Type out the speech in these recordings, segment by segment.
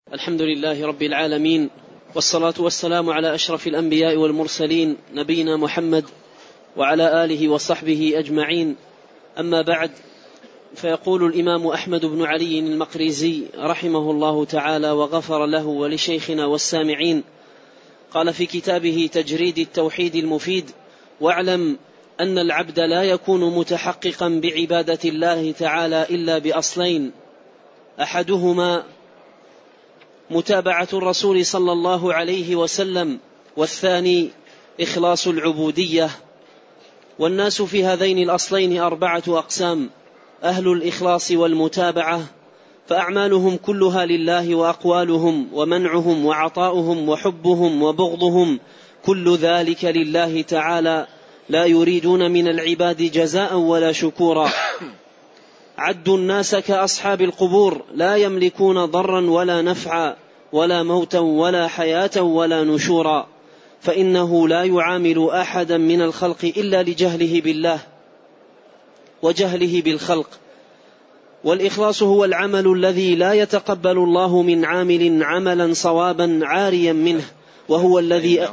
الحمد لله رب العالمين، والصلاة والسلام على أشرف الأنبياء والمرسلين نبينا محمد وعلى آله وصحبه أجمعين. أما بعد، فيقول الإمام أحمد بن علي المقريزي رحمه الله تعالى وغفر له ولشيخنا والسامعين، قال في كتابه تجريد التوحيد المفيد: واعلم أن العبد لا يكون متحققا بعبادة الله تعالى إلا بأصلين: أحدهما متابعة الرسول صلى الله عليه وسلم، والثاني إخلاص العبودية. والناس في هذين الأصلين 4 أقسام: أهل الإخلاص والمتابعة، فأعمالهم كلها لله، وأقوالهم ومنعهم وعطاؤهم وحبهم وبغضهم كل ذلك لله تعالى، لا يريدون من العباد جزاء ولا شكورا. عدوا الناس كأصحاب القبور، لا يملكون ضرا ولا نفعا ولا موتا ولا حياة ولا نشورا، فإنه لا يعامل أحدا من الخلق إلا لجهله بالله وجهله بالخلق. والإخلاص هو العمل الذي لا يتقبل الله من عامل عملا صوابا عاريا منه، وهو الذي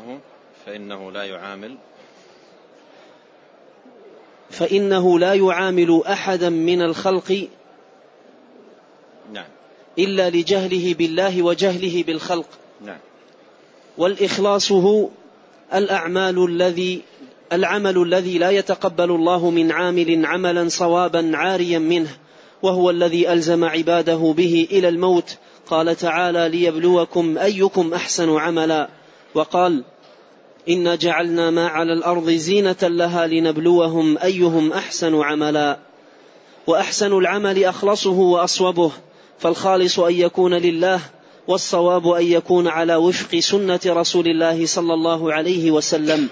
فإنه لا يعامل أحدا من الخلق إلا لجهله بالله وجهله بالخلق. والإخلاص هو العمل الذي لا يتقبل الله من عامل عملا صوابا عاريا منه، وهو الذي ألزم عباده به إلى الموت. قال تعالى: ليبلوكم أيكم أحسن عملا. وقال: إنا جعلنا ما على الأرض زينة لها لنبلوهم أيهم أحسن عملا. وأحسن العمل أخلصه وأصوبه، فالخالص أن يكون لله، والصواب أن يكون على وفق سنة رسول الله صلى الله عليه وسلم.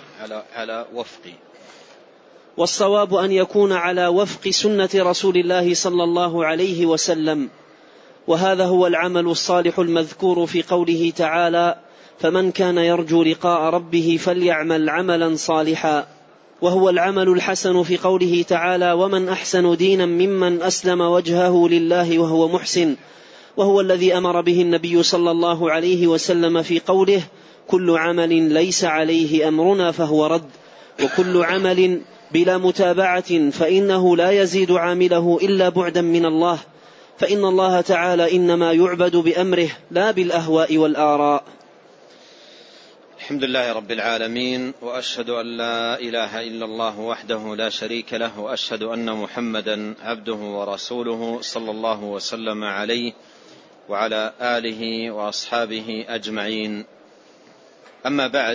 والصواب أن يكون على وفق سنة رسول الله صلى الله عليه وسلم. وهذا هو العمل الصالح المذكور في قوله تعالى: فمن كان يرجو لقاء ربه فليعمل عملا صالحا. وهو العمل الحسن في قوله تعالى: ومن أحسن دينا ممن أسلم وجهه لله وهو محسن. وهو الذي أمر به النبي صلى الله عليه وسلم في قوله: كل عمل ليس عليه أمرنا فهو رد. وكل عمل بلا متابعة فإنه لا يزيد عامله إلا بعدا من الله، فإن الله تعالى إنما يعبد بأمره لا بالأهواء والآراء. الحمد لله رب العالمين، وأشهد أن لا إله إلا الله وحده لا شريك له، وأشهد أن محمدا عبده ورسوله صلى الله وسلم عليه وعلى آله وأصحابه أجمعين. أما بعد،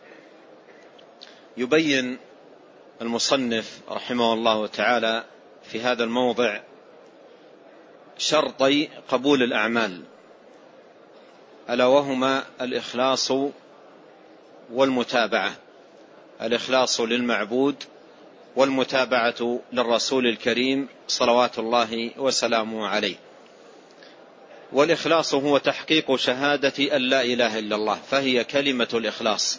يبين المصنف رحمه الله تعالى في هذا الموضع شرطي قبول الأعمال، ألا وهما الإخلاص والمتابعة: الإخلاص للمعبود، والمتابعة للرسول الكريم صلوات الله وسلامه عليه. والإخلاص هو تحقيق شهادة أن لا إله إلا الله، فهي كلمة الإخلاص.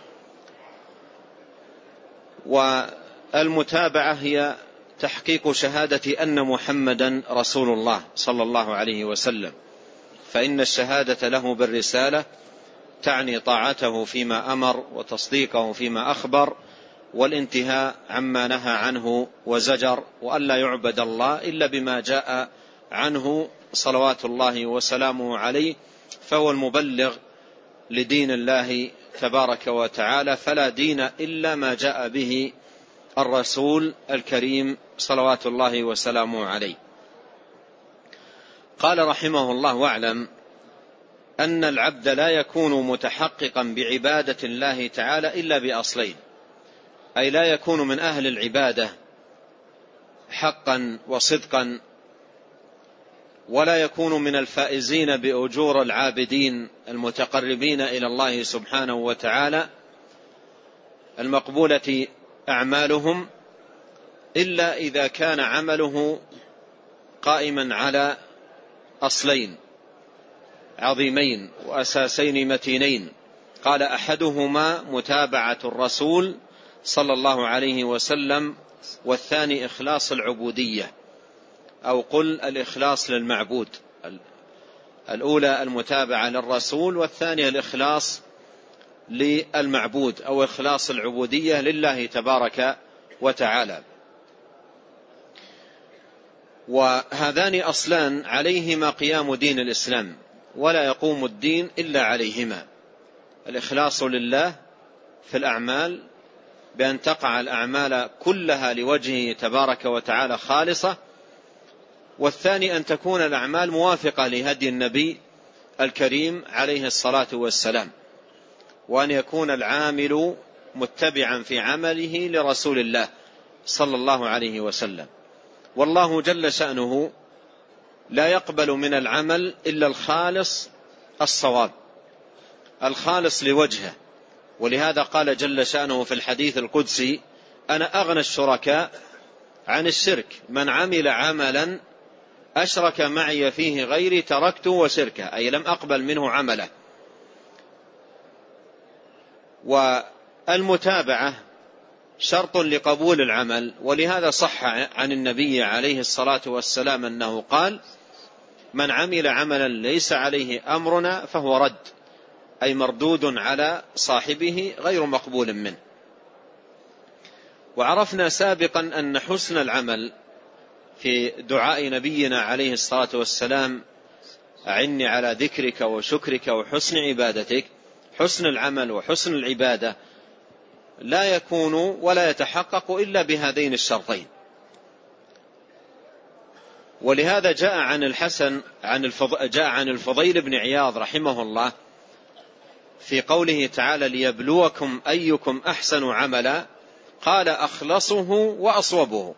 والمتابعة هي تحقيق شهادة أن محمدا رسول الله صلى الله عليه وسلم، فإن الشهادة له بالرسالة تعني طاعته فيما أمر، وتصديقه فيما أخبر، والانتهاء عما نهى عنه وزجر، وأن لا يعبد الله إلا بما جاء عنه صلوات الله وسلامه عليه، فهو المبلغ لدين الله تبارك وتعالى، فلا دين إلا ما جاء به الرسول الكريم صلوات الله وسلامه عليه. قال رحمه الله: واعلم أن العبد لا يكون متحققا بعبادة الله تعالى إلا بأصلين، أي لا يكون من أهل العبادة حقا وصدقا، ولا يكون من الفائزين بأجور العابدين المتقربين إلى الله سبحانه وتعالى المقبولة أعمالهم، إلا إذا كان عمله قائما على أصلين عظيمين وأساسين متينين. قال: أحدهما متابعة الرسول صلى الله عليه وسلم، والثاني إخلاص العبودية، أو قل الإخلاص للمعبود. الأولى المتابعة للرسول، والثانية الإخلاص للمعبود أو إخلاص العبودية لله تبارك وتعالى. وهذان أصلان عليهما قيام دين الإسلام، ولا يقوم الدين إلا عليهما: الإخلاص لله في الأعمال بأن تقع الأعمال كلها لوجهه تبارك وتعالى خالصة، والثاني أن تكون الأعمال موافقة لهدي النبي الكريم عليه الصلاة والسلام، وأن يكون العامل متبعا في عمله لرسول الله صلى الله عليه وسلم. والله جل شأنه لا يقبل من العمل إلا الخالص الصواب، الخالص لوجهه. ولهذا قال جل شأنه في الحديث القدسي: أنا أغنى الشركاء عن الشرك، من عمل عملا أشرك معي فيه غيري تركته وشركه، أي لم أقبل منه عمله. والمتابعة شرط لقبول العمل، ولهذا صح عن النبي عليه الصلاة والسلام أنه قال: من عمل عملا ليس عليه أمرنا فهو رد، أي مردود على صاحبه غير مقبول منه. وعرفنا سابقا أن حسن العمل في دعاء نبينا عليه الصلاة والسلام: أعني على ذكرك وشكرك وحسن عبادتك، حسن العمل وحسن العبادة لا يكون ولا يتحقق إلا بهذين الشرطين. ولهذا جاء عن الفضيل بن عياض رحمه الله في قوله تعالى: ليبلوكم أيكم أحسن عملا، قال: أخلصه وأصوبه.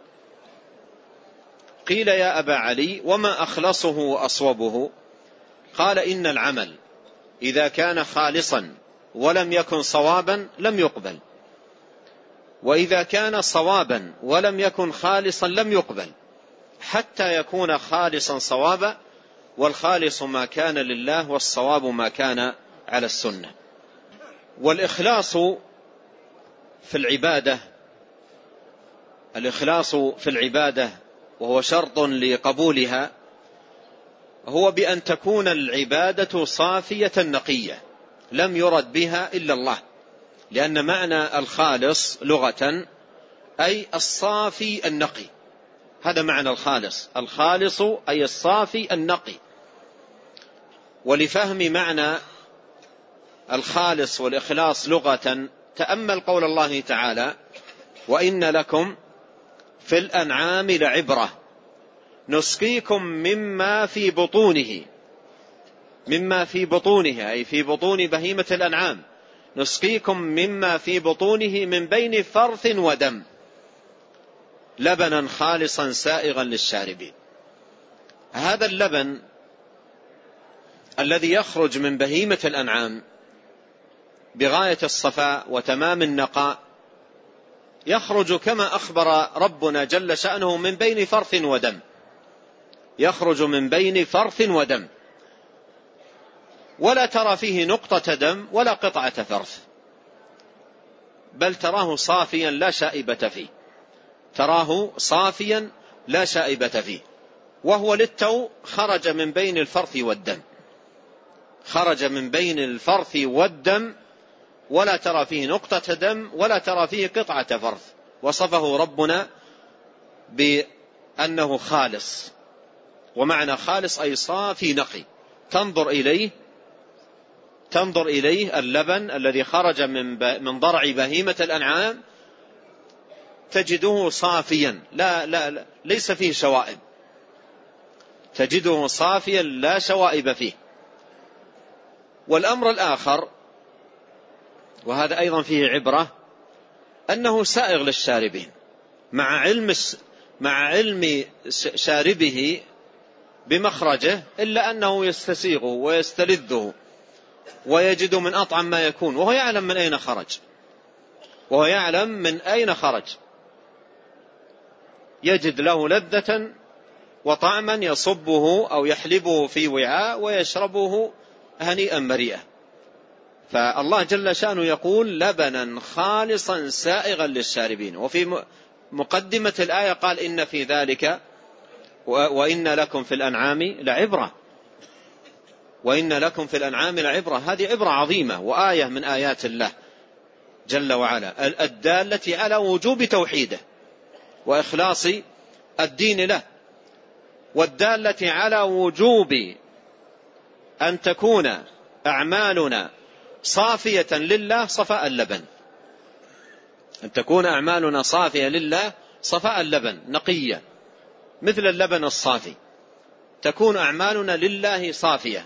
قيل: يا أبا علي وما أخلصه وأصوبه؟ قال: إن العمل إذا كان خالصا ولم يكن صوابا لم يقبل، وإذا كان صوابا ولم يكن خالصا لم يقبل، حتى يكون خالصا صوابا، والخالص ما كان لله والصواب ما كان على السنة. والإخلاص في العبادة وهو شرط لقبولها، هو بأن تكون العبادة صافية نقية لم يرد بها إلا الله، لأن معنى الخالص لغة أي الصافي النقي، هذا معنى الخالص. الخالص أي الصافي النقي. ولفهم معنى الخالص والإخلاص لغة تأمل قول الله تعالى: وإن لكم في الأنعام لعبرة نسقيكم مما في بطونه أي في بطون بهيمة الأنعام، نسقيكم مما في بطونه من بين فرث ودم لبنا خالصا سائغا للشاربين. هذا اللبن الذي يخرج من بهيمة الأنعام بغاية الصفاء وتمام النقاء يخرج كما أخبر ربنا جل شأنه من بين فرث ودم، يخرج من بين فرث ودم، ولا ترى فيه نقطة دم ولا قطعة فرث، بل تراه صافيا لا شائبة فيه، تراه صافيا لا شائبة فيه. وهو للتو خرج من بين الفرث والدم، خرج من بين الفرث والدم، ولا ترى فيه نقطة دم ولا ترى فيه قطعة فرث. وصفه ربنا بأنه خالص، ومعنى خالص أي صافي نقي، تنظر إليه اللبن الذي خرج من ضرع بهيمة الأنعام تجده صافيا لا ليس فيه شوائب، تجده صافيا لا شوائب فيه. والأمر الآخر، وهذا أيضا فيه عبرة، أنه سائغ للشاربين، مع علم شاربه بمخرجه، إلا أنه يستسيغه ويستلذه ويجد من أطعم ما يكون، وهو يعلم من أين خرج، يجد له لذة وطعما يصبه أو يحلبه في وعاء ويشربه هنيئا مريئا. فالله جل شأنه يقول: لبنا خالصا سائغا للشاربين. وفي مقدمة الآية قال: إن في ذلك وإن لكم في الأنعام لعبرة. وإن لكم في الأنعام لعبرة. هذه عبرة عظيمة وآية من آيات الله جل وعلا، الدالة على وجوب توحيده وإخلاص الدين له، والدالة على وجوب أن تكون أعمالنا صافية لله صفاء اللبن، أن تكون أعمالنا صافية لله صفاء اللبن، نقية مثل اللبن الصافي. تكون أعمالنا لله صافية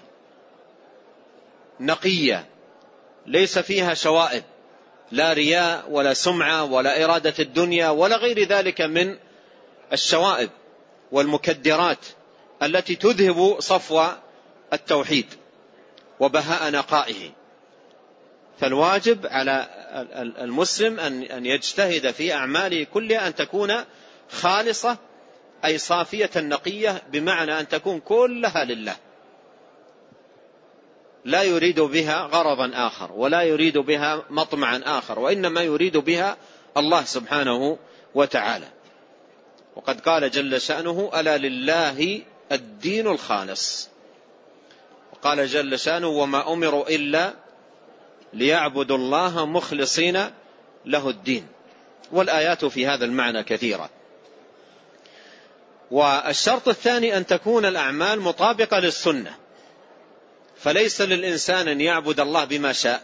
نقية ليس فيها شوائب، لا رياء ولا سمعة ولا إرادة الدنيا ولا غير ذلك من الشوائب والمكدرات التي تذهب صفو التوحيد وبهاء نقائه. فالواجب على المسلم أن يجتهد في أعماله كلها أن تكون خالصة، أي صافية نقية، بمعنى أن تكون كلها لله، لا يريد بها غرضا آخر ولا يريد بها مطمعا آخر، وإنما يريد بها الله سبحانه وتعالى. وقد قال جل شأنه: ألا لله الدين الخالص. وقال جل شأنه: وما أمروا إلا ليعبدوا الله مخلصين له الدين. والآيات في هذا المعنى كثيرة. والشرط الثاني أن تكون الأعمال مطابقة للسنة، فليس للإنسان أن يعبد الله بما شاء،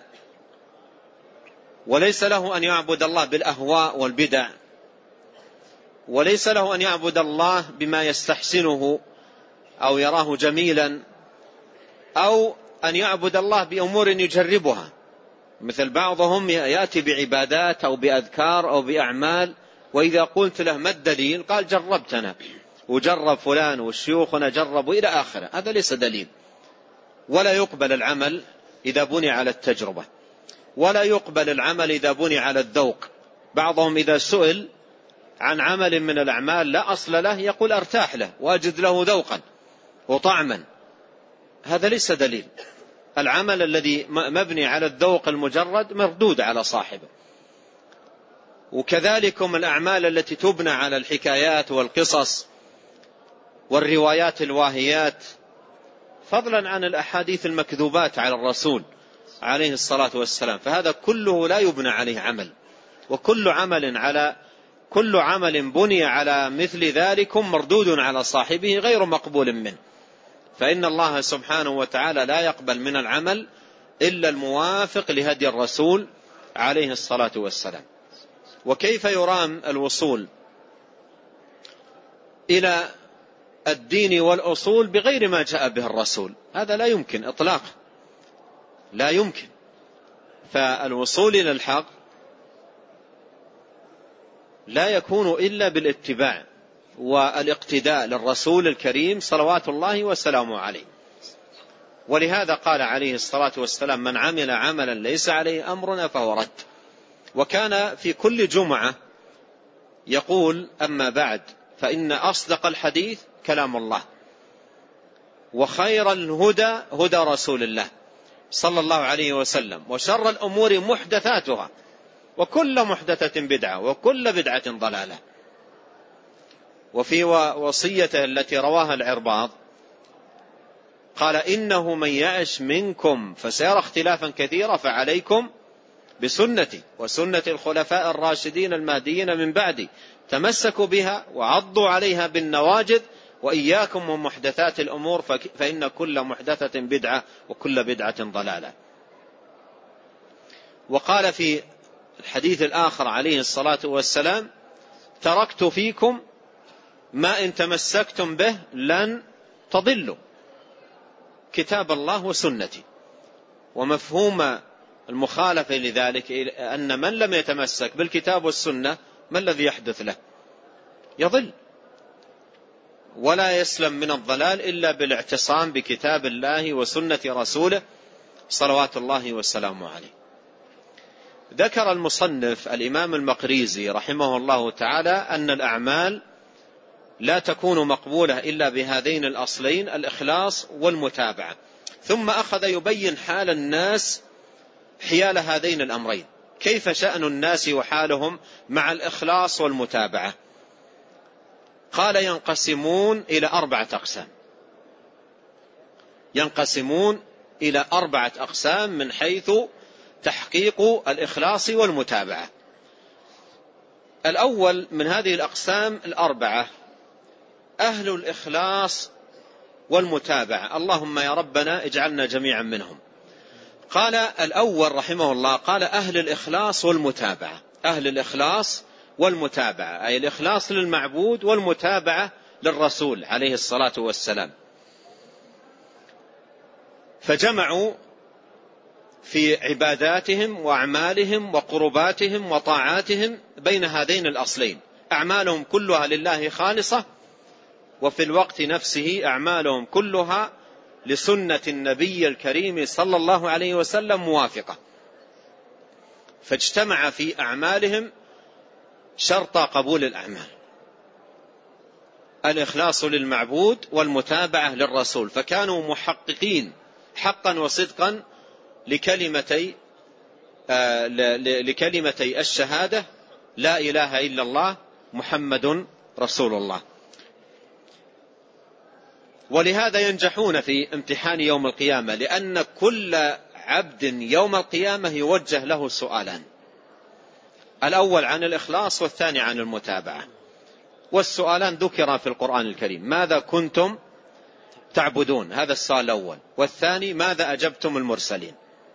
وليس له أن يعبد الله بالأهواء والبدع، وليس له أن يعبد الله بما يستحسنه أو يراه جميلا، أو أن يعبد الله بأمور يجربها، مثل بعضهم يأتي بعبادات أو بأذكار أو بأعمال، وإذا قلت له ما الدليل قال جربتنا وجرب فلان والشيوخنا جربوا إلى آخره. هذا ليس دليل. ولا يقبل العمل إذا بني على التجربة، ولا يقبل العمل إذا بني على الذوق. بعضهم إذا سئل عن عمل من الأعمال لا أصل له يقول أرتاح له وأجد له ذوقا وطعما. هذا ليس دليل. العمل الذي مبني على الذوق المجرد مردود على صاحبه. وكذلكم الأعمال التي تبنى على الحكايات والقصص والروايات الواهيات، فضلا عن الأحاديث المكذوبات على الرسول عليه الصلاة والسلام، فهذا كله لا يبنى عليه عمل. وكل عمل بني على مثل ذلك مردود على صاحبه غير مقبول منه. فإن الله سبحانه وتعالى لا يقبل من العمل إلا الموافق لهدي الرسول عليه الصلاة والسلام. وكيف يرام الوصول إلى الدين والأصول بغير ما جاء به الرسول؟ هذا لا يمكن إطلاقا، لا يمكن. فالوصول إلى الحق لا يكون إلا بالاتباع والاقتداء للرسول الكريم صلوات الله وسلامه عليه. ولهذا قال عليه الصلاة والسلام: من عمل عملا ليس عليه أمرنا فهو رد. وكان في كل جمعة يقول: أما بعد فإن أصدق الحديث كلام الله، وخير الهدى هدى رسول الله صلى الله عليه وسلم، وشر الأمور محدثاتها، وكل محدثة بدعة، وكل بدعة ضلالة. وفي وصيته التي رواها العرباض قال: إنه من يعش منكم فسيرى اختلافا كثيرا فعليكم بسنتي وسنة الخلفاء الراشدين المهديين من بعدي، تمسكوا بها وعضوا عليها بالنواجذ، وإياكم ومحدثات الأمور فإن كل محدثة بدعة وكل بدعة ضلالة. وقال في الحديث الآخر عليه الصلاة والسلام: تركت فيكم ما إن تمسكتم به لن تضلوا، كتاب الله وسنتي. ومفهوم المخالفة لذلك أن من لم يتمسك بالكتاب والسنة ما الذي يحدث له؟ يضل، ولا يسلم من الضلال إلا بالاعتصام بكتاب الله وسنة رسوله صلوات الله وسلامه عليه. ذكر المصنف الإمام المقريزي رحمه الله تعالى أن الأعمال لا تكون مقبولة إلا بهذين الأصلين: الإخلاص والمتابعة. ثم أخذ يبين حال الناس حيال هذين الأمرين، كيف شأن الناس وحالهم مع الإخلاص والمتابعة. قال: ينقسمون إلى 4 أقسام. ينقسمون إلى 4 أقسام من حيث تحقيق الإخلاص والمتابعة. الأول من هذه الأقسام 4 أهل الإخلاص والمتابعة، اللهم يا ربنا اجعلنا جميعا منهم. قال الأول رحمه الله قال أهل الإخلاص والمتابعة. أهل الإخلاص والمتابعة أي الإخلاص للمعبود والمتابعة للرسول عليه الصلاة والسلام. فجمعوا في عباداتهم وأعمالهم وقرباتهم وطاعاتهم بين هذين الأصلين، أعمالهم كلها لله خالصة، وفي الوقت نفسه أعمالهم كلها لسنة النبي الكريم صلى الله عليه وسلم موافقة. فاجتمع في أعمالهم شرط قبول الأعمال، الإخلاص للمعبود والمتابعة للرسول، فكانوا محققين حقا وصدقا لكلمتي الشهادة لا إله إلا الله محمد رسول الله. ولهذا ينجحون في امتحان يوم القيامة، لأن كل عبد يوم القيامة يوجه له سؤالان، الأول عن الإخلاص والثاني عن المتابعة. والسؤالان ذكر في القرآن الكريم: ماذا كنتم تعبدون؟ هذا السؤال الأول. والثاني: ماذا أجبتم المرسلين؟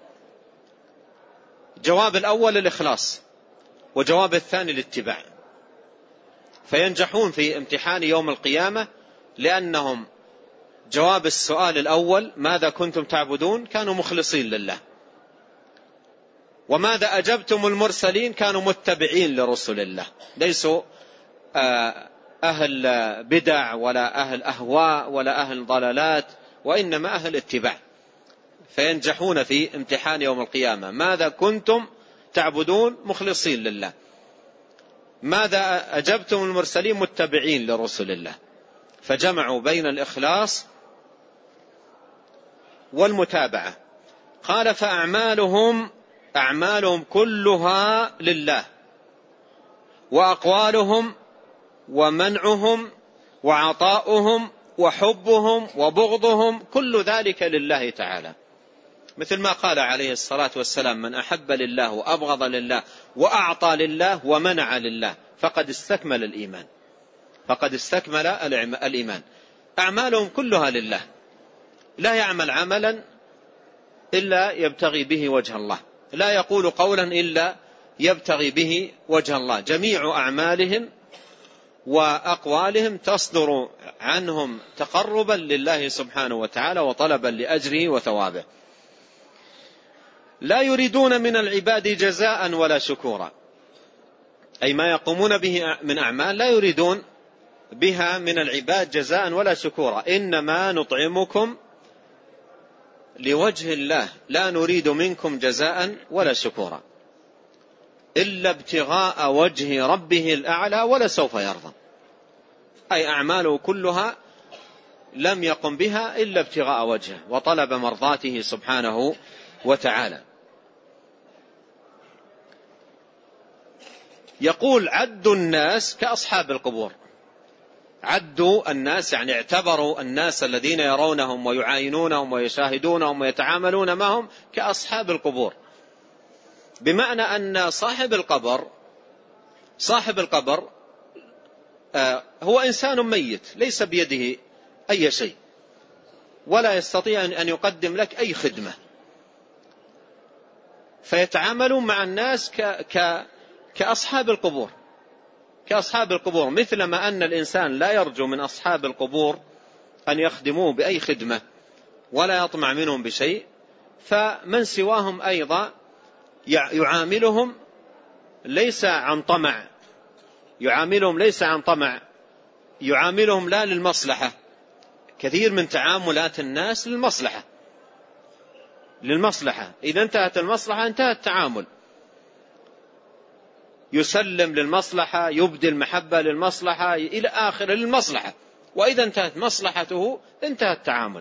جواب الأول الإخلاص، وجواب الثاني الاتباع. فينجحون في امتحان يوم القيامة لأنهم جواب السؤال الأول ماذا كنتم تعبدون كانوا مخلصين لله، وماذا أجبتم المرسلين كانوا متبعين لرسل الله، ليسوا أهل بدع ولا أهل أهواء ولا أهل ضلالات، وإنما أهل اتباع. فينجحون في امتحان يوم القيامة. ماذا كنتم تعبدون مخلصين لله، ماذا أجبتم المرسلين متبعين لرسل الله. فجمعوا بين الإخلاص والمتابعة. قال: فأعمالهم كلها لله، وأقوالهم ومنعهم وعطاؤهم وحبهم وبغضهم كل ذلك لله تعالى، مثل ما قال عليه الصلاة والسلام: من أحب لله وأبغض لله وأعطى لله ومنع لله فقد استكمل الإيمان، فقد استكمل الإيمان. أعمالهم كلها لله، لا يعمل عملا إلا يبتغي به وجه الله، لا يقول قولا إلا يبتغي به وجه الله. جميع أعمالهم وأقوالهم تصدر عنهم تقربا لله سبحانه وتعالى وطلبا لأجره وثوابه. لا يريدون من العباد جزاء ولا شكورا، أي ما يقومون به من أعمال لا يريدون بها من العباد جزاء ولا شكورا، إنما نطعمكم لوجه الله لا نريد منكم جزاء ولا شكورا إلا ابتغاء وجه ربه الأعلى ولسوف يرضى. أي أعماله كلها لم يقم بها إلا ابتغاء وجهه وطلب مرضاته سبحانه وتعالى. يقول: عدوا الناس كأصحاب القبور. عدوا الناس يعني اعتبروا الناس الذين يرونهم ويعاينونهم ويشاهدونهم ويتعاملون معهم كأصحاب القبور، بمعنى أن صاحب القبر هو إنسان ميت ليس بيده أي شيء، ولا يستطيع أن يقدم لك أي خدمة، فيتعاملون مع الناس كأصحاب القبور، مثلما أن الإنسان لا يرجو من أصحاب القبور أن يخدموه بأي خدمة ولا يطمع منهم بشيء، فمن سواهم أيضا يعاملهم ليس عن طمع، يعاملهم لا للمصلحة. كثير من تعاملات الناس للمصلحة، إذا انتهت المصلحة انتهى التعامل، يسلم للمصلحة، يبدي المحبة للمصلحة إلى آخر للمصلحة، وإذا انتهت مصلحته انتهى التعامل،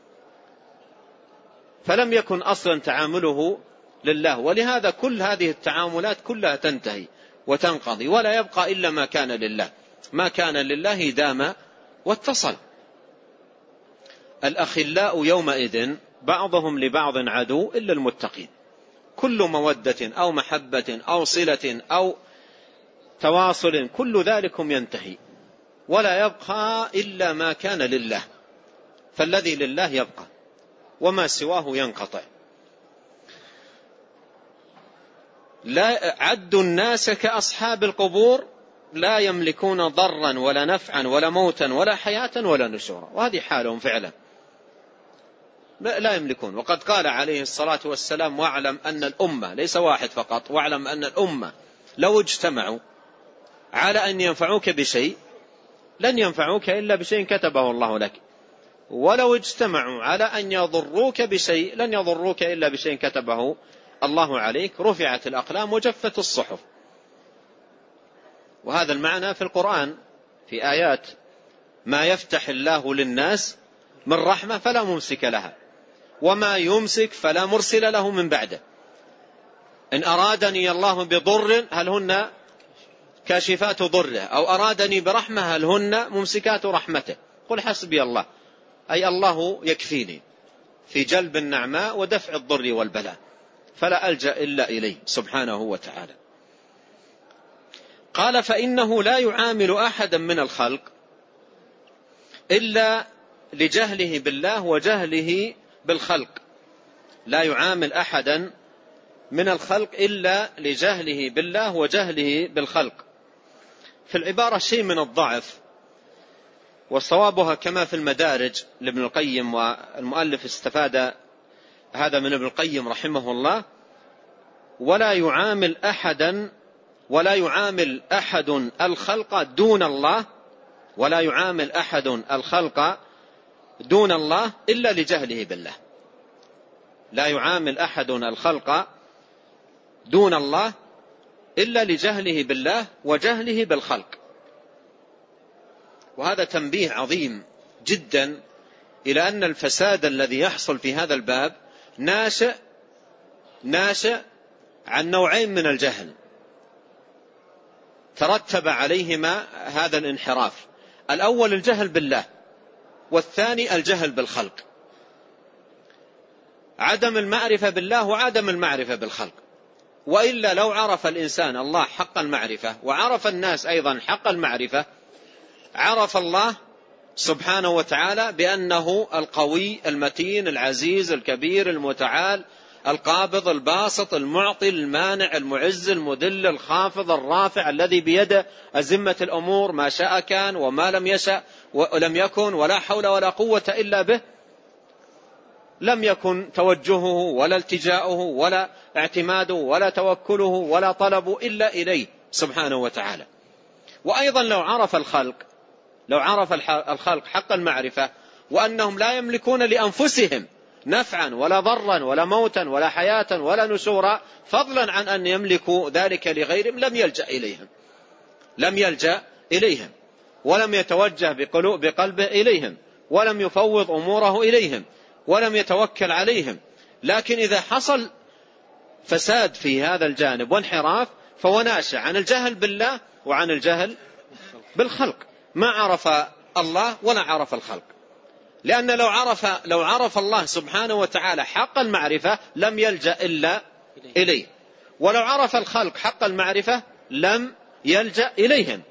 فلم يكن أصلا تعامله لله. ولهذا كل هذه التعاملات كلها تنتهي وتنقضي، ولا يبقى إلا ما كان لله، ما كان لله دام واتصل. الأخلاء يومئذ بعضهم لبعض عدو إلا المتقين. كل مودة أو محبة أو صلة أو تواصل كل ذلكم ينتهي، ولا يبقى إلا ما كان لله، فالذي لله يبقى وما سواه ينقطع. لا عدوا الناس كأصحاب القبور لا يملكون ضرا ولا نفعا ولا موتا ولا حياة ولا نشورا، وهذه حالهم فعلا، لا يملكون. وقد قال عليه الصلاة والسلام: واعلم أن الأمة، ليس واحد فقط، واعلم أن الأمة لو اجتمعوا على أن ينفعوك بشيء لن ينفعوك إلا بشيء كتبه الله لك، ولو اجتمعوا على أن يضروك بشيء لن يضروك إلا بشيء كتبه الله عليك، رفعت الأقلام وجفت الصحف. وهذا المعنى في القرآن في آيات: ما يفتح الله للناس من رحمة فلا ممسك لها، وما يمسك فلا مرسل له من بعده، إن أرادني الله بضر هل هن كاشفات ضره، أو أرادني برحمة هل هن ممسكات رحمته، قل حسبي الله، أي الله يكفيني في جلب النعماء ودفع الضر والبلاء، فلا ألجأ إلا إليه سبحانه وتعالى. قال: فإنه لا يعامل أحدا من الخلق إلا لجهله بالله وجهله بالخلق. لا يعامل أحدا من الخلق إلا لجهله بالله وجهله بالخلق. في العبارة شيء من الضعف، وصوابها كما في المدارج لابن القيم، والمؤلف استفاد هذا من ابن القيم رحمه الله: ولا يعامل أحد الخلق دون الله، ولا يعامل أحد الخلق دون الله إلا لجهله بالله. لا يعامل أحد الخلق دون الله إلا لجهله بالله وجهله بالخلق. وهذا تنبيه عظيم جدا إلى أن الفساد الذي يحصل في هذا الباب ناشئ عن نوعين من الجهل ترتب عليهما هذا الانحراف: الأول الجهل بالله، والثاني الجهل بالخلق، عدم المعرفة بالله وعدم المعرفة بالخلق. وإلا لو عرف الإنسان الله حق المعرفة وعرف الناس أيضا حق المعرفة، عرف الله سبحانه وتعالى بأنه القوي المتين العزيز الكبير المتعال القابض الباسط المعطي المانع المعز المذل الخافض الرافع، الذي بيده أزمة الأمور، ما شاء كان وما لم يشأ ولم يكن، ولا حول ولا قوة إلا به. لم يكن توجهه ولا التجاؤه ولا اعتماده ولا توكله ولا طلبه إلا إليه سبحانه وتعالى. وأيضا لو عرف الخلق حق المعرفة وأنهم لا يملكون لأنفسهم نفعا ولا ضرا ولا موتا ولا حياة ولا نشورا، فضلا عن أن يملكوا ذلك لغيرهم، لم يلجأ إليهم ولم يتوجه بقلبه إليهم ولم يفوض أموره إليهم ولم يتوكل عليهم. لكن إذا حصل فساد في هذا الجانب وانحراف فهو ناشئ عن الجهل بالله وعن الجهل بالخلق، ما عرف الله ولا عرف الخلق. لأن لو عرف الله سبحانه وتعالى حق المعرفة لم يلجأ إلا إليه، ولو عرف الخلق حق المعرفة لم يلجأ إليهم.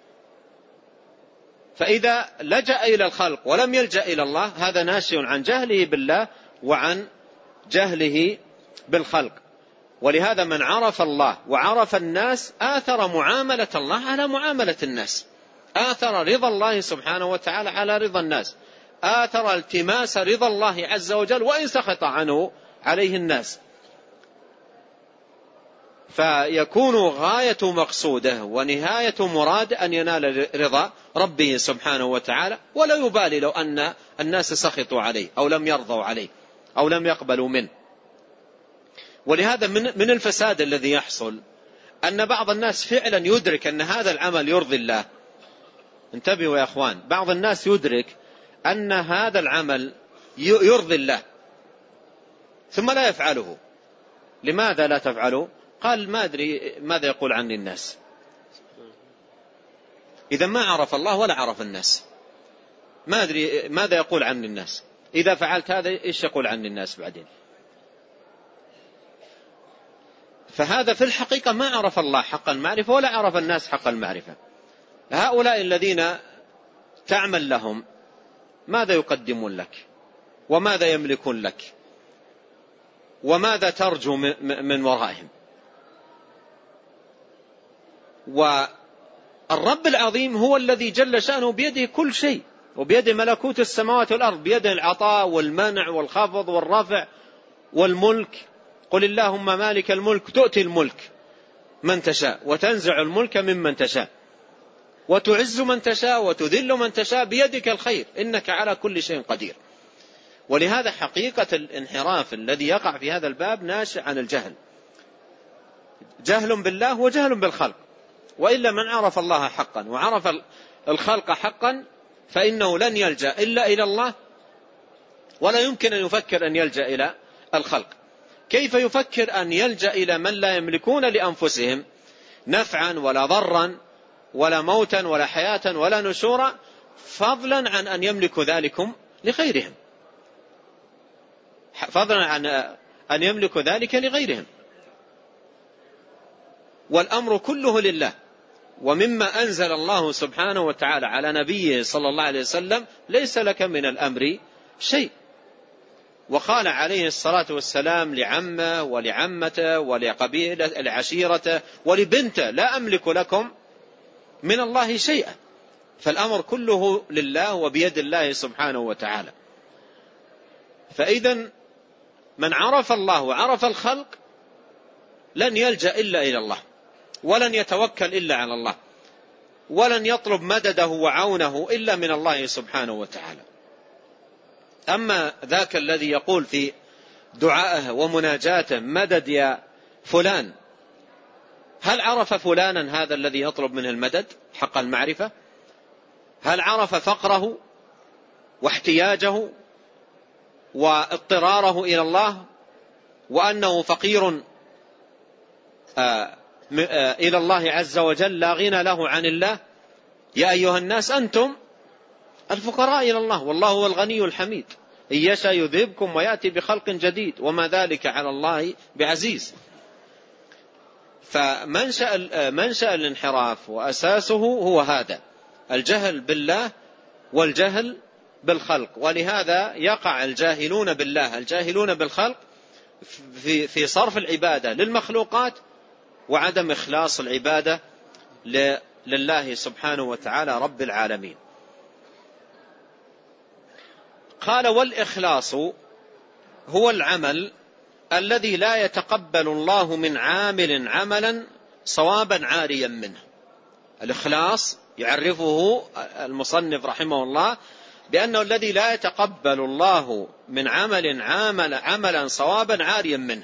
فإذا لجأ إلى الخلق ولم يلجأ إلى الله هذا ناشئ عن جهله بالله وعن جهله بالخلق. ولهذا من عرف الله وعرف الناس آثر معاملة الله على معاملة الناس، آثر رضا الله سبحانه وتعالى على رضا الناس، آثر التماس رضا الله عز وجل وإن سخط عنه عليه الناس. فيكون غاية مقصوده ونهاية مراد أن ينال رضا ربه سبحانه وتعالى، ولا يبالي لو أن الناس سخطوا عليه أو لم يرضوا عليه أو لم يقبلوا منه. ولهذا من الفساد الذي يحصل أن بعض الناس فعلا يدرك أن هذا العمل يرضي الله. انتبهوا يا أخوان، بعض الناس يدرك أن هذا العمل يرضي الله ثم لا يفعله. لماذا لا تفعله؟ قال ما أدري ماذا يقول عني الناس. إذا ما عرف الله ولا عرف الناس، ما أدري ماذا يقول عني الناس. إذا فعلت هذا إيش يقول عني الناس بعدين؟ فهذا في الحقيقة ما عرف الله حق المعرفة ولا عرف الناس حق المعرفة. هؤلاء الذين تعمل لهم ماذا يقدمون لك وماذا يملكون لك وماذا ترجو من ورائهم؟ والرب العظيم هو الذي جل شأنه بيده كل شيء، وبيده ملكوت السماوات والأرض، بيده العطاء والمنع والخفض والرفع والملك. قل اللهم مالك الملك تؤتي الملك من تشاء وتنزع الملك ممن تشاء وتعز من تشاء وتذل من تشاء بيدك الخير إنك على كل شيء قدير. ولهذا حقيقة الانحراف الذي يقع في هذا الباب ناشئ عن الجهل، جهل بالله وجهل بالخلق. وإلا من عرف الله حقا وعرف الخلق حقا فإنه لن يلجأ إلا إلى الله، ولا يمكن أن يفكر أن يلجأ إلى الخلق. كيف يفكر أن يلجأ إلى من لا يملكون لأنفسهم نفعا ولا ضرا ولا موتا ولا حياة ولا نشورا، فضلا عن أن يملكوا ذلكم لغيرهم، فضلا عن أن يملكوا ذلك لغيرهم. والأمر كله لله. ومما أنزل الله سبحانه وتعالى على نبيه صلى الله عليه وسلم ليس لك من الأمر شيء. وقال عليه الصلاة والسلام لعمه ولعمته ولقبيلة العشيرة ولبنته لا أملك لكم من الله شيئا. فالأمر كله لله وبيد الله سبحانه وتعالى. فإذا من عرف الله وعرف الخلق لن يلجأ إلا إلى الله، ولن يتوكل إلا على الله، ولن يطلب مدده وعونه إلا من الله سبحانه وتعالى. أما ذاك الذي يقول في دعائه ومناجاته مدد يا فلان، هل عرف فلانا هذا الذي يطلب منه المدد حق المعرفة؟ هل عرف فقره واحتياجه واضطراره إلى الله وأنه فقير إلى الله عز وجل لا غنى له عن الله؟ يا أيها الناس أنتم الفقراء إلى الله والله هو الغني الحميد، إن يشاء يذهبكم ويأتي بخلق جديد وما ذلك على الله بعزيز. فمنشأ الانحراف وأساسه هو هذا الجهل بالله والجهل بالخلق. ولهذا يقع الجاهلون بالله الجاهلون بالخلق في صرف العبادة للمخلوقات وعدم إخلاص العبادة لله سبحانه وتعالى رب العالمين. قال والإخلاص هو العمل الذي لا يتقبل الله من عامل عملا صوابا عاريا منه. الإخلاص يعرفه المصنف رحمه الله بأنه الذي لا يتقبل الله من عملا صوابا عاريا منه،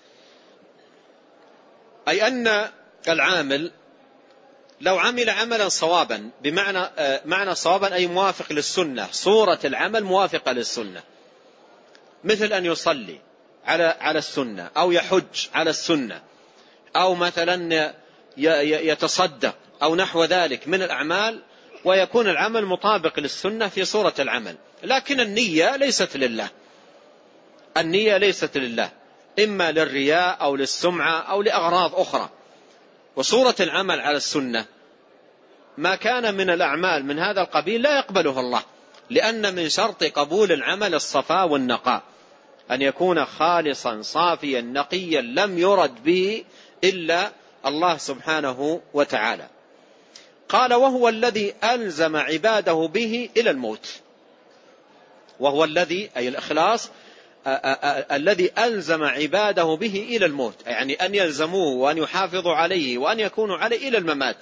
أي أن العامل لو عمل عملا صوابا معنى صوابا أي موافق للسنة، صورة العمل موافقة للسنة، مثل أن يصلي على السنة أو يحج على السنة أو مثلا يتصدق أو نحو ذلك من الأعمال، ويكون العمل مطابق للسنة في صورة العمل. لكن النية ليست لله، النية ليست لله، إما للرياء أو للسمعة أو لأغراض أخرى. وصورة العمل على السنة ما كان من الأعمال من هذا القبيل لا يقبله الله، لأن من شرط قبول العمل الصفاء والنقاء، أن يكون خالصا صافيا نقيا لم يرد به إلا الله سبحانه وتعالى. قال وهو الذي ألزم عباده به إلى الموت، وهو الذي أي الإخلاص الذي ألزم عباده به إلى الموت، يعني أن يلزموه وأن يحافظوا عليه وأن يكونوا عليه إلى الممات.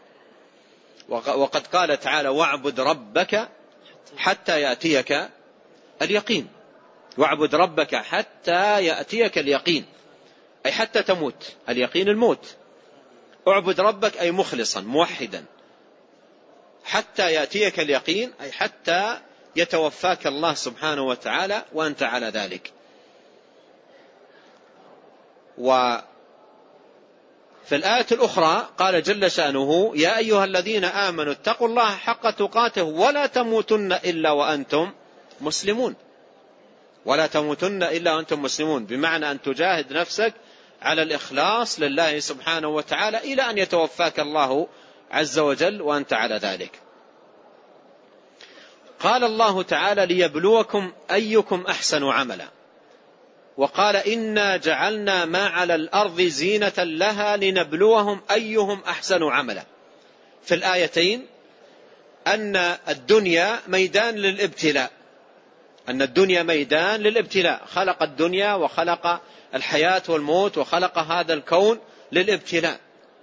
وقد قال تعالى واعبد ربك حتى يأتيك اليقين، واعبد ربك حتى يأتيك اليقين أي حتى تموت، اليقين الموت. اعبد ربك أي مخلصا موحدا، حتى يأتيك اليقين أي حتى يتوفاك الله سبحانه وتعالى وأنت على ذلك. وفي الآية الأخرى قال جل شأنه يا أيها الذين آمنوا اتقوا الله حق تقاته ولا تموتن إلا وأنتم مسلمون. ولا تموتن إلا وأنتم مسلمون، بمعنى أن تجاهد نفسك على الإخلاص لله سبحانه وتعالى إلى أن يتوفاك الله عز وجل وأنت على ذلك. قال الله تعالى ليبلوكم أيكم أحسن عملا، وقال إنا جعلنا ما على الأرض زينة لها لنبلوهم أيهم أحسن عملا. في الآيتين أن الدنيا ميدان للابتلاء، أن الدنيا ميدان للابتلاء، خلق الدنيا وخلق الحياة والموت وخلق هذا الكون للابتلاء.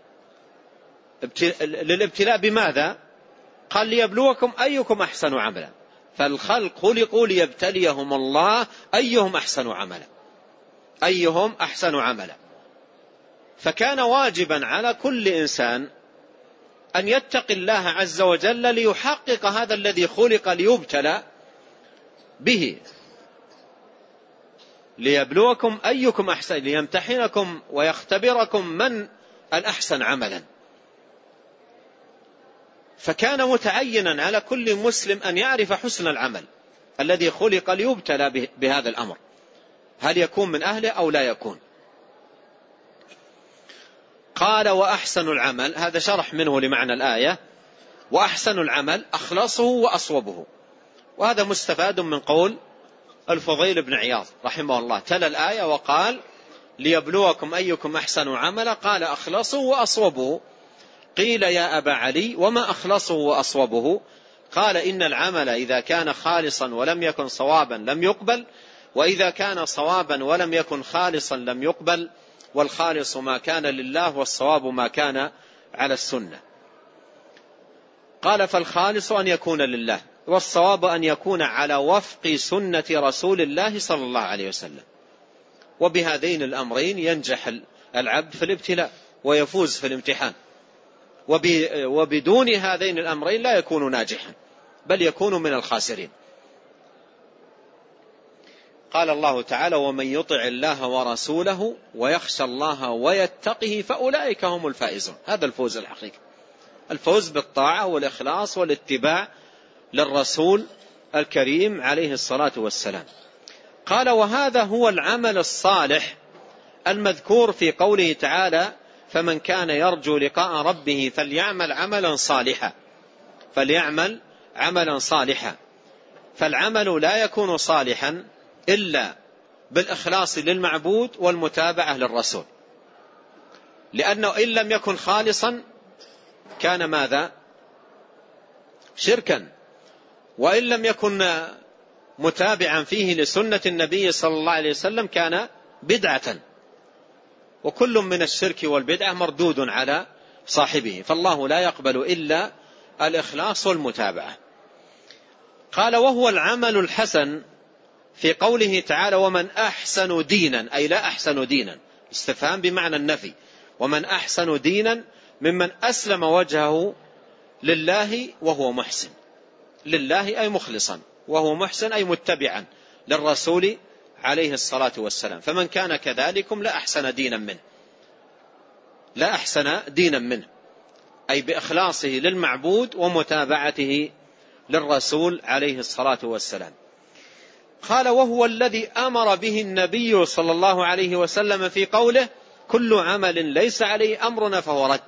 للابتلاء بماذا؟ قال ليبلوكم أيكم أحسن عملا، فالخلق خلقوا ليبتليهم الله أيهم أحسن عملا، أيهم أحسن عملا. فكان واجبا على كل إنسان أن يتقي الله عز وجل ليحقق هذا الذي خلق ليبتلى به، ليبلوكم أيكم أحسن، ليمتحنكم ويختبركم من الأحسن عملا. فكان متعينا على كل مسلم أن يعرف حسن العمل الذي خلق ليبتلى بهذا الأمر، هل يكون من أهله أو لا يكون. قال وأحسن العمل، هذا شرح منه لمعنى الآية، وأحسن العمل أخلصه وأصوبه. وهذا مستفاد من قول الفضيل بن عياض رحمه الله، تلا الآية وقال ليبلوكم أيكم أحسن عملا، قال أخلصه وأصوبه. قيل يا أبا علي وما أخلصه وأصوبه؟ قال إن العمل إذا كان خالصا ولم يكن صوابا لم يقبل، وإذا كان صوابا ولم يكن خالصا لم يقبل، والخالص ما كان لله والصواب ما كان على السنة. قال فالخالص أن يكون لله، والصواب أن يكون على وفق سنة رسول الله صلى الله عليه وسلم. وبهذين الأمرين ينجح العبد في الابتلاء ويفوز في الامتحان، وبدون هذين الأمرين لا يكون ناجحا بل يكون من الخاسرين. قال الله تعالى ومن يطع الله ورسوله ويخشى الله ويتقه فأولئك هم الفائزون. هذا الفوز الحقيقي، الفوز بالطاعة والإخلاص والاتباع للرسول الكريم عليه الصلاة والسلام. قال وهذا هو العمل الصالح المذكور في قوله تعالى فمن كان يرجو لقاء ربه فليعمل عملا صالحا، فليعمل عملا صالحا. فالعمل لا يكون صالحا إلا بالإخلاص للمعبود والمتابعة للرسول، لأنه إن لم يكن خالصا كان ماذا؟ شركا، وإن لم يكن متابعا فيه لسنة النبي صلى الله عليه وسلم كان بدعة، وكل من الشرك والبدعة مردود على صاحبه، فالله لا يقبل إلا الإخلاص والمتابعة. قال وهو العمل الحسن في قوله تعالى ومن أحسن دينا، أي لا أحسن دينا، استفهام بمعنى النفي، ومن أحسن دينا ممن أسلم وجهه لله وهو محسن، لله أي مخلصا، وهو محسن أي متبعا للرسول عليه الصلاة والسلام. فمن كان كذلكم لا أحسن دينا منه، لا أحسن دينا منه، أي بإخلاصه للمعبود ومتابعته للرسول عليه الصلاة والسلام. قال وهو الذي أمر به النبي صلى الله عليه وسلم في قوله كل عمل ليس عليه أمرنا فهو رد.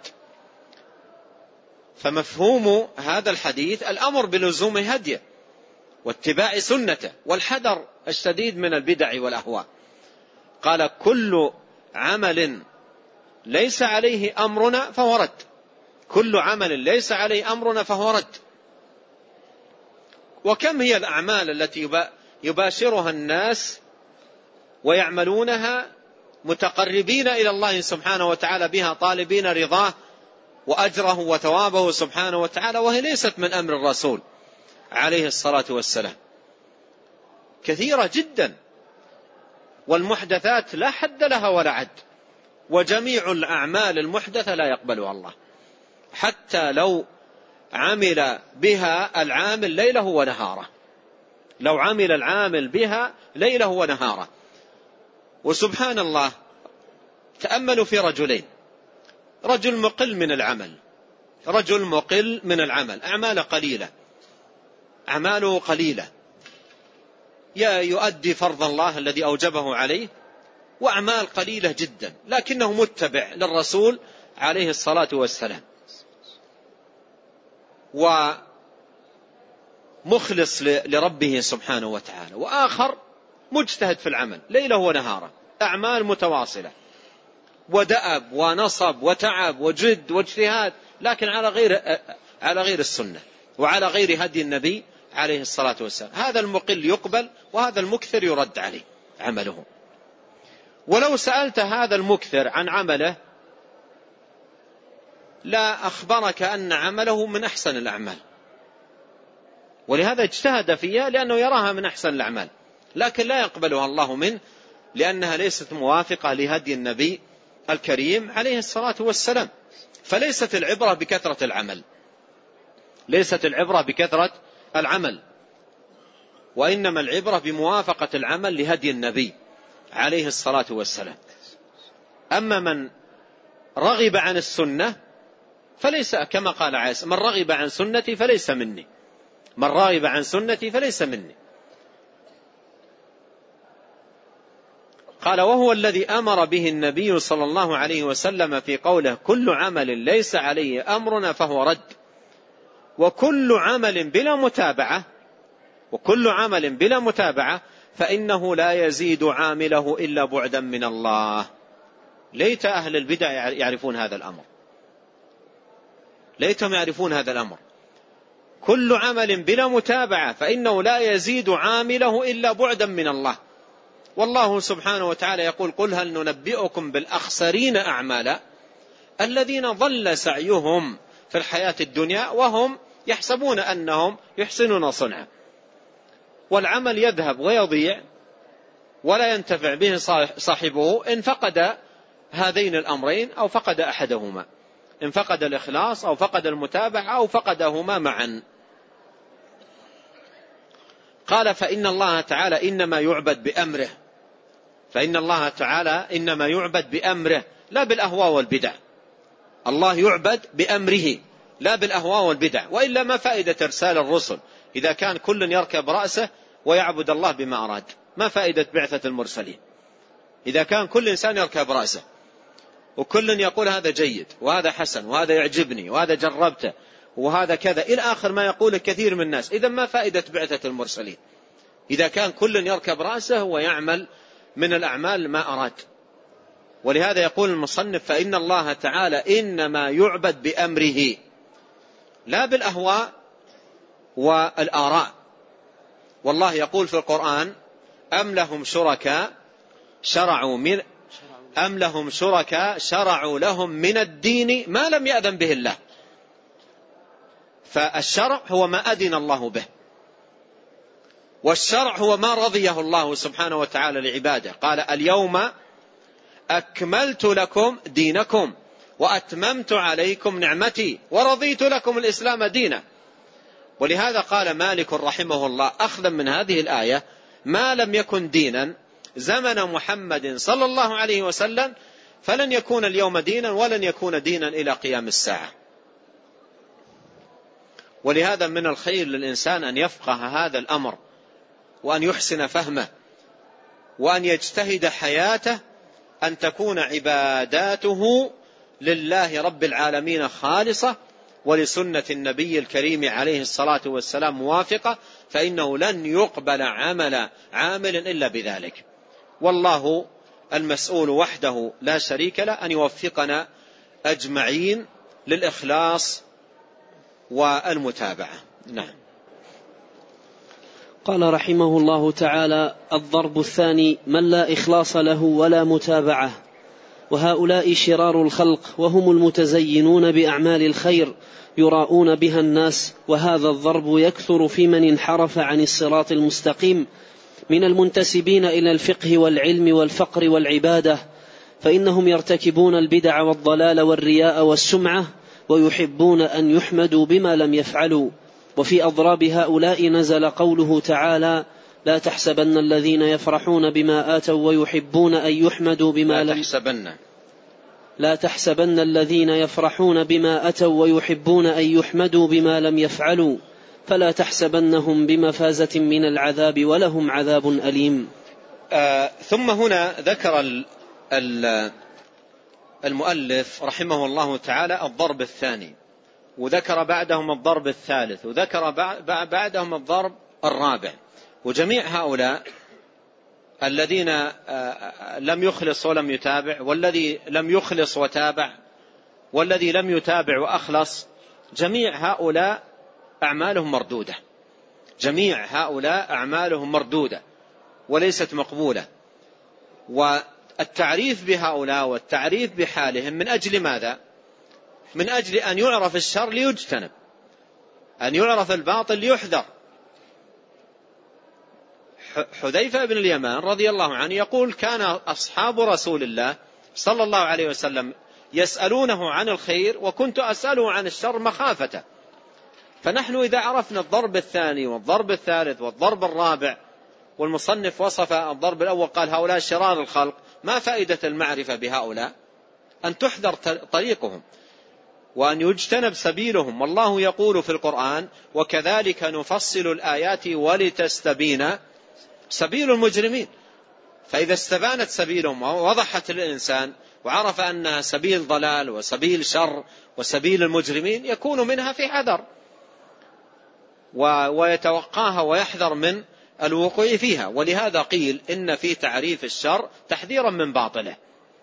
فمفهوم هذا الحديث الأمر بلزوم هديه واتباع سنته والحذر الشديد من البدع والأهواء. قال كل عمل ليس عليه أمرنا فهو رد، كل عمل ليس عليه أمرنا فهو رد. وكم هي الأعمال التي يباشرها الناس ويعملونها متقربين إلى الله سبحانه وتعالى بها، طالبين رضاه وأجره وثوابه سبحانه وتعالى، وهي ليست من أمر الرسول عليه الصلاة والسلام، كثيرة جدا، والمحدثات لا حد لها ولا عد، وجميع الأعمال المحدثة لا يقبلها الله، حتى لو عمل بها العامل ليله ونهاره، لو عمل العامل بها ليله ونهاره. وسبحان الله، تأملوا في رجلين، رجل مقل من العمل، رجل مقل من العمل، أعماله قليلة، يؤدي فرض الله الذي أوجبه عليه، وأعمال قليلة جدا، لكنه متبع للرسول عليه الصلاة والسلام ومخلص لربه سبحانه وتعالى. وآخر مجتهد في العمل ليله ونهاره، أعمال متواصلة ودأب ونصب وتعب وجد واجتهاد، لكن على غير السنة وعلى غير هدي النبي عليه الصلاة والسلام. هذا المقل يقبل، وهذا المكثر يرد عليه عمله. ولو سألت هذا المكثر عن عمله لا أخبرك أن عمله من أحسن الأعمال، ولهذا اجتهد فيها لأنه يراها من أحسن الأعمال، لكن لا يقبلها الله منه لأنها ليست موافقة لهدي النبي الكريم عليه الصلاة والسلام. فليست العبرة بكثرة العمل، ليست العبرة بكثرة العمل، وإنما العبرة بموافقة العمل لهدي النبي عليه الصلاة والسلام. أما من رغب عن السنة فليس، كما قال عيسى: من رغب عن سنتي فليس مني، من رغب عن سنتي فليس مني. قال: وهو الذي أمر به النبي صلى الله عليه وسلم في قوله: كل عمل ليس عليه أمرنا فهو رد. وكل عمل بلا متابعة فإنه لا يزيد عامله إلا بعدا من الله. ليت أهل البدع يعرفون هذا الأمر، ليتهم يعرفون هذا الأمر. كل عمل بلا متابعة فإنه لا يزيد عامله إلا بعدا من الله. والله سبحانه وتعالى يقول: قل هل ننبئكم بالأخسرين أعمالا الذين ضل سعيهم في الحياة الدنيا وهم يحسبون أنهم يحسنون صنعا. والعمل يذهب ويضيع ولا ينتفع به صاحبه إن فقد هذين الأمرين أو فقد أحدهما، إن فقد الإخلاص أو فقد المتابعة أو فقدهما معا. قال: فإن الله تعالى إنما يعبد بأمره، فإن الله تعالى إنما يعبد بأمره لا بالأهواء والبدع. الله يعبد بأمره لا بالأهواء والبدع، وإلا ما فائدة إرسال الرسل إذا كان كل يركب رأسه ويعبد الله بما أراد؟ ما فائدة بعثة المرسلين إذا كان كل إنسان يركب رأسه وكل يقول هذا جيد وهذا حسن وهذا يعجبني وهذا جربته وهذا كذا إلى آخر ما يقول كثير من الناس؟ إذا ما فائدة بعثة المرسلين إذا كان كل يركب رأسه ويعمل من الأعمال ما أراد. ولهذا يقول المصنف: فإن الله تعالى إنما يعبد بأمره لا بالأهواء والآراء. والله يقول في القرآن: أم لهم شركاء شرعوا لهم من الدين ما لم يأذن به الله. فالشرع هو ما أذن الله به، والشرع هو ما رضيه الله سبحانه وتعالى لعباده. قال: اليوم أكملت لكم دينكم وأتممت عليكم نعمتي ورضيت لكم الإسلام دينا. ولهذا قال مالك رحمه الله أخذا من هذه الآية: ما لم يكن دينا زمن محمد صلى الله عليه وسلم فلن يكون اليوم دينا ولن يكون دينا إلى قيام الساعة. ولهذا من الخير للإنسان أن يفقه هذا الأمر وأن يحسن فهمه وأن يجتهد حياته أن تكون عباداته لله رب العالمين خالصة ولسنة النبي الكريم عليه الصلاة والسلام موافقة، فإنه لن يقبل عامل إلا بذلك. والله المسؤول وحده لا شريك له أن يوفقنا أجمعين للإخلاص والمتابعة. نعم. قال رحمه الله تعالى: الضرب الثاني من لا إخلاص له ولا متابعة، وهؤلاء شرار الخلق، وهم المتزينون بأعمال الخير يراؤون بها الناس. وهذا الضرب يكثر في من انحرف عن الصراط المستقيم من المنتسبين إلى الفقه والعلم والفقر والعبادة، فإنهم يرتكبون البدع والضلال والرياء والسمعة، ويحبون أن يحمدوا بما لم يفعلوا. وفي أضراب هؤلاء نزل قوله تعالى: لا تحسبن الذين يفرحون بما آتوا ويحبون أن يحمدوا بما لم لا تحسبن الذين يفرحون بما أتوا ويحبون أن يحمدوا بما لم يفعلوا فلا تحسبنهم بمفازة من العذاب ولهم عذاب أليم. ثم هنا ذكر المؤلف رحمه الله تعالى الضرب الثاني، وذكر بعدهم الضرب الثالث، وذكر بعدهم الضرب الرابع. وجميع هؤلاء الذين لم يخلص ولم يتابع، والذي لم يخلص وتابع، والذي لم يتابع وأخلص، جميع هؤلاء أعمالهم مردودة، جميع هؤلاء أعمالهم مردودة وليست مقبولة. والتعريف بهؤلاء والتعريف بحالهم من أجل ماذا؟ من أجل أن يعرف الشر ليجتنب، أن يعرف الباطل ليحذر. حذيفة بن اليمان رضي الله عنه يقول: كان أصحاب رسول الله صلى الله عليه وسلم يسألونه عن الخير وكنت أسأله عن الشر مخافته. فنحن إذا عرفنا الضرب الثاني والضرب الثالث والضرب الرابع، والمصنف وصف الضرب الأول قال: هؤلاء شرار الخلق، ما فائدة المعرفة بهؤلاء؟ أن تحذر طريقهم وأن يجتنب سبيلهم. والله يقول في القرآن: وكذلك نفصل الآيات ولتستبين سبيل المجرمين. فإذا استبانت سبيلهم ووضحت الإنسان وعرف أنها سبيل ضلال وسبيل شر وسبيل المجرمين، يكون منها في حذر ويتوقاها ويحذر من الوقوع فيها. ولهذا قيل إن في تعريف الشر تحذيرا من باطله.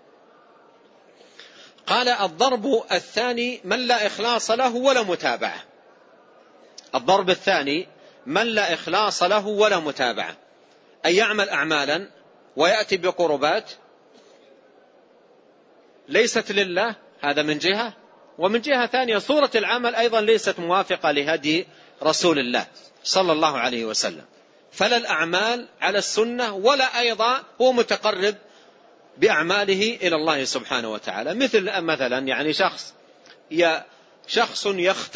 قال: الضرب الثاني من لا إخلاص له ولا متابعة. الضرب الثاني من لا إخلاص له ولا متابعة، أن يعمل أعمالا ويأتي بقربات ليست لله، هذا من جهة، ومن جهة ثانية صورة العمل أيضا ليست موافقة لهدي رسول الله صلى الله عليه وسلم. فلا الأعمال على السنة ولا أيضا هو متقرب بأعماله إلى الله سبحانه وتعالى. مثلا يعني شخص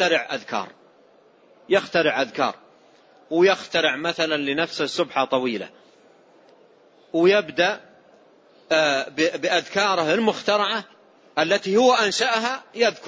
يخترع أذكار ويخترع مثلا لنفسه سبحة طويلة، ويبدأ بأذكاره المخترعة التي هو أنشأها،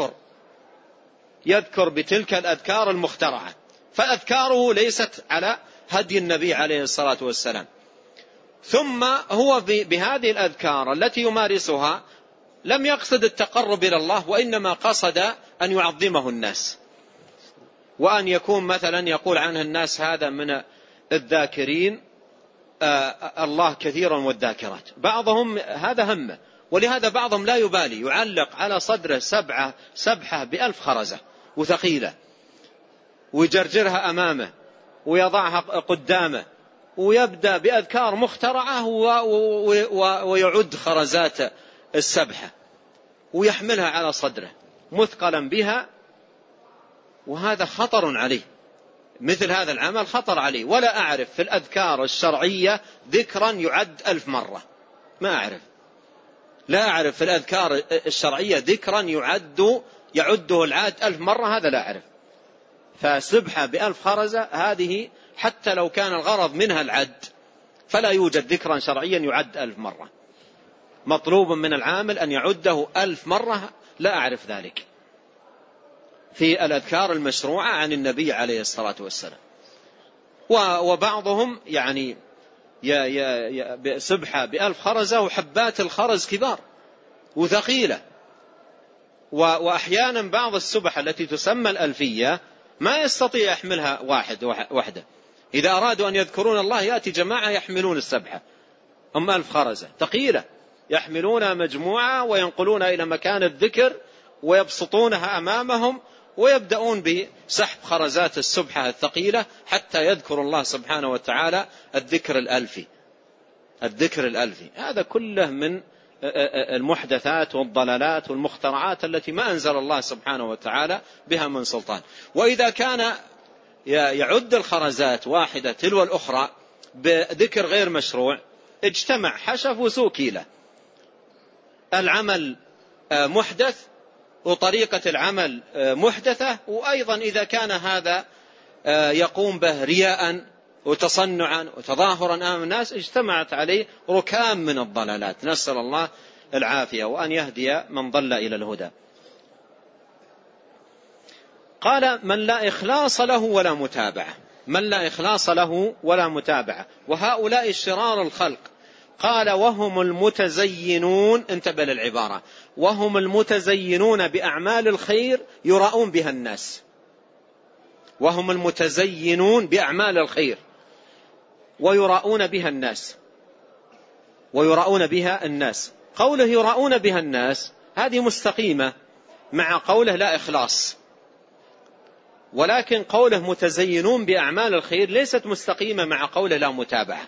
يذكر بتلك الأذكار المخترعة، فأذكاره ليست على هدي النبي عليه الصلاة والسلام. ثم هو بهذه الأذكار التي يمارسها لم يقصد التقرب إلى الله، وإنما قصد أن يعظمه الناس، وأن يكون مثلا يقول عنه الناس: هذا من الذاكرين الله كثيرا والذاكرات. بعضهم هذا همه، ولهذا بعضهم لا يبالي، يعلق على صدره سبحة ب1000 خرزة وثقيلة، ويجرجرها أمامه ويضعها قدامه، ويبدأ بأذكار مخترعة ويعد خرزات السبحة ويحملها على صدره مثقلا بها. وهذا خطر عليه، مثل هذا العمل خطر عليه. ولا أعرف في الأذكار الشرعية ذكرا يعد 1000 مرة، ما أعرف، لا أعرف في الأذكار الشرعية ذكرا يعده العاد 1000 مرة، هذا لا أعرف. فسبحة ب1000 خرزة هذه حتى لو كان الغرض منها العد، فلا يوجد ذكرا شرعيا يعد 1000 مرة. مطلوب من العامل أن يعده 1000 مرة، لا أعرف ذلك في الأذكار المشروعة عن النبي عليه الصلاة والسلام. وبعضهم يعني سبحة ب1000 خرزة، وحبات الخرز كبار وثقيلة. وأحيانا بعض السبح التي تسمى الألفية ما يستطيع يحملها واحدة. إذا أرادوا أن يذكرون الله يأتي جماعة يحملون السبحة، هم 1000 خرزة ثقيلة، يحملون مجموعة وينقلون إلى مكان الذكر ويبسطونها أمامهم، ويبدأون بسحب خرزات السبحة الثقيلة حتى يذكر الله سبحانه وتعالى الذكر الألفي. هذا كله من المحدثات والضلالات والمخترعات التي ما أنزل الله سبحانه وتعالى بها من سلطان. وإذا كان يعد الخرزات واحدة تلو الأخرى بذكر غير مشروع، اجتمع حشف وسوء كيلة. العمل محدث وطريقة العمل محدثة، وأيضا إذا كان هذا يقوم به رياء وتصنعا وتظاهرا أمام الناس، اجتمعت عليه ركام من الضلالات. نسأل الله العافية وأن يهدي من ضل إلى الهدى. قال من لا إخلاص له ولا متابعة، من لا إخلاص له ولا متابعة، وهؤلاء شرار الخلق. قال وهم المتزينون، انتبه للعبارة، وهم المتزينون بأعمال الخير يراؤون بها الناس، وهم المتزينون بأعمال الخير ويراؤون بها الناس، ويراؤون بها الناس. قوله يراؤون بها الناس هذه مستقيمة مع قوله لا إخلاص، ولكن قوله متزينون بأعمال الخير ليست مستقيمة مع قوله لا متابعة،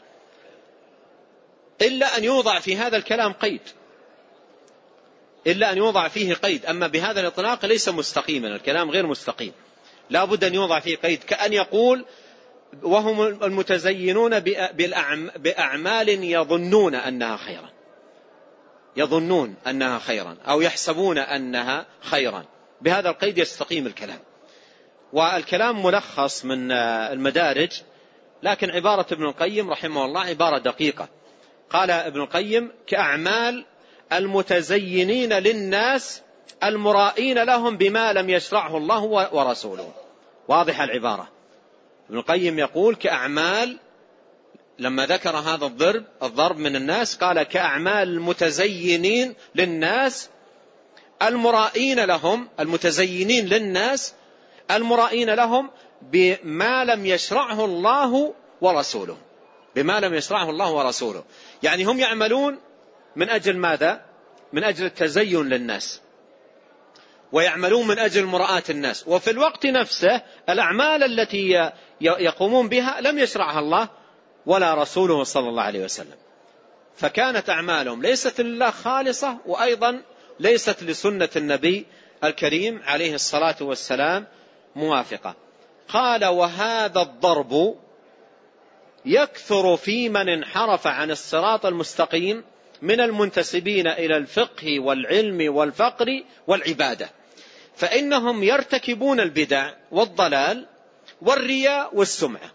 إلا أن يوضع في هذا الكلام قيد، إلا أن يوضع فيه قيد. أما بهذا الإطلاق ليس مستقيما، الكلام غير مستقيم، لا بد أن يوضع فيه قيد، كأن يقول وهم المتزينون بأعمال يظنون أنها خيرا، يظنون أنها خيرا أو يحسبون أنها خيرا، بهذا القيد يستقيم الكلام. والكلام ملخص من المدارج، لكن عبارة ابن القيم رحمه الله عبارة دقيقة. قال ابن القيم كأعمال المتزينين للناس المرائين لهم بما لم يشرعه الله ورسوله. واضح العبارة. ابن القيم يقول كأعمال، لما ذكر هذا الضرب من الناس قال كأعمال المتزينين للناس المرائين لهم، المتزينين للناس المرائين لهم بما لم يشرعه الله ورسوله، بما لم يشرعه الله ورسوله. يعني هم يعملون من أجل ماذا؟ من أجل التزين للناس، ويعملون من أجل مراءة الناس، وفي الوقت نفسه الأعمال التي يقومون بها لم يشرعها الله ولا رسوله صلى الله عليه وسلم، فكانت أعمالهم ليست لله خالصة، وأيضا ليست لسنة النبي الكريم عليه الصلاة والسلام موافقة. قال وهذا الضرب يكثر في من انحرف عن الصراط المستقيم من المنتسبين إلى الفقه والعلم والفقر والعبادة، فإنهم يرتكبون البدع والضلال والرياء والسمعة،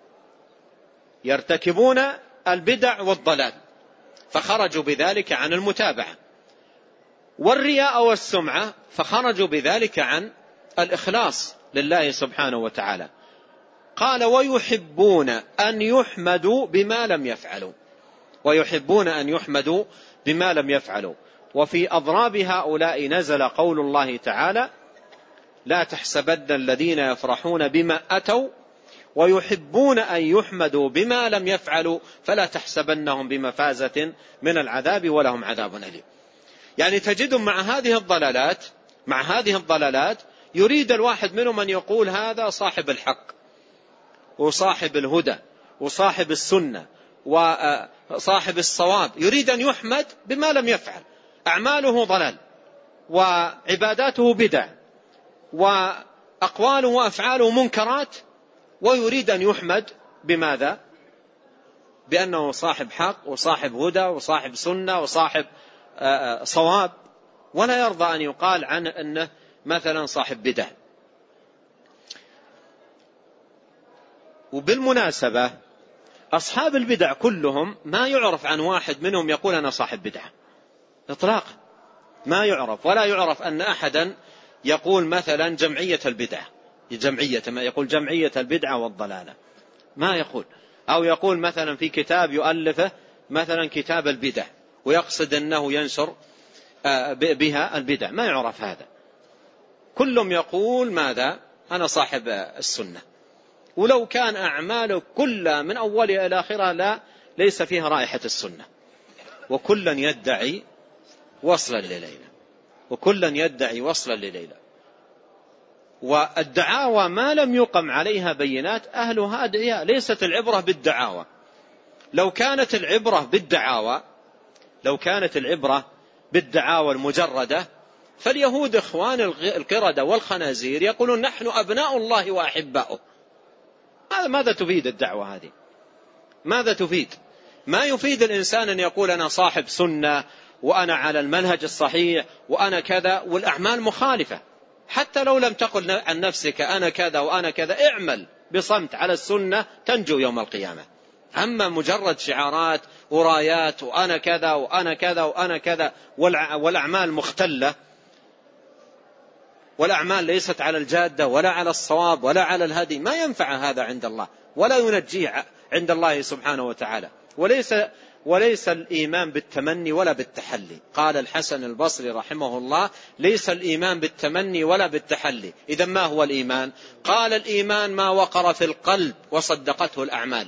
يرتكبون البدع والضلال فخرجوا بذلك عن المتابعة، والرياء والسمعة فخرجوا بذلك عن الإخلاص لله سبحانه وتعالى. قال ويحبون أن يحمدوا بما لم يفعلوا، ويحبون أن يحمدوا بما لم يفعلوا. وفي أضراب هؤلاء نزل قول الله تعالى لا تحسبن الذين يفرحون بما أتوا ويحبون أن يحمدوا بما لم يفعلوا فلا تحسبنهم بمفازة من العذاب ولهم عذاب أليم. يعني تجدهم مع هذه الضلالات يريد الواحد منهم أن يقول هذا صاحب الحق وصاحب الهدى وصاحب السنة وصاحب الصواب، يريد أن يحمد بما لم يفعل، أعماله ضلال وعباداته بدع وأقواله وأفعاله منكرات، ويريد أن يحمد بماذا؟ بأنه صاحب حق وصاحب هدى وصاحب سنة وصاحب صواب، ولا يرضى أن يقال عنه أنه مثلا صاحب بدع. وبالمناسبة أصحاب البدع كلهم ما يعرف عن واحد منهم يقول أنا صاحب بدعة إطلاقا، ما يعرف، ولا يعرف أن أحدا يقول مثلا جمعية البدعة، يقول جمعية البدعة والضلالة، ما يقول، أو يقول مثلا في كتاب يؤلفه مثلا كتاب البدع ويقصد أنه ينشر بها البدع، ما يعرف هذا. كلهم يقول ماذا؟ أنا صاحب السنة، ولو كان أعماله كلها من أولها إلى آخرها ليس فيها رائحة السنة، وكلا يدعي وصلا لليلى، وكلا يدعي وصلا لليلى. والدعاوى ما لم يقم عليها بينات أهلها أدعياء، ليست العبرة بالدعاوى. لو كانت العبرة بالدعاوى المجردة فاليهود إخوان القردة والخنازير يقولون نحن أبناء الله وأحباؤه. ماذا تفيد الدعوة هذه؟ ماذا تفيد؟ ما يفيد الإنسان أن يقول أنا صاحب سنة وأنا على المنهج الصحيح وأنا كذا والأعمال مخالفة. حتى لو لم تقل عن نفسك أنا كذا وأنا كذا، اعمل بصمت على السنة تنجو يوم القيامة. أما مجرد شعارات ورايات وأنا كذا وأنا كذا وأنا كذا والأعمال مختلة، والأعمال ليست على الجادة ولا على الصواب ولا على الهدي، ما ينفع هذا عند الله ولا ينجيه عند الله سبحانه وتعالى. وليس الإيمان بالتمني ولا بالتحلي. قال الحسن البصري رحمه الله: ليس الإيمان بالتمني ولا بالتحلي. إذا ما هو الإيمان؟ قال: الإيمان ما وقر في القلب وصدقته الأعمال.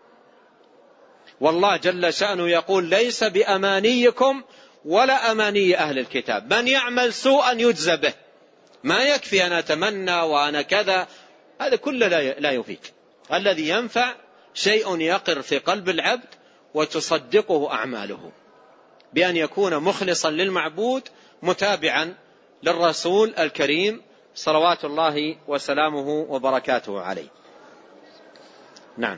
والله جل شأنه يقول: ليس بأمانيكم ولا أماني أهل الكتاب، من يعمل سوءا يجزى به. ما يكفي أنا أتمنى وأنا كذا، هذا كله لا يفيد. الذي ينفع شيء يقر في قلب العبد وتصدقه أعماله، بأن يكون مخلصا للمعبود متابعا للرسول الكريم صلوات الله وسلامه وبركاته عليه. نعم.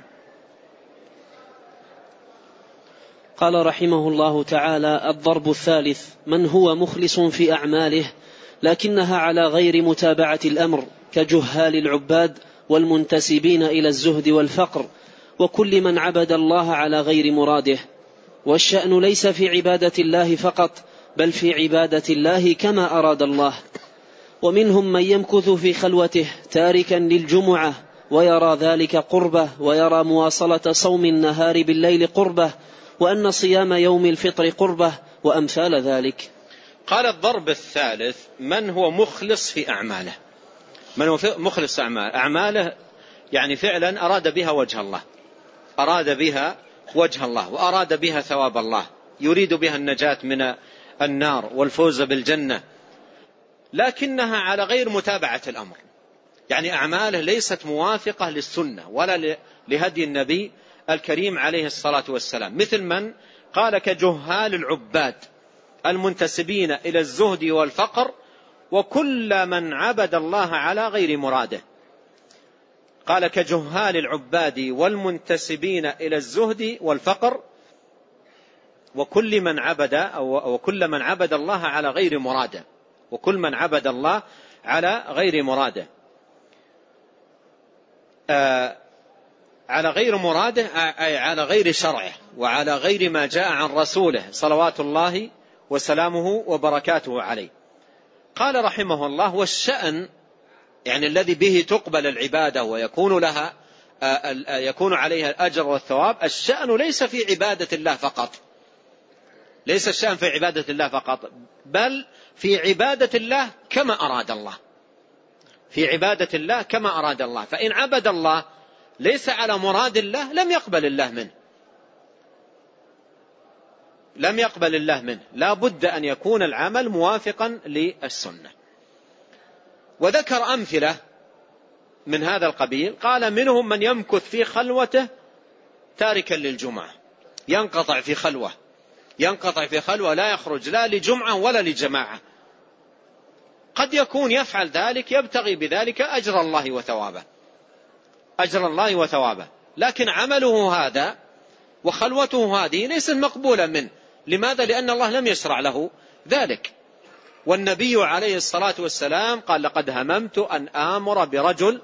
قال رحمه الله تعالى: الضرب الثالث: من هو مخلص في أعماله لكنها على غير متابعة الأمر، كجهال العباد والمنتسبين إلى الزهد والفقر وكل من عبد الله على غير مراده. والشأن ليس في عبادة الله فقط، بل في عبادة الله كما أراد الله. ومنهم من يمكث في خلوته تاركا للجمعة ويرى ذلك قربة، ويرى مواصلة صوم النهار بالليل قربة، وأن صيام يوم الفطر قربة، وأمثال ذلك. قال: الضرب الثالث: من هو مخلص في أعماله. من هو مخلص أعماله يعني فعلا أراد بها وجه الله، أراد بها وجه الله وأراد بها ثواب الله، يريد بها النجاة من النار والفوز بالجنة، لكنها على غير متابعة الأمر. يعني أعماله ليست موافقة للسنة ولا لهدي النبي الكريم عليه الصلاة والسلام. مثل من قال: كجهال العباد المنتسبين إلى الزهد والفقر وكل من عبد الله على غير مراده. قال: كجهال العباد والمنتسبين إلى الزهد والفقر وكل من عبد الله على غير مراده. وكل من عبد الله على غير مراده. على غير مراده أي على غير شرعه وعلى غير ما جاء عن رسوله صلوات الله وسلامه وبركاته عليه. قال رحمه الله: والشأن يعني الذي به تقبل العبادة ويكون لها يكون عليها الأجر والثواب. الشأن ليس في عبادة الله فقط، ليس الشأن في عبادة الله فقط، بل في عبادة الله كما أراد الله. في عبادة الله كما أراد الله. فإن عبد الله ليس على مراد الله لم يقبل الله منه، لم يقبل الله منه. لا بد أن يكون العمل موافقا للسنة. وذكر أمثلة من هذا القبيل. قال: منهم من يمكث في خلوته تاركا للجمعة، ينقطع في خلوة لا يخرج لا لجمعة ولا لجماعة. قد يكون يفعل ذلك يبتغي بذلك أجر الله وثوابه، لكن عمله هذا وخلوته هذه ليس مقبولا منه. لماذا؟ لأن الله لم يشرع له ذلك. والنبي عليه الصلاة والسلام قال: لقد هممت أن آمر برجل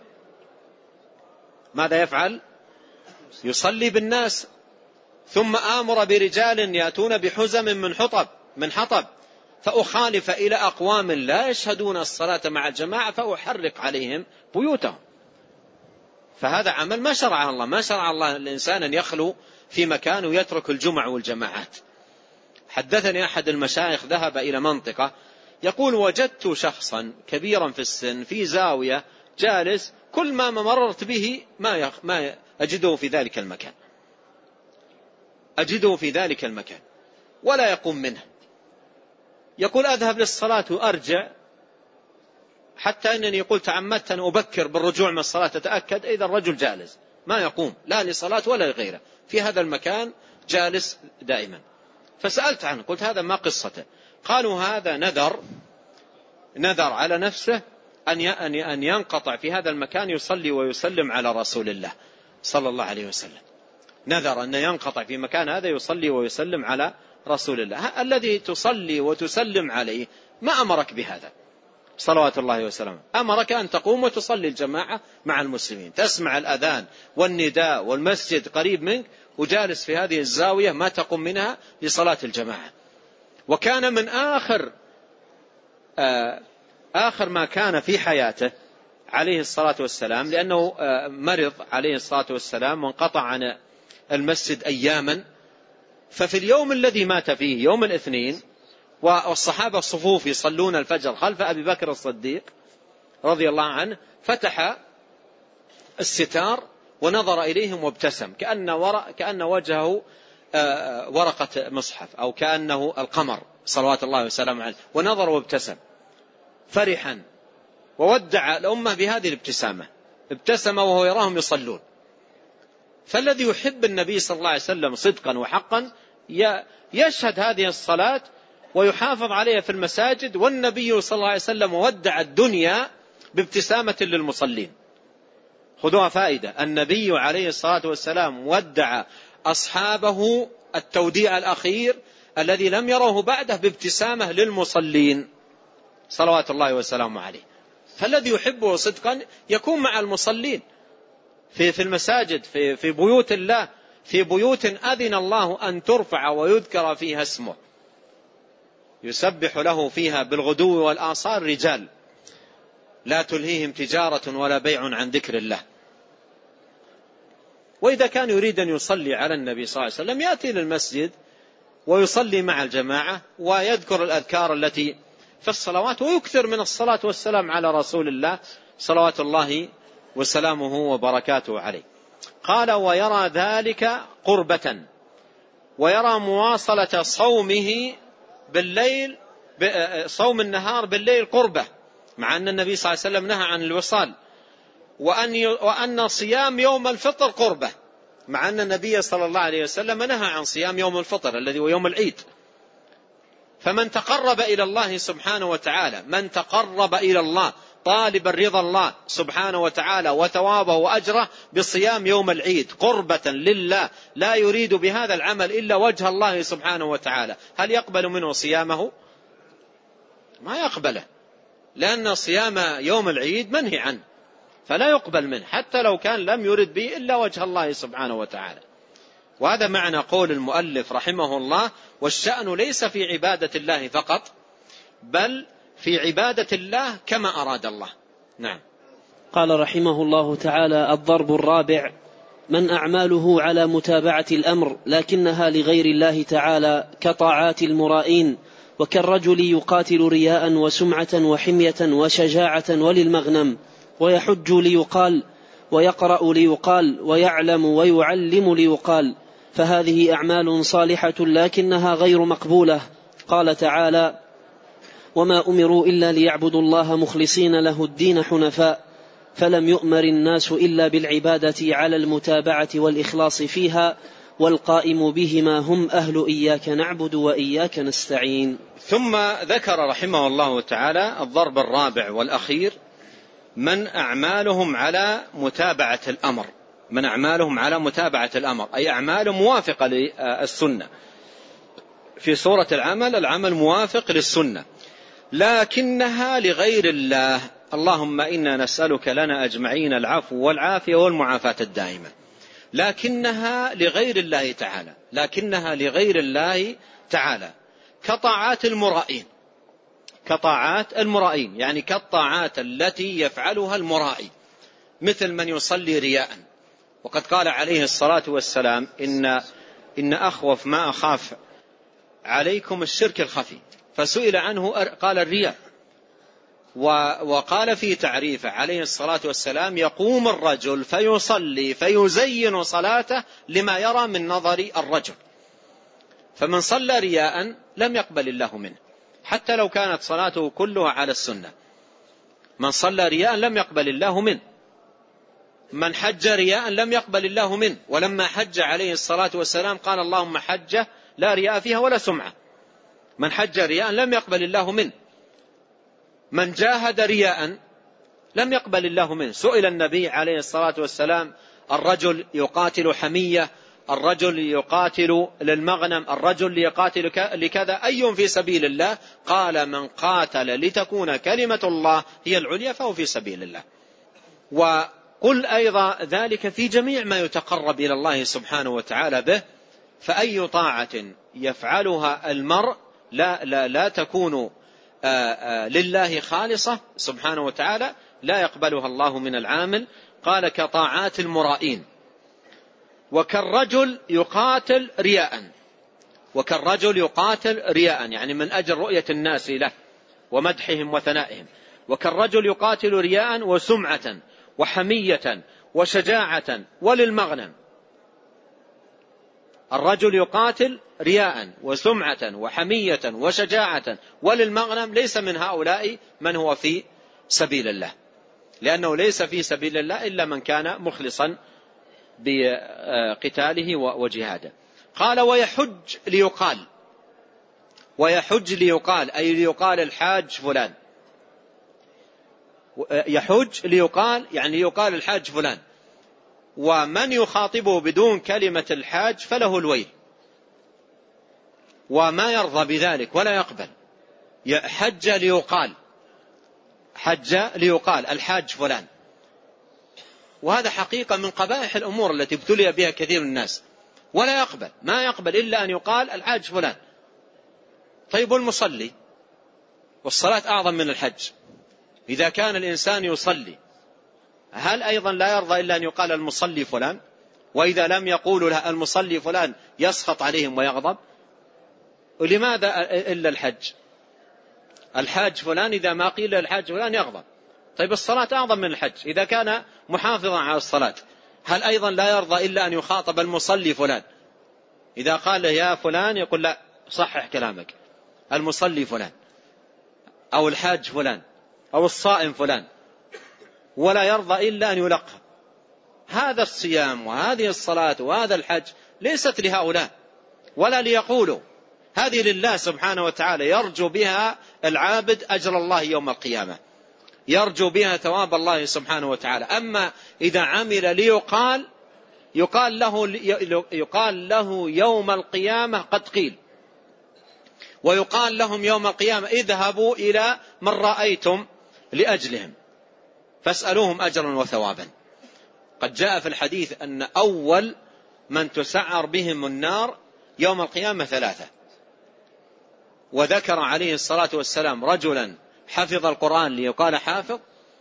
ماذا يفعل؟ يصلي بالناس، ثم آمر برجال يأتون بحزم من حطب فأخالف إلى أقوام لا يشهدون الصلاة مع الجماعة فأحرق عليهم بيوتهم. فهذا عمل ما شرع الله. ما شرع الله الإنسان أن يخلو في مكان ويترك الجمع والجماعات. حدثني أحد المشايخ ذهب إلى منطقة يقول: وجدت شخصا كبيرا في السن في زاوية جالس، كل ما مررت به ما أجده في ذلك المكان ولا يقوم منه. يقول: أذهب للصلاة وأرجع، حتى أنني يقول تعمدت أن أبكر بالرجوع من الصلاة تتأكد إذا الرجل جالس ما يقوم لا لصلاة ولا لغيره، في هذا المكان جالس دائما. فسألت عنه قلت: هذا ما قصته؟ قالوا: هذا نذر على نفسه أن ينقطع في هذا المكان يصلي ويسلم على رسول الله صلى الله عليه وسلم. نذر أن ينقطع في مكان هذا يصلي ويسلم على رسول الله. الذي تصلي وتسلم عليه ما أمرك بهذا صلوات الله وسلامه، أمرك أن تقوم وتصلي الجماعة مع المسلمين، تسمع الأذان والنداء والمسجد قريب منك وجالس في هذه الزاوية ما تقوم منها لصلاة الجماعة. وكان من آخر آخر ما كان في حياته عليه الصلاة والسلام، لأنه مرض عليه الصلاة والسلام وانقطع عن المسجد أياما، ففي اليوم الذي مات فيه يوم الاثنين والصحابة الصفوف يصلون الفجر خلف أبي بكر الصديق رضي الله عنه، فتح الستار ونظر إليهم وابتسم كأن وجهه ورقة مصحف أو كأنه القمر صلوات الله وسلامه عليه، ونظر وابتسم فرحا وودع الأمة بهذه الابتسامة، ابتسم وهو يراهم يصلون. فالذي يحب النبي صلى الله عليه وسلم صدقا وحقا يشهد هذه الصلاة ويحافظ عليها في المساجد، والنبي صلى الله عليه وسلم ودع الدنيا بابتسامة للمصلين. خذوها فائدة، النبي عليه الصلاة والسلام ودع أصحابه التوديع الأخير الذي لم يروه بعده بابتسامة للمصلين صلوات الله وسلامه عليه. فالذي يحبه صدقا يكون مع المصلين في المساجد، في بيوت الله، في بيوت أذن الله أن ترفع ويذكر فيها اسمه، يسبح له فيها بالغدو والآصال رجال لا تلهيهم تجارة ولا بيع عن ذكر الله. وإذا كان يريد أن يصلي على النبي صلى الله عليه وسلم يأتي للمسجد ويصلي مع الجماعة ويذكر الأذكار التي في الصلوات، ويكثر من الصلاة والسلام على رسول الله صلوات الله وسلامه وبركاته عليه. قال ويرى ذلك قربة، ويرى مواصلة صومه بالليل، صوم النهار بالليل قربة، مع أن النبي صلى الله عليه وسلم نهى عن الوصال، وأن صيام يوم الفطر قربة، مع أن النبي صلى الله عليه وسلم نهى عن صيام يوم الفطر الذي هو يوم العيد. فمن تقرب إلى الله سبحانه وتعالى، من تقرب إلى الله طالبا رضا الله سبحانه وتعالى وثوابه وأجره بصيام يوم العيد قربة لله، لا يريد بهذا العمل إلا وجه الله سبحانه وتعالى، هل يقبل منه صيامه؟ ما يقبله، لأن صيام يوم العيد منهي عنه، فلا يقبل منه حتى لو كان لم يرد به إلا وجه الله سبحانه وتعالى. وهذا معنى قول المؤلف رحمه الله: والشأن ليس في عبادة الله فقط، بل في عبادة الله كما أراد الله. نعم. قال رحمه الله تعالى: الضرب الرابع: من أعماله على متابعة الأمر لكنها لغير الله تعالى كطاعات المرائين، وكالرجل يقاتل رياء وسمعة وحمية وشجاعة وللمغنم، ويحج ليقال، ويقرأ ليقال، ويعلم ويعلم ليقال، فهذه أعمال صالحة لكنها غير مقبولة. قال تعالى: وما أمروا إلا ليعبدوا الله مخلصين له الدين حنفاء، فلم يؤمر الناس إلا بالعبادة على المتابعة والإخلاص فيها، والقائم بهما هم أهل إياك نعبد وإياك نستعين. ثم ذكر رحمه الله تعالى الضرب الرابع والأخير: من أعمالهم على متابعة الأمر، من أعمالهم على متابعة الأمر أي أعمال موافقة للسنة، في صورة العمل موافق للسنة، لكنها لغير الله. اللهم إنا نسألك لنا أجمعين العفو والعافية والمعافاة الدائمة. لكنها لغير الله تعالى، لكنها لغير الله تعالى كطاعات المرائين، كطاعات المرائين يعني كالطاعات التي يفعلها المرائي، مثل من يصلي رياء. وقد قال عليه الصلاة والسلام: إن أخوف ما أخاف عليكم الشرك الخفي، فسئل عنه قال الرياء. وقال في تعريفه عليه الصلاة والسلام: يقوم الرجل فيصلي فيزين صلاته لما يرى من نظر الرجل، فمن صلى رياء لم يقبل الله منه حتى لو كانت صلاته كلها على السنة. من صلى رياء لم يقبل الله منه، من حج رياء لم يقبل الله منه، ولما حج عليه الصلاة والسلام قال: اللهم حجة لا رياء فيها ولا سمعة. من حج رياء لم يقبل الله منه، من جاهد رياء لم يقبل الله منه. سئل النبي عليه الصلاة والسلام: الرجل يقاتل حمية، الرجل يقاتل للمغنم، الرجل يقاتل لكذا، أي في سبيل الله؟ قال: من قاتل لتكون كلمة الله هي العليا فهو في سبيل الله. وقل أيضا ذلك في جميع ما يتقرب إلى الله سبحانه وتعالى به، فأي طاعة يفعلها المرء لا تكون لله خالصة سبحانه وتعالى لا يقبلها الله من العامل. قال كطاعات المرائين. وكالرجل يقاتل رياء، وكالرجل يقاتل رياء يعني من أجل رؤية الناس له ومدحهم وثنائهم. وكالرجل يقاتل رياء وسمعة وحمية وشجاعة وللمغنم. الرجل يقاتل رياء وسمعة وحمية وشجاعة وللمغنم، ليس من هؤلاء من هو في سبيل الله، لأنه ليس في سبيل الله إلا من كان مخلصا بقتاله وجهاده. قال ويحج ليقال، ويحج ليقال أي ليقال الحاج فلان، يحج ليقال يعني ليقال الحاج فلان. ومن يخاطبه بدون كلمة الحاج فله الويل، وما يرضى بذلك ولا يقبل. حج ليقال، حج ليقال الحاج فلان، وهذا حقيقة من قبائح الأمور التي ابتلي بها كثير من الناس، ولا يقبل، ما يقبل إلا أن يقال الحاج فلان. طيب المصلي، والصلاة أعظم من الحج، إذا كان الإنسان يصلي هل أيضا لا يرضى إلا أن يقال المصلي فلان؟ وإذا لم يقولوا له المصلي فلان يسخط عليهم ويغضب. ولماذا إلا الحج؟ الحاج فلان إذا ما قيل الحاج فلان يغضب. طيب الصلاة أعظم من الحج، إذا كان محافظا على الصلاة هل أيضا لا يرضى إلا أن يخاطب المصلي فلان؟ إذا قال يا فلان يقول لا صحح كلامك، المصلي فلان أو الحاج فلان أو الصائم فلان، ولا يرضى إلا أن يلقى. هذا الصيام وهذه الصلاة وهذا الحج ليست لهؤلاء ولا ليقولوا، هذه لله سبحانه وتعالى، يرجو بها العابد أجر الله يوم القيامة، يرجو بها ثواب الله سبحانه وتعالى. أما إذا عمل ليقال يقال له يوم القيامة قد قيل، ويقال لهم يوم القيامة اذهبوا إلى من رأيتم لأجلهم فاسألوهم أجرا وثوابا. قد جاء في الحديث أن أول من تسعر بهم النار يوم القيامة 3، وذكر عليه الصلاة والسلام رجلا حفظ القرآن ليقال حافظ،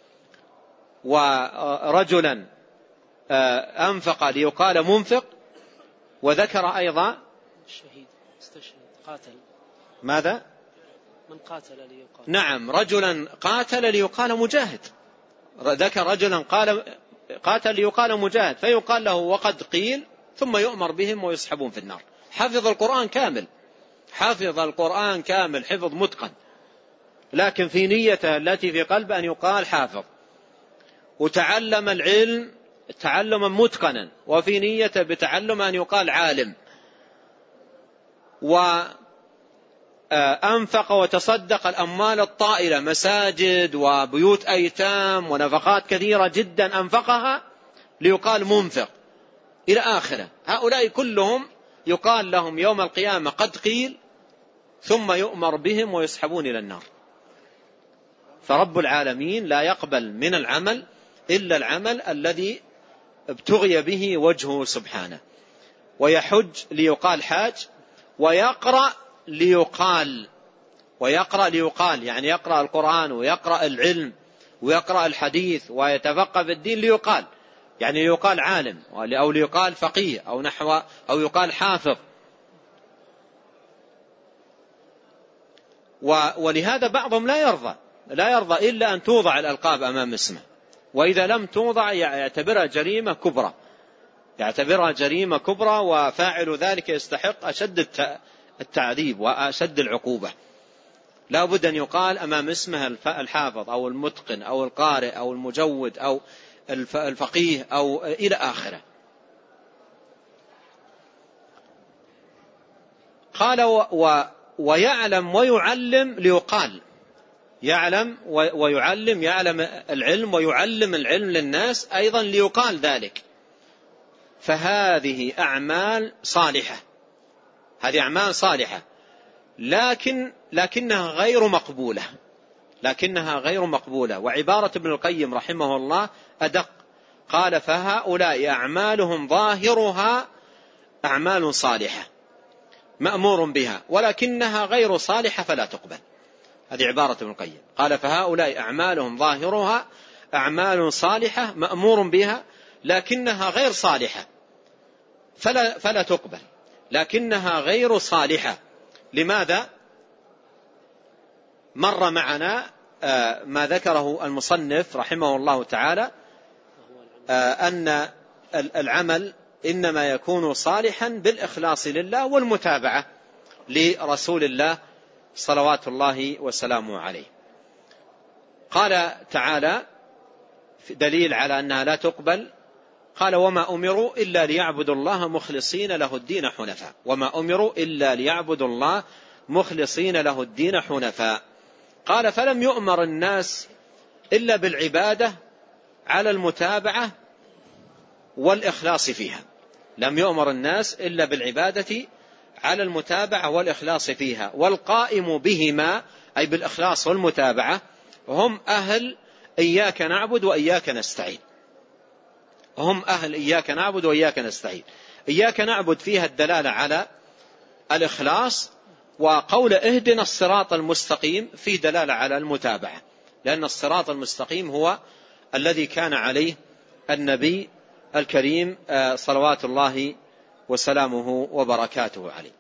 ورجلا أنفق ليقال منفق، وذكر أيضا الشهيد استشهد قاتل. ماذا؟ من قاتل ليقال. نعم، رجلا قاتل ليقال مجاهد، ذكر رجلا قاتل ليقال مجاهد، فيقال له وقد قيل، ثم يؤمر بهم ويسحبون في النار. حفظ القرآن كامل، حفظ القرآن كامل حفظ متقن، لكن في نيته التي في قلبه أن يقال حافظ، وتعلم العلم تعلما متقنا، وفي نيته بتعلم أن يقال عالم، وأنفق وتصدق الأموال الطائلة، مساجد وبيوت أيتام ونفقات كثيرة جدا أنفقها ليقال منفق إلى آخره. هؤلاء كلهم يقال لهم يوم القيامة قد قيل، ثم يؤمر بهم ويسحبون إلى النار. فرب العالمين لا يقبل من العمل إلا العمل الذي ابتغي به وجهه سبحانه. ويحج ليقال حاج، ويقرأ ليقال، ويقرأ ليقال يعني يقرأ القرآن ويقرأ العلم ويقرأ الحديث ويتفقه في الدين ليقال، يعني ليقال عالم أو ليقال فقيه أو نحو أو يقال حافظ. ولهذا بعضهم لا يرضى إلا أن توضع الألقاب أمام اسمه، وإذا لم توضع يعتبرها جريمة كبرى، يعتبرها جريمة كبرى، وفاعل ذلك يستحق أشد التعذيب وأشد العقوبة. لا بد أن يقال أمام اسمه الحافظ أو المتقن أو القارئ أو المجود أو الفقيه أو إلى آخره. قال ويعلم ويعلم ليقال، يعلم ويعلم، يعلم العلم ويعلم العلم للناس أيضا ليقال ذلك. فهذه أعمال صالحة، هذه أعمال صالحة، لكنها غير مقبولة، لكنها غير مقبولة. وعبارة ابن القيم رحمه الله أدق، قال فهؤلاء أعمالهم ظاهرها أعمال صالحة مأمور بها، ولكنها غير صالحة فلا تقبل. هذه عبارة ابن القيم. قال فهؤلاء أعمالهم ظاهرها أعمال صالحة مأمور بها لكنها غير صالحة فلا تقبل، لكنها غير صالحة. لماذا؟ مر معنا ما ذكره المصنف رحمه الله تعالى أن العمل إنما يكون صالحا بالإخلاص لله والمتابعة لرسول الله صلوات الله وسلامه عليه. قال تعالى دليل على أنها لا تقبل، قال وما أمروا إلا ليعبدوا الله مخلصين له الدين حنفاء. وما أمروا إلا ليعبدوا الله مخلصين له الدين حنفاء. قال فلم يؤمر الناس إلا بالعبادة على المتابعة والإخلاص فيها. لم يؤمر الناس إلا بالعبادة على المتابعة والإخلاص فيها، والقائم بهما أي بالإخلاص والمتابعة هم أهل إياك نعبد وإياك نستعين. هم أهل إياك نعبد وإياك نستعين. إياك نعبد فيها الدلالة على الإخلاص، وقول اهدنا الصراط المستقيم في دلالة على المتابعة، لأن الصراط المستقيم هو الذي كان عليه النبي الكريم صلوات الله وسلامه وبركاته عليه.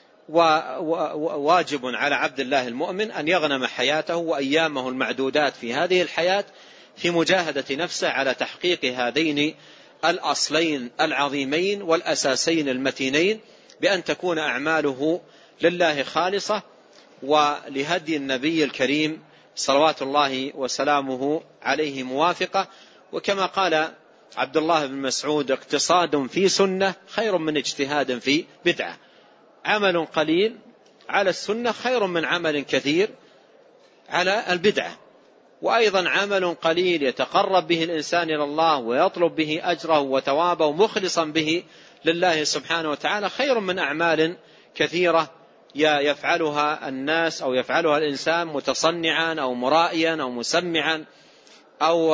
وواجب على عبد الله المؤمن أن يغنم حياته وأيامه المعدودات في هذه الحياة في مجاهدة نفسه على تحقيق هذين الأصلين العظيمين والأساسين المتينين، بأن تكون أعماله لله خالصة ولهدي النبي الكريم صلوات الله وسلامه عليه موافقة. وكما قال عبد الله بن مسعود اقتصاد في سنة خير من اجتهاد في بدعة. عمل قليل على السنة خير من عمل كثير على البدعة. وأيضا عمل قليل يتقرب به الإنسان إلى الله ويطلب به أجره وثوابه مخلصا به لله سبحانه وتعالى خير من أعمال كثيرة يفعلها الناس أو يفعلها الإنسان متصنعا أو مرائيا أو مسمعا أو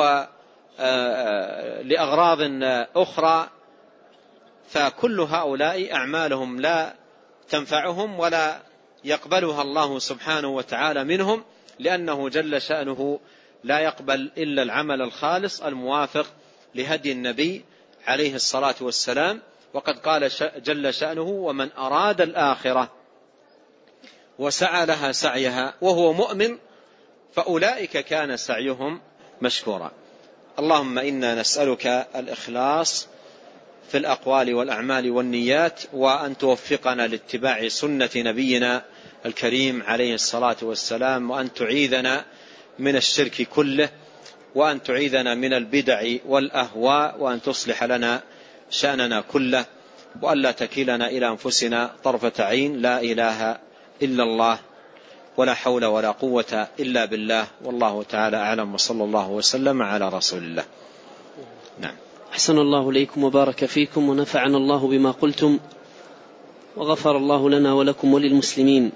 لأغراض أخرى. فكل هؤلاء أعمالهم لا تنفعهم ولا يقبلها الله سبحانه وتعالى منهم، لأنه جل شأنه لا يقبل إلا العمل الخالص الموافق لهدي النبي عليه الصلاة والسلام. وقد قال جل شأنه ومن أراد الآخرة وسعى لها سعيها وهو مؤمن فأولئك كان سعيهم مشكورا. اللهم إنا نسألك الإخلاص في الأقوال والأعمال والنيات، وأن توفقنا لاتباع سنة نبينا الكريم عليه الصلاة والسلام، وأن تعيذنا من الشرك كله، وأن تعيذنا من البدع والأهواء، وأن تصلح لنا شأننا كله، وأن لا تكلنا إلى أنفسنا طرفة عين. لا إله إلا الله ولا حول ولا قوة إلا بالله، والله تعالى أعلم، وصلى الله وسلم على رسول الله. نعم. أحسن الله إليكم وبارك فيكم ونفعنا الله بما قلتم وغفر الله لنا ولكم وللمسلمين.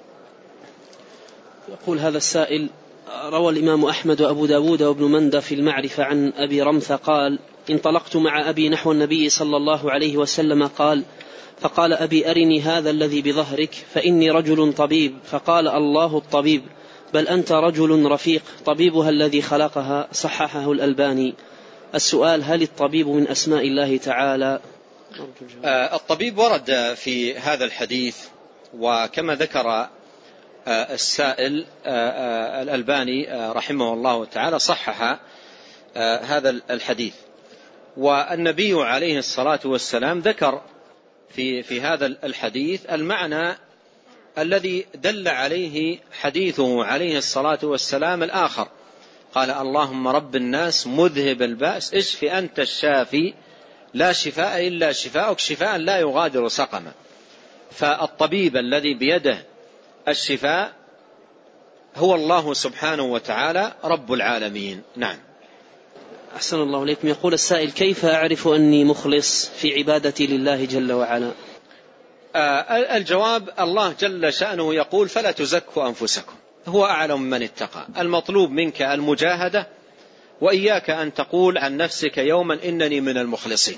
يقول هذا السائل: روى الإمام أحمد وأبو داود وابن مندى في المعرفة عن أبي رمثة قال: انطلقت مع أبي نحو النبي صلى الله عليه وسلم قال: فقال أبي أرني هذا الذي بظهرك فإني رجل طبيب. فقال: الله الطبيب، بل أنت رجل رفيق، طبيبها الذي خلقها. صححه الألباني. السؤال: هل الطبيب من أسماء الله تعالى؟ الطبيب ورد في هذا الحديث، وكما ذكر السائل الألباني رحمه الله تعالى صحح هذا الحديث. والنبي عليه الصلاة والسلام ذكر في هذا الحديث المعنى الذي دل عليه حديثه عليه الصلاة والسلام الآخر. قال: اللهم رب الناس مذهب البأس اشف أنت الشافي لا شفاء إلا شفاءك شفاء لا يغادر سقما. فالطبيب الذي بيده الشفاء هو الله سبحانه وتعالى رب العالمين. نعم. أحسن الله إليكم. يقول السائل: كيف أعرف أني مخلص في عبادتي لله جل وعلا؟ الجواب: الله جل شأنه يقول: فلا تزكوا أنفسكم هو أعلم من اتقى. المطلوب منك المجاهدة، وإياك أن تقول عن نفسك يوما إنني من المخلصين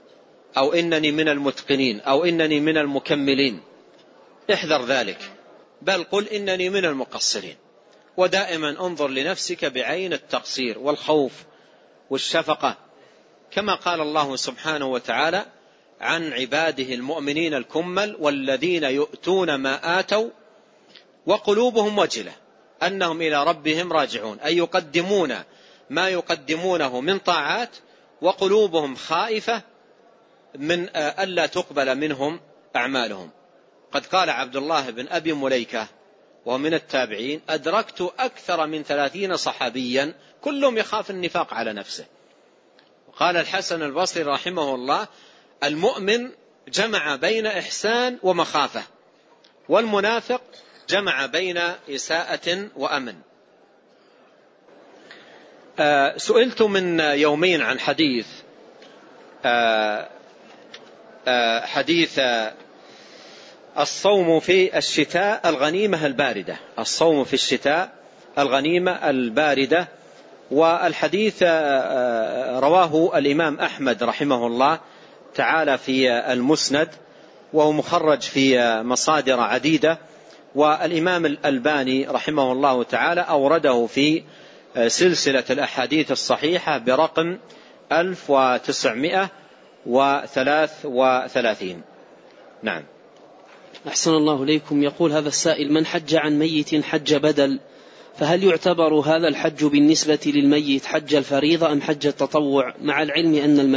أو إنني من المتقنين أو إنني من المكملين. احذر ذلك، بل قل إنني من المقصرين. ودائما انظر لنفسك بعين التقصير والخوف والشفقة، كما قال الله سبحانه وتعالى عن عباده المؤمنين الكمل: والذين يؤتون ما آتوا وقلوبهم وجلة أنهم إلى ربهم راجعون، أي يقدمون ما يقدمونه من طاعات وقلوبهم خائفة من ألا تقبل منهم أعمالهم. قد قال عبد الله بن أبي مليكة ومن التابعين: أدركت أكثر من 30 صحابيا كلهم يخاف النفاق على نفسه. وقال الحسن البصري رحمه الله: المؤمن جمع بين إحسان ومخافة، والمنافق جمع بين إساءة وأمن. سئلت من يومين عن حديث الصوم في الشتاء الغنيمة الباردة، الصوم في الشتاء الغنيمة الباردة. والحديث رواه الإمام أحمد رحمه الله تعالى في المسند، وهو مخرج في مصادر عديدة. والإمام الألباني رحمه الله تعالى أورده في سلسلة الأحاديث الصحيحة برقم 1933. نعم. أحسن الله إليكم. يقول هذا السائل: من حج عن ميت حج بدل، فهل يعتبر هذا الحج بالنسبة للميت حج الفريضة أم حج التطوع، مع العلم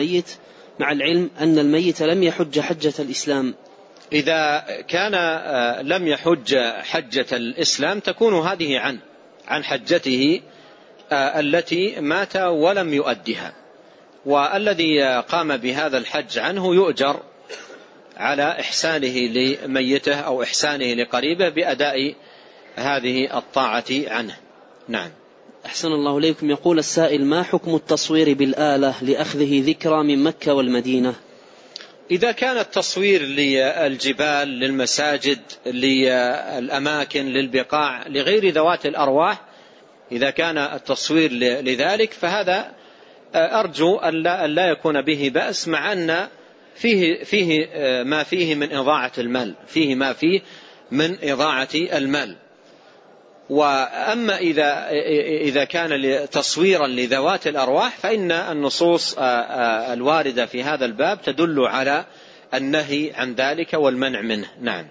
أن الميت لم يحج حجة الإسلام؟ إذا كان لم يحج حجة الإسلام تكون هذه عن حجته التي مات ولم يؤدها، والذي قام بهذا الحج عنه يؤجر على إحسانه لميته أو إحسانه لقريبه بأداء هذه الطاعة عنه. نعم. أحسن الله إليكم. يقول السائل: ما حكم التصوير بالآلة لأخذه ذكرى من مكة والمدينة؟ إذا كان التصوير للجبال، للمساجد، للأماكن، للبقاع، لغير ذوات الأرواح، إذا كان التصوير لذلك فهذا أرجو أن لا يكون به بأس، مع أن فيه ما فيه من إضاعة المال، فيه ما فيه من إضاعة المال. وأما إذا كان تصويرا لذوات الأرواح فإن النصوص الواردة في هذا الباب تدل على النهي عن ذلك والمنع منه. نعم.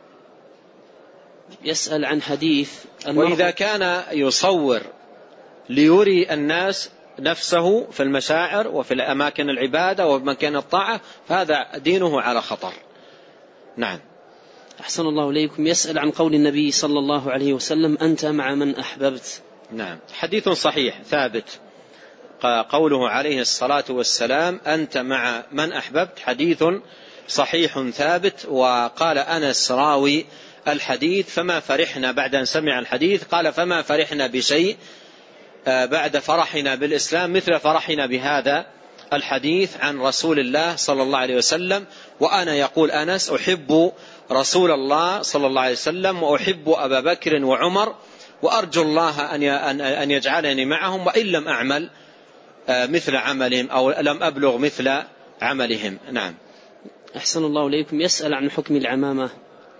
يسأل عن حديث: وإذا كان يصور ليري الناس نفسه في المشاعر وفي الأماكن العبادة ومكان الطاعة فهذا دينه على خطر. نعم. أحسن الله إليكم. يسأل عن قول النبي صلى الله عليه وسلم: أنت مع من أحببت. نعم، حديث صحيح ثابت، قوله عليه الصلاة والسلام: أنت مع من أحببت، حديث صحيح ثابت. وقال أنس راوي الحديث: فما فرحنا بعد أن سمع الحديث، قال: فما فرحنا بشيء بعد فرحنا بالإسلام مثل فرحنا بهذا الحديث عن رسول الله صلى الله عليه وسلم. وأنا يقول أنس أحب رسول الله صلى الله عليه وسلم وأحب أبا بكر وعمر، وأرجو الله أن يجعلني معهم وإن لم أعمل مثل عملهم أو لم أبلغ مثل عملهم. نعم. أحسن الله إليكم. يسأل عن حكم العمامة.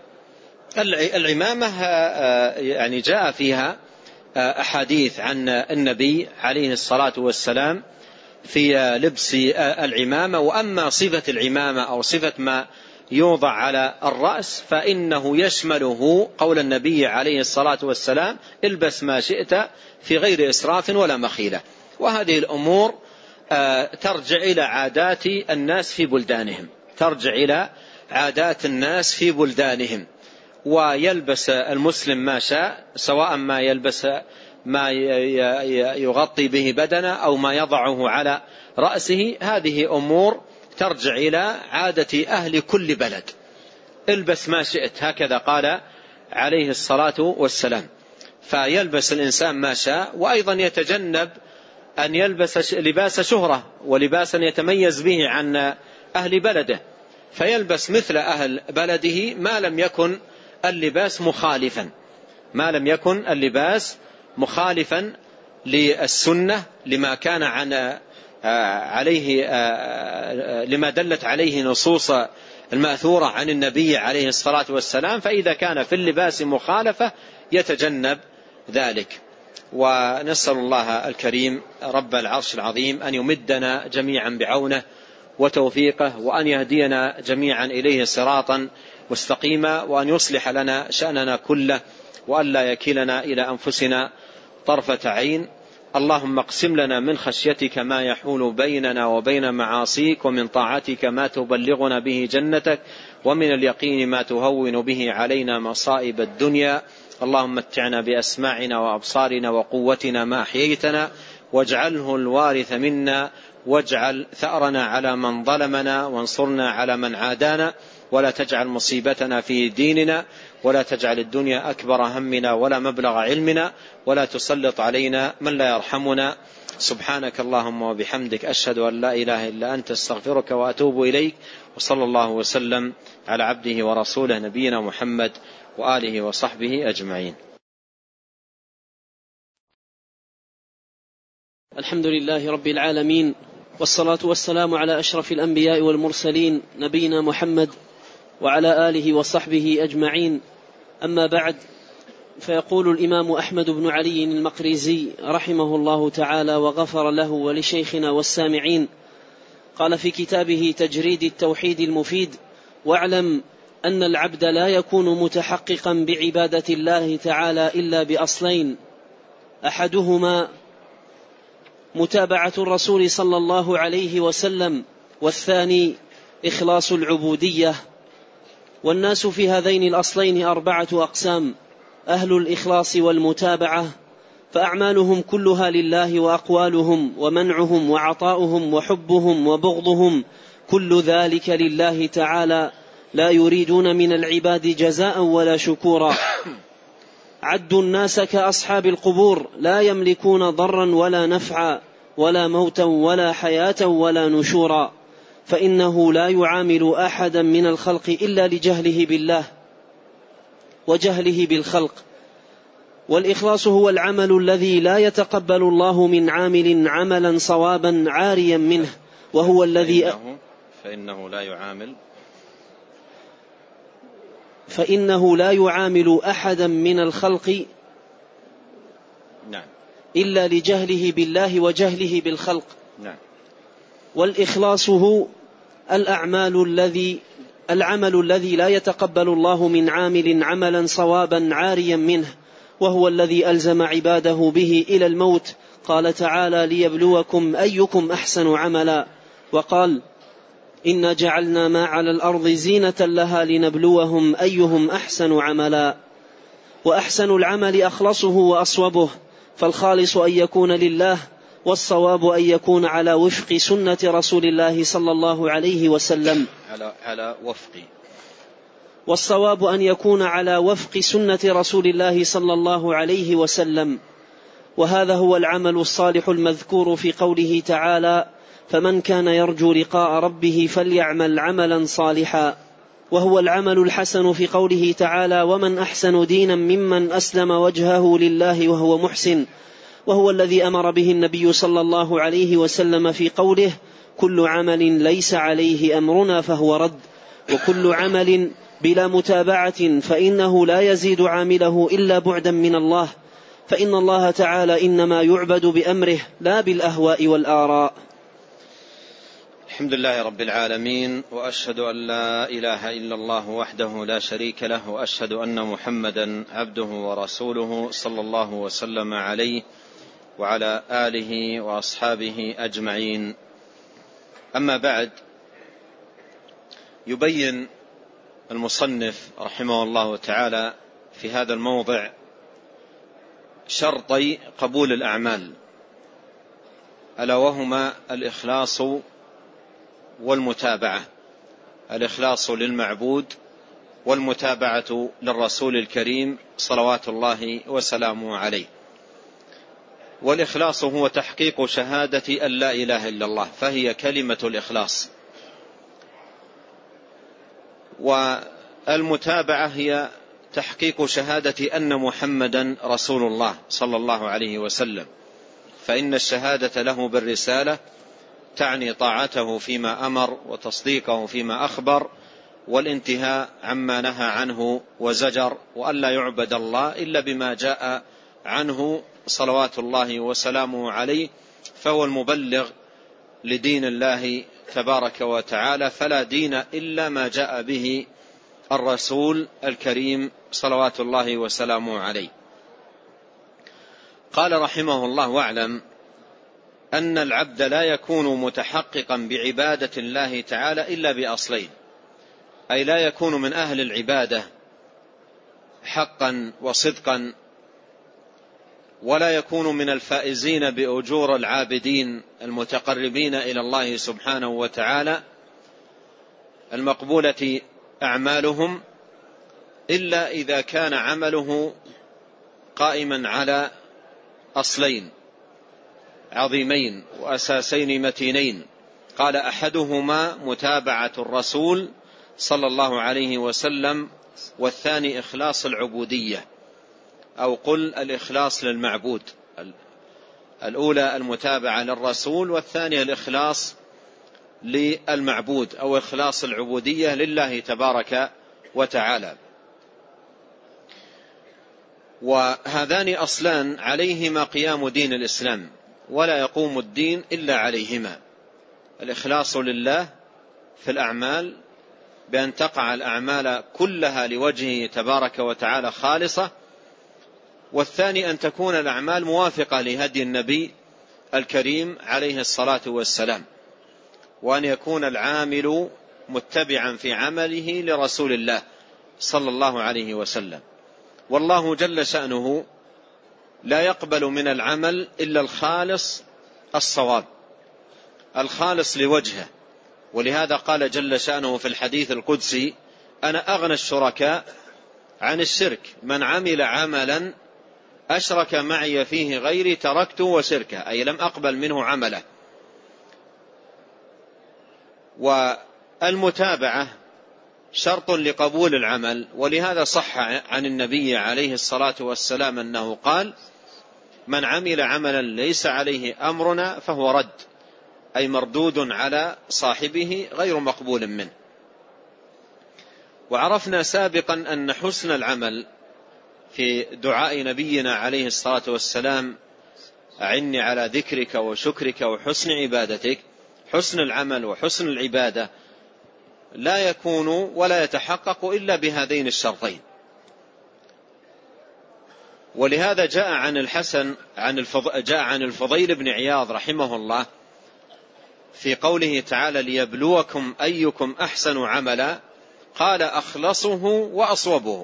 العمامة يعني جاء فيها أحاديث عن النبي عليه الصلاة والسلام في لبس العمامة. وأما صفة العمامة أو صفة ما يوضع على الرأس فإنه يشمله قول النبي عليه الصلاة والسلام: البس ما شئت في غير إسراف ولا مخيلة. وهذه الأمور ترجع إلى عادات الناس في بلدانهم، ترجع إلى عادات الناس في بلدانهم. ويلبس المسلم ما شاء، سواء ما يلبس ما يغطي به بدنه أو ما يضعه على رأسه، هذه أمور ترجع إلى عادة أهل كل بلد. البس ما شئت، هكذا قال عليه الصلاة والسلام. فيلبس الإنسان ما شاء، وأيضا يتجنب أن يلبس لباس شهرة ولباسا يتميز به عن أهل بلده، فيلبس مثل أهل بلده ما لم يكن اللباس مخالفا، ما لم يكن اللباس مخالفا للسنة، لما كان عليه لما دلت عليه نصوص المأثورة عن النبي عليه الصلاة والسلام، فإذا كان في اللباس مخالفة يتجنب ذلك. ونسأل الله الكريم رب العرش العظيم أن يمدنا جميعا بعونه وتوفيقه، وأن يهدينا جميعا إليه صراطا مستقيما، وأن يصلح لنا شأننا كله، وأن لا يكلنا إلى أنفسنا طرفة عين. اللهم اقسم لنا من خشيتك ما يحول بيننا وبين معاصيك، ومن طاعتك ما تبلغنا به جنتك، ومن اليقين ما تهون به علينا مصائب الدنيا. اللهم متعنا بأسماعنا وأبصارنا وقوتنا ما أحييتنا، واجعله الوارث منا، واجعل ثأرنا على من ظلمنا، وانصرنا على من عادانا، ولا تجعل مصيبتنا في ديننا، ولا تجعل الدنيا أكبر همنا ولا مبلغ علمنا، ولا تسلط علينا من لا يرحمنا. سبحانك اللهم وبحمدك، أشهد أن لا إله إلا أنت، استغفرك وأتوب إليك. وصلى الله وسلم على عبده ورسوله نبينا محمد وآله وصحبه أجمعين. الحمد لله رب العالمين، والصلاة والسلام على أشرف الأنبياء والمرسلين نبينا محمد وعلى آله وصحبه أجمعين. أما بعد، فيقول الإمام أحمد بن علي المقريزي رحمه الله تعالى وغفر له ولشيخنا والسامعين، قال في كتابه تجريد التوحيد المفيد: واعلم أن العبد لا يكون متحققا بعبادة الله تعالى إلا بأصلين: أحدهما متابعة الرسول صلى الله عليه وسلم، والثاني إخلاص العبودية. والناس في هذين الأصلين 4 أقسام: أهل الإخلاص والمتابعة، فأعمالهم كلها لله، وأقوالهم ومنعهم وعطاؤهم وحبهم وبغضهم كل ذلك لله تعالى، لا يريدون من العباد جزاء ولا شكورا. عدوا الناس كأصحاب القبور، لا يملكون ضرا ولا نفعا، ولا موتا ولا حياة ولا نشورا، فإنه لا يعامل أحدا من الخلق إلا لجهله بالله وجهله بالخلق. والإخلاص هو العمل الذي لا يتقبل الله من عامل عملا صوابا عاريا منه، وهو الذي فإنه لا يعامل أحدا من الخلق إلا لجهله بالله وجهله بالخلق. والإخلاص هو العمل الذي لا يتقبل الله من عامل عملا صوابا عاريا منه، وهو الذي ألزم عباده به إلى الموت. قال تعالى: ليبلوكم أيكم أحسن عملا. وقال: إنا جعلنا ما على الأرض زينة لها لنبلوهم أيهم أحسن عملا. وأحسن العمل أخلصه وأصوبه، فالخالص أن يكون لله، والصواب أن يكون على وفق سنة رسول الله صلى الله عليه وسلم، والصواب أن يكون على وفق سنة رسول الله صلى الله عليه وسلم. وهذا هو العمل الصالح المذكور في قوله تعالى: فمن كان يرجو لقاء ربه فليعمل عملا صالحا. وهو العمل الحسن في قوله تعالى: ومن أحسن دينا ممن أسلم وجهه لله وهو محسن. وهو الذي أمر به النبي صلى الله عليه وسلم في قوله: كل عمل ليس عليه أمرنا فهو رد. وكل عمل بلا متابعة فإنه لا يزيد عامله إلا بعدا من الله، فإن الله تعالى إنما يعبد بأمره لا بالأهواء والآراء. الحمد لله رب العالمين، وأشهد أن لا إله إلا الله وحده لا شريك له، وأشهد أن محمدا عبده ورسوله صلى الله وسلم عليه وعلى آله وأصحابه أجمعين. أما بعد، يبين المصنف رحمه الله تعالى في هذا الموضع شرطي قبول الأعمال، ألا وهما الإخلاص والمتابعة: الإخلاص للمعبود، والمتابعة للرسول الكريم صلوات الله وسلامه عليه. والإخلاص هو تحقيق شهادة أن لا إله إلا الله، فهي كلمة الإخلاص. والمتابعة هي تحقيق شهادة أن محمدا رسول الله صلى الله عليه وسلم، فإن الشهادة له بالرسالة تعني طاعته فيما أمر، وتصديقه فيما أخبر، والانتهاء عما نهى عنه وزجر، وأن لا يعبد الله إلا بما جاء عنه صلوات الله وسلامه عليه، فهو المبلغ لدين الله تبارك وتعالى، فلا دين إلا ما جاء به الرسول الكريم صلوات الله وسلامه عليه. قال رحمه الله: واعلم أن العبد لا يكون متحققا بعبادة الله تعالى إلا بأصلين، أي لا يكون من أهل العبادة حقا وصدقا، ولا يكون من الفائزين بأجور العابدين المتقربين إلى الله سبحانه وتعالى المقبولة أعمالهم، إلا إذا كان عمله قائما على أصلين عظيمين وأساسين متينين. قال: أحدهما متابعة الرسول صلى الله عليه وسلم، والثاني إخلاص العبودية، أو قل الإخلاص للمعبود. الأولى المتابعة للرسول، والثانية الإخلاص للمعبود أو إخلاص العبودية لله تبارك وتعالى. وهذان أصلان عليهما قيام دين الإسلام، ولا يقوم الدين إلا عليهما: الإخلاص لله في الأعمال بأن تقع الأعمال كلها لوجهه تبارك وتعالى خالصة، والثاني أن تكون الأعمال موافقة لهدي النبي الكريم عليه الصلاة والسلام، وأن يكون العامل متبعا في عمله لرسول الله صلى الله عليه وسلم. والله جل شأنه لا يقبل من العمل إلا الخالص الصواب، الخالص لوجهه. ولهذا قال جل شأنه في الحديث القدسي: أنا أغنى الشركاء عن الشرك، من عمل عملا أشرك معي فيه غيري تركته وشركه، أي لم أقبل منه عمله. والمتابعة شرط لقبول العمل، ولهذا صح عن النبي عليه الصلاة والسلام أنه قال: من عمل عملا ليس عليه أمرنا فهو رد، أي مردود على صاحبه غير مقبول منه. وعرفنا سابقا أن حسن العمل في دعاء نبينا عليه الصلاة والسلام: أعني على ذكرك وشكرك وحسن عبادتك، حسن العمل وحسن العبادة لا يكون ولا يتحقق إلا بهذين الشرطين. ولهذا جاء عن الفضيل بن عياض رحمه الله في قوله تعالى: ليبلوكم أيكم أحسن عملا، قال: أخلصه وأصوبه.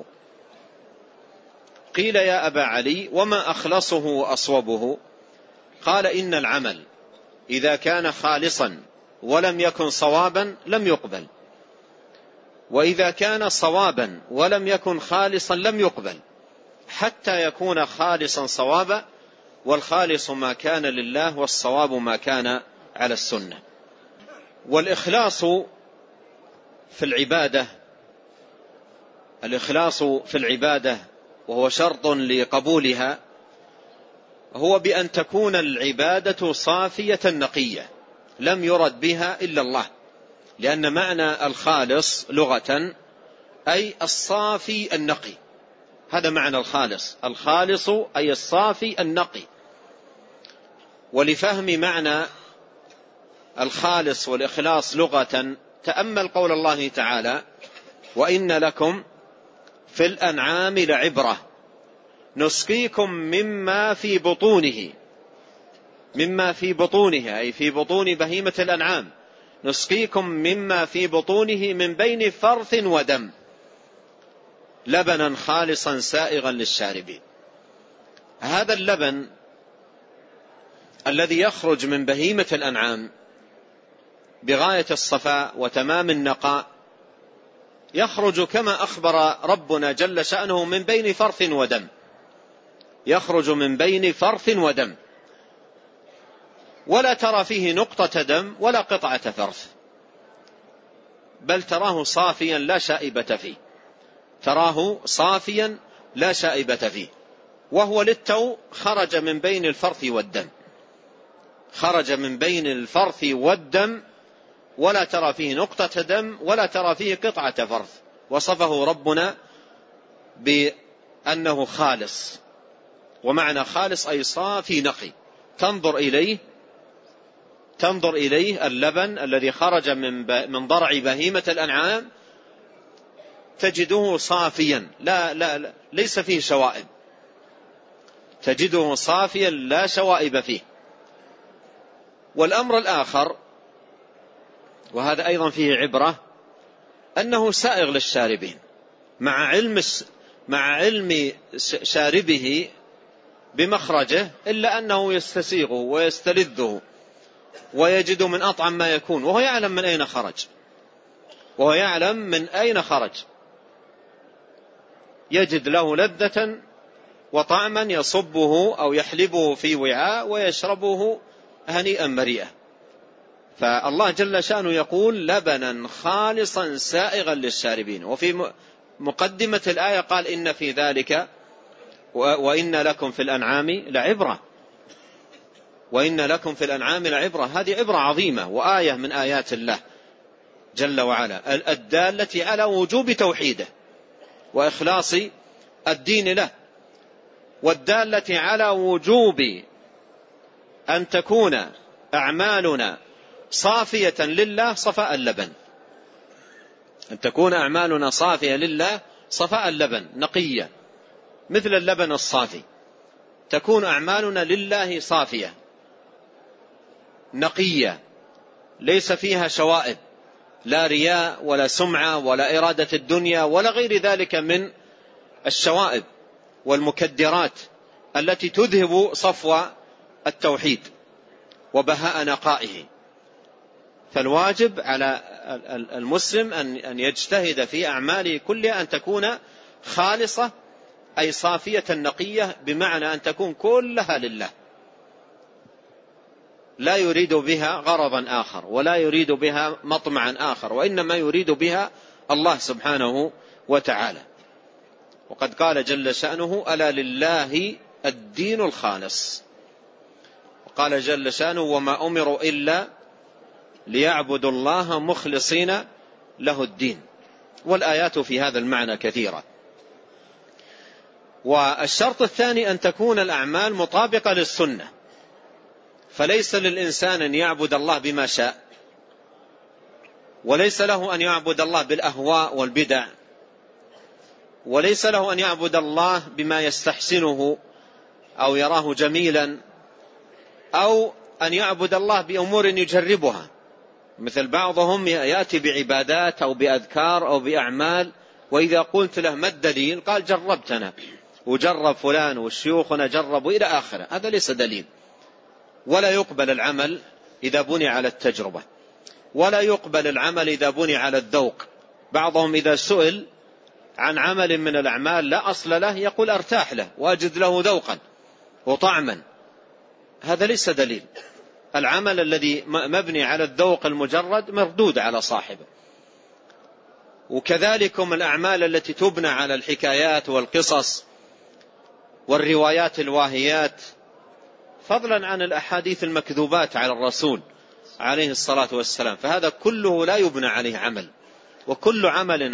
قيل: يا أبا علي وما أخلصه وأصوبه؟ قال: إن العمل إذا كان خالصا ولم يكن صوابا لم يقبل، وإذا كان صوابا ولم يكن خالصا لم يقبل، حتى يكون خالصا صوابا، والخالص ما كان لله والصواب ما كان على السنة. والإخلاص في العبادة، الإخلاص في العبادة وهو شرط لقبولها، هو بأن تكون العبادة صافية نقية لم يرد بها إلا الله، لأن معنى الخالص لغة أي الصافي النقي، هذا معنى الخالص، الخالص أي الصافي النقي. ولفهم معنى الخالص والإخلاص لغة تأمل قول الله تعالى: وإن لكم في الأنعام لعبرة نسقيكم مما في بطونه، مما في بطونها أي في بطون بهيمة الأنعام، نسقيكم مما في بطونه من بين فرث ودم لبنا خالصا سائغا للشاربين. هذا اللبن الذي يخرج من بهيمة الأنعام بغاية الصفاء وتمام النقاء يخرج كما أخبر ربنا جل شأنه من بين فرث ودم، يخرج من بين فرث ودم، ولا ترى فيه نقطة دم ولا قطعة فرث، بل تراه صافيا لا شائبة فيه، تراه صافيا لا شائبة فيه، وهو للتو خرج من بين الفرث والدم، خرج من بين الفرث والدم ولا ترى فيه نقطة دم ولا ترى فيه قطعة فرث. وصفه ربنا بأنه خالص، ومعنى خالص أي صافي نقي، تنظر إليه اللبن الذي خرج من ضرع بهيمة الأنعام تجده صافيا ليس فيه شوائب، تجده صافيا لا شوائب فيه. والأمر الآخر، وهذا أيضا فيه عبرة، أنه سائغ للشاربين مع علم شاربه بمخرجه، إلا أنه يستسيغه ويستلذه ويجد من أطعم ما يكون، وهو يعلم من أين خرج، يجد له لذة وطعما يصبه أو يحلبه في وعاء ويشربه هنيئا مريئا. فالله جل شأنه يقول لبنا خالصا سائغا للشاربين. وفي مقدمة الآية قال إن في ذلك وإن لكم في الأنعام لعبرة، وإن لكم في الأنعام لعبرة. هذه عبرة عظيمة وآية من آيات الله جل وعلا الدالة على وجوب توحيده وإخلاص الدين له، والدالة على وجوب أن تكون أعمالنا صافية لله صفاء اللبن، أن تكون أعمالنا صافية لله صفاء اللبن نقية مثل اللبن الصافي، تكون أعمالنا لله صافية نقية ليس فيها شوائب، لا رياء ولا سمعة ولا إرادة الدنيا ولا غير ذلك من الشوائب والمكدرات التي تذهب صفو التوحيد وبهاء نقائه. فالواجب على المسلم أن يجتهد في أعماله كلها أن تكون خالصة أي صافية نقية، بمعنى أن تكون كلها لله، لا يريد بها غرضا آخر ولا يريد بها مطمعا آخر، وإنما يريد بها الله سبحانه وتعالى. وقد قال جل شأنه ألا لله الدين الخالص، وقال جل شأنه وما أمروا إلا ليعبدوا الله مخلصين له الدين. والآيات في هذا المعنى كثيرة. والشرط الثاني أن تكون الأعمال مطابقة للسنة، فليس للإنسان أن يعبد الله بما شاء، وليس له أن يعبد الله بالأهواء والبدع، وليس له أن يعبد الله بما يستحسنه أو يراه جميلا، أو أن يعبد الله بأمور يجربها، مثل بعضهم يأتي بعبادات أو بأذكار أو بأعمال، وإذا قلت له ما الدليل قال جربتنا وجرب فلان والشيوخنا جربوا إلى آخره. هذا ليس دليل، ولا يقبل العمل إذا بني على التجربة، ولا يقبل العمل إذا بني على الذوق. بعضهم إذا سئل عن عمل من الأعمال لا أصل له يقول أرتاح له وأجد له ذوقا وطعما. هذا ليس دليل. العمل الذي مبني على الذوق المجرد مردود على صاحبه. وكذلكم الأعمال التي تبنى على الحكايات والقصص والروايات الواهيات، فضلا عن الأحاديث المكذوبات على الرسول عليه الصلاة والسلام، فهذا كله لا يبنى عليه عمل. وكل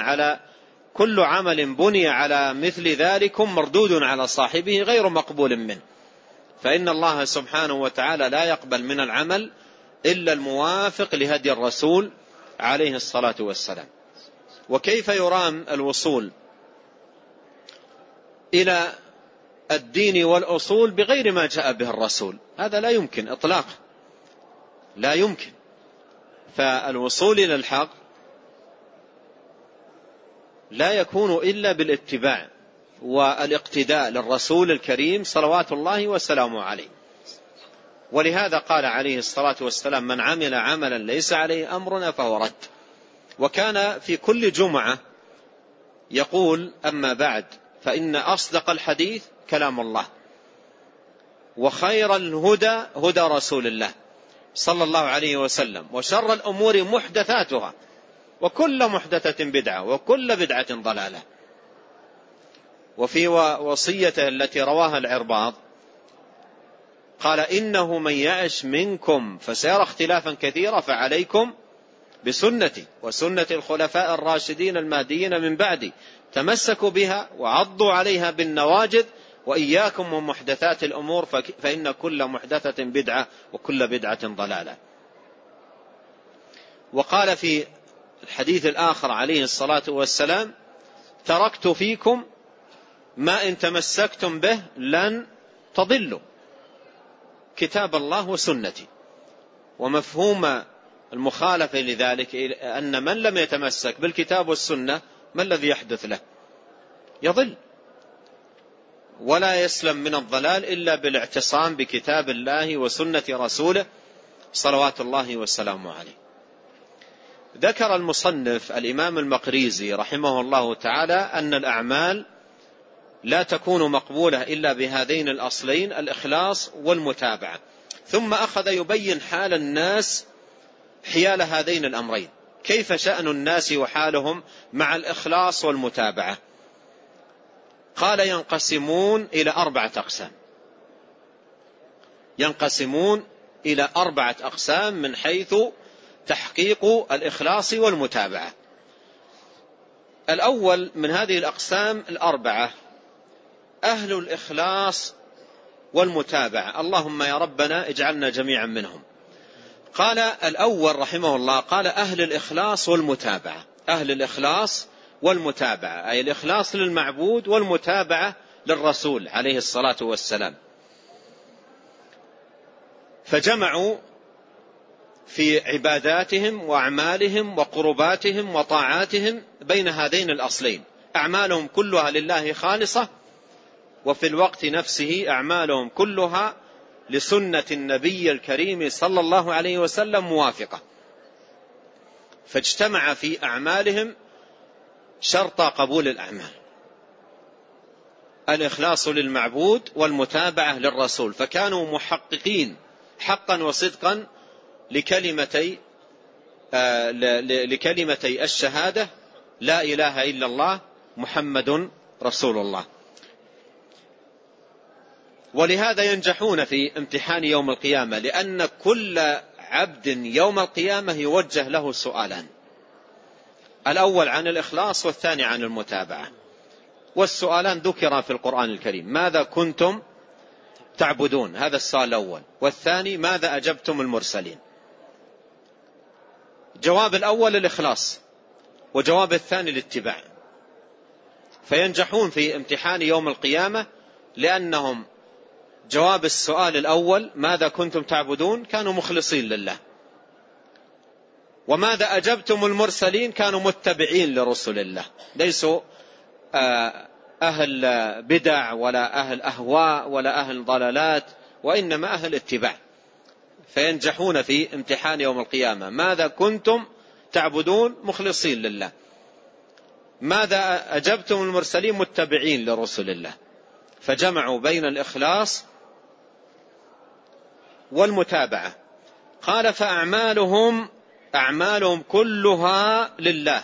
عمل بني على مثل ذلك مردود على صاحبه غير مقبول منه. فإن الله سبحانه وتعالى لا يقبل من العمل إلا الموافق لهدي الرسول عليه الصلاة والسلام. وكيف يرام الوصول إلى الدين والأصول بغير ما جاء به الرسول؟ هذا لا يمكن إطلاقا، لا يمكن. فالوصول إلى الحق لا يكون إلا بالاتباع والاقتداء للرسول الكريم صلوات الله وسلامه عليه. ولهذا قال عليه الصلاة والسلام من عمل عملا ليس عليه أمرنا فهو رد. وكان في كل جمعة يقول أما بعد فإن أصدق الحديث كلام الله، وخير الهدى هدى رسول الله صلى الله عليه وسلم، وشر الأمور محدثاتها، وكل محدثة بدعة، وكل بدعة ضلالة. وفي وصيته التي رواها العرباض قال إنه من يعش منكم فسيرى اختلافا كثيرا فعليكم بسنتي وسنة الخلفاء الراشدين المهديين من بعدي، تمسكوا بها وعضوا عليها بالنواجذ، وإياكم ومحدثات الأمور فإن كل محدثة بدعة وكل بدعة ضلالة. وقال في الحديث الآخر عليه الصلاة والسلام: تركت فيكم ما إن تمسكتم به لن تضلوا، كتاب الله وسنتي. ومفهوم المخالفة لذلك أن من لم يتمسك بالكتاب والسنة ما الذي يحدث له؟ يضل، ولا يسلم من الضلال إلا بالاعتصام بكتاب الله وسنة رسوله صلوات الله والسلام عليه. ذكر المصنف الإمام المقريزي رحمه الله تعالى أن الأعمال لا تكون مقبولة إلا بهذين الأصلين، الإخلاص والمتابعة، ثم أخذ يبين حال الناس حيال هذين الأمرين، كيف شأن الناس وحالهم مع الإخلاص والمتابعة. قال: ينقسمون إلى 4 أقسام، ينقسمون إلى 4 أقسام من حيث تحقيق الإخلاص والمتابعة. الأول من هذه الأقسام 4 أهل الإخلاص والمتابعة، اللهم يا ربنا اجعلنا جميعا منهم. قال الأول رحمه الله، قال: أهل الإخلاص والمتابعة. أهل الإخلاص والمتابعة أي الإخلاص للمعبود والمتابعة للرسول عليه الصلاة والسلام. فجمعوا في عباداتهم وأعمالهم وقرباتهم وطاعاتهم بين هذين الأصلين، أعمالهم كلها لله خالصة، وفي الوقت نفسه أعمالهم كلها لسنة النبي الكريم صلى الله عليه وسلم موافقة. فاجتمع في أعمالهم شرط قبول الأعمال: الإخلاص للمعبود والمتابعة للرسول، فكانوا محققين حقا وصدقا لكلمتي الشهادة لا إله إلا الله محمد رسول الله. ولهذا ينجحون في امتحان يوم القيامة، لأن كل عبد يوم القيامة يوجه له سؤالان: الأول عن الإخلاص والثاني عن المتابعة. والسؤالان ذكر في القرآن الكريم: ماذا كنتم تعبدون؟ هذا السؤال الأول. والثاني: ماذا أجبتم المرسلين؟ جواب الأول الإخلاص، وجواب الثاني الاتباع. فينجحون في امتحان يوم القيامة لأنهم جواب السؤال الأول ماذا كنتم تعبدون كانوا مخلصين لله، وماذا أجبتم المرسلين كانوا متبعين لرسل الله، ليسوا أهل بدع ولا أهل أهواء ولا أهل ضلالات، وإنما أهل اتباع. فينجحون في امتحان يوم القيامة: ماذا كنتم تعبدون مخلصين لله، ماذا أجبتم المرسلين متبعين لرسل الله. فجمعوا بين الإخلاص والمتابعة. قال: فأعمالهم كلها لله،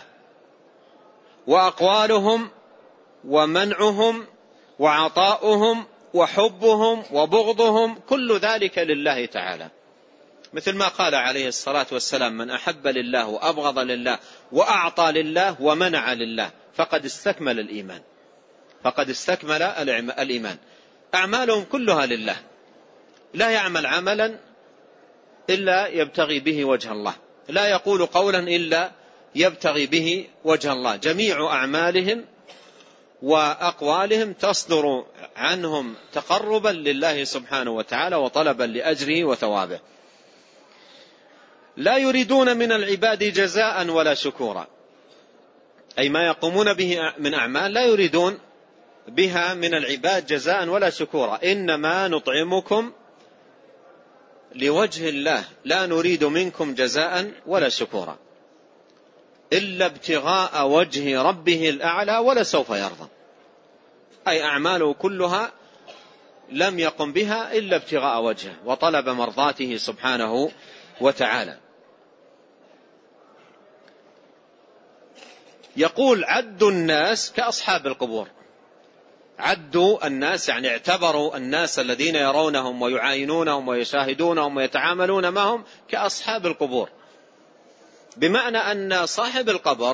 وأقوالهم ومنعهم وعطاؤهم وحبهم وبغضهم كل ذلك لله تعالى، مثل ما قال عليه الصلاة والسلام: من أحب لله وأبغض لله وأعطى لله ومنع لله فقد استكمل الإيمان، فقد استكمل الإيمان. أعمالهم كلها لله، لا يعمل عملا إلا يبتغي به وجه الله، لا يقول قولا إلا يبتغي به وجه الله. جميع أعمالهم وأقوالهم تصدر عنهم تقربا لله سبحانه وتعالى وطلبا لأجره وثوابه. لا يريدون من العباد جزاء ولا شكورا، أي ما يقومون به من أعمال لا يريدون بها من العباد جزاء ولا شكورا، إنما نطعمكم لوجه الله لا نريد منكم جزاء ولا شكورا إلا ابتغاء وجه ربه الأعلى ولسوف يرضى. أي أعماله كلها لم يقم بها إلا ابتغاء وجهه وطلب مرضاته سبحانه وتعالى. يقول: عدوا الناس كأصحاب القبور. عدوا الناس يعني اعتبروا الناس الذين يرونهم ويعاينونهم ويشاهدونهم ويتعاملون معهم كأصحاب القبور، بمعنى أن صاحب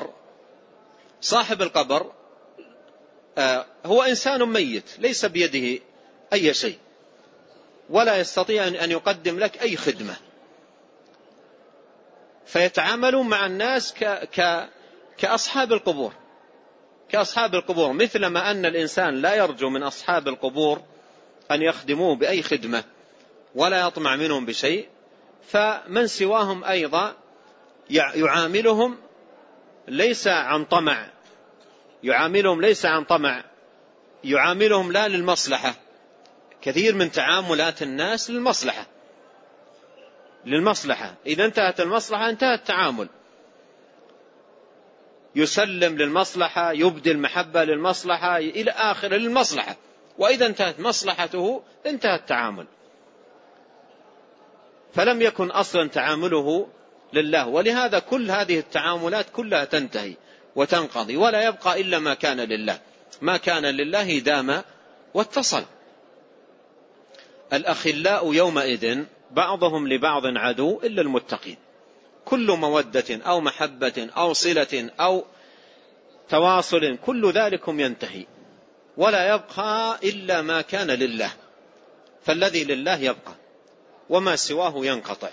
القبر هو إنسان ميت ليس بيده أي شيء، ولا يستطيع أن يقدم لك أي خدمة، فيتعاملون مع الناس كأصحاب القبور، مثلما أن الإنسان لا يرجو من أصحاب القبور أن يخدموه بأي خدمة ولا يطمع منهم بشيء، فمن سواهم أيضا يعاملهم ليس عن طمع، يعاملهم لا للمصلحة. كثير من تعاملات الناس للمصلحة، إذا انتهت المصلحة انتهى التعامل، يسلم للمصلحة، يبدي المحبة للمصلحة إلى آخر للمصلحة، وإذا انتهت مصلحته انتهى التعامل، فلم يكن أصلا تعامله لله. ولهذا كل هذه التعاملات كلها تنتهي وتنقضي، ولا يبقى إلا ما كان لله، ما كان لله دام واتصل. الأخلاء يومئذ بعضهم لبعض عدو إلا المتقين، كل مودة أو محبة أو صلة أو تواصل كل ذلكم ينتهي، ولا يبقى إلا ما كان لله، فالذي لله يبقى وما سواه ينقطع.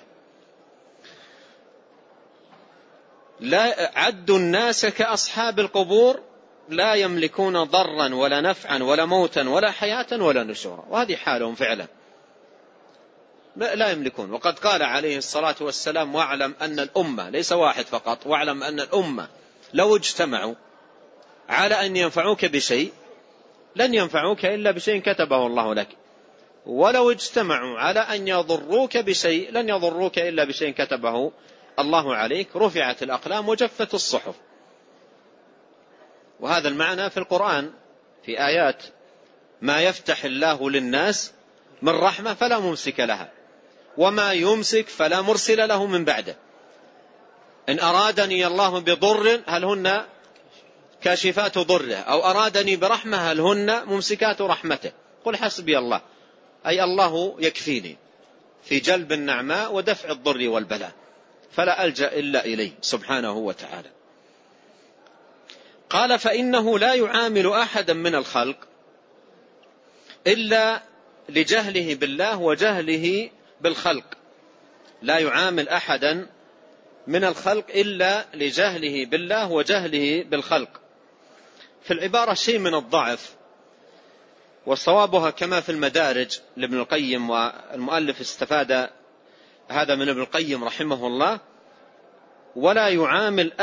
لا عد الناس كأصحاب القبور لا يملكون ضرا ولا نفعا ولا موتا ولا حياة ولا نشورا، وهذه حالهم فعلا، لا يملكون. وقد قال عليه الصلاة والسلام: واعلم أن الأمة، ليس واحد فقط، واعلم أن الأمة لو اجتمعوا على أن ينفعوك بشيء لن ينفعوك إلا بشيء كتبه الله لك، ولو اجتمعوا على أن يضروك بشيء لن يضروك إلا بشيء كتبه الله عليك، رفعت الأقلام وجفت الصحف. وهذا المعنى في القرآن في آيات: ما يفتح الله للناس من رحمة فلا ممسك لها، وما يمسك فلا مرسل له من بعده، إن أرادني الله بضر هل هن كاشفات ضره، أو أرادني برحمة هل هن ممسكات رحمته، قل حسبي الله، أي الله يكفيني في جلب النعماء ودفع الضر والبلاء، فلا ألجأ إلا إليه سبحانه وتعالى. قال: فإنه لا يعامل أحدا من الخلق إلا لجهله بالله وجهله بالخلق، لا يعامل أحدا من الخلق إلا لجهله بالله وجهله بالخلق. في العبارة شيء من الضعف، وصوابها كما في المدارج لابن القيم، والمؤلف استفاد هذا من ابن القيم رحمه الله: ولا يعامل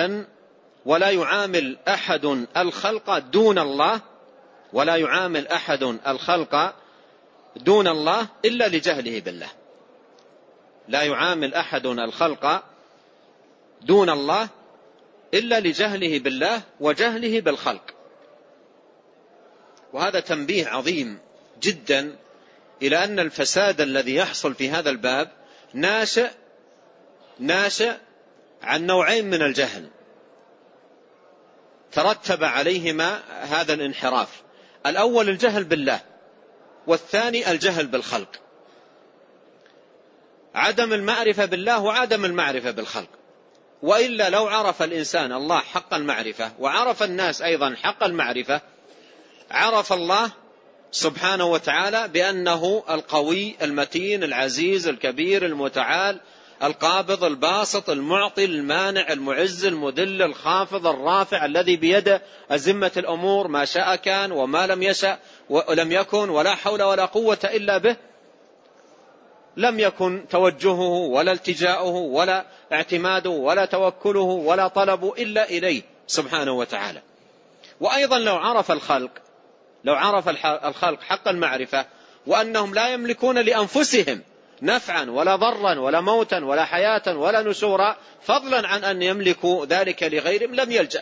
أحد الخلق دون الله، ولا يعامل أحد الخلق دون الله إلا لجهله بالله، لا يعامل أحد الخلق دون الله إلا لجهله بالله وجهله بالخلق. وهذا تنبيه عظيم جدا إلى أن الفساد الذي يحصل في هذا الباب ناشئ عن نوعين من الجهل ترتب عليهما هذا الانحراف: الأول الجهل بالله، والثاني الجهل بالخلق، عدم المعرفة بالله وعدم المعرفة بالخلق. وإلا لو عرف الإنسان الله حق المعرفة وعرف الناس أيضا حق المعرفة، عرف الله سبحانه وتعالى بأنه القوي المتين العزيز الكبير المتعال القابض الباسط المعطي المانع المعز المذل الخافض الرافع، الذي بيده أزمة الأمور، ما شاء كان وما لم يشأ ولم يكن، ولا حول ولا قوة إلا به، لم يكن توجهه ولا التجاؤه ولا اعتماده ولا توكله ولا طلبه إلا إليه سبحانه وتعالى. وأيضا لو عرف الخلق حق المعرفة وأنهم لا يملكون لأنفسهم نفعا ولا ضرا ولا موتا ولا حياة ولا نشورا، فضلا عن أن يملكوا ذلك لغيرهم،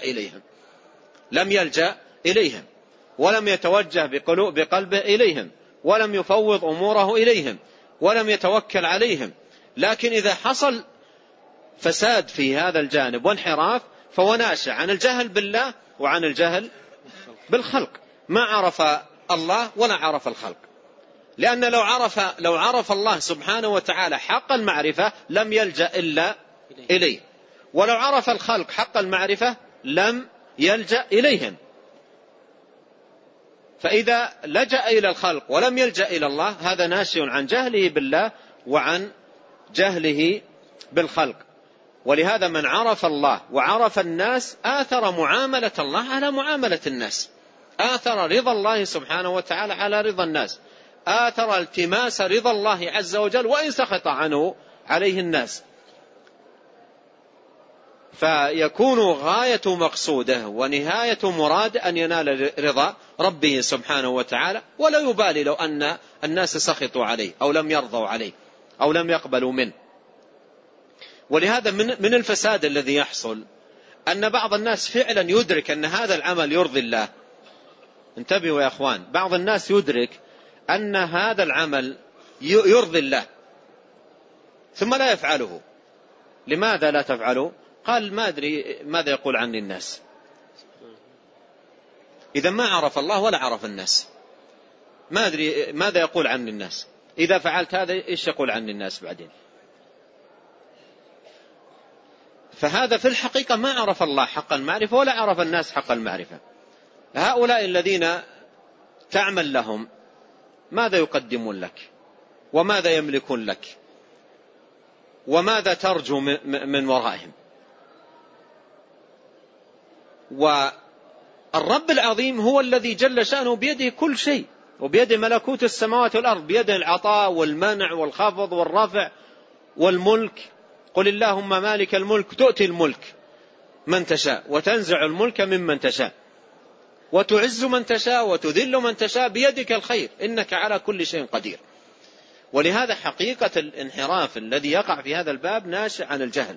لم يلجأ إليهم ولم يتوجه بقلبه إليهم ولم يفوض أموره إليهم ولم يتوكل عليهم. لكن إذا حصل فساد في هذا الجانب وانحراف فهو ناشئ عن الجهل بالله وعن الجهل بالخلق، ما عرف الله ولا عرف الخلق. لأن لو عرف الله سبحانه وتعالى حق المعرفة لم يلجأ إلا إليه، ولو عرف الخلق حق المعرفة لم يلجأ إليهم. فإذا لجأ إلى الخلق ولم يلجأ إلى الله هذا ناشئ عن جهله بالله وعن جهله بالخلق. ولهذا من عرف الله وعرف الناس آثر معاملة الله على معاملة الناس، آثر رضا الله سبحانه وتعالى على رضا الناس، آثر التماس رضا الله عز وجل وإن سخط عنه عليه الناس. فيكون غاية مقصوده ونهاية مراد أن ينال رضا ربه سبحانه وتعالى، ولا يبالي لو أن الناس سخطوا عليه أو لم يرضوا عليه أو لم يقبلوا منه. ولهذا من الفساد الذي يحصل أن بعض الناس فعلا يدرك أن هذا العمل يرضي الله. انتبهوا يا أخوان، بعض الناس يدرك أن هذا العمل يرضي الله ثم لا يفعله. لماذا لا تفعله؟ قال ما أدري ماذا يقول عني الناس. إذا ما عرف الله ولا عرف الناس، ما أدري ماذا يقول عني الناس، إذا فعلت هذا إيش يقول عني الناس بعدين. فهذا في الحقيقة ما عرف الله حق المعرفة ولا عرف الناس حق المعرفة. هؤلاء الذين تعمل لهم ماذا يقدمون لك وماذا يملكون لك وماذا ترجو من ورائهم؟ والرب العظيم هو الذي جل شأنه بيده كل شيء، وبيده ملكوت السماوات والأرض، بيده العطاء والمنع والخفض والرفع والملك. قل اللهم مالك الملك تؤتي الملك من تشاء وتنزع الملك ممن تشاء وتعز من تشاء وتذل من تشاء بيدك الخير إنك على كل شيء قدير. ولهذا حقيقة الانحراف الذي يقع في هذا الباب ناشئ عن الجهل،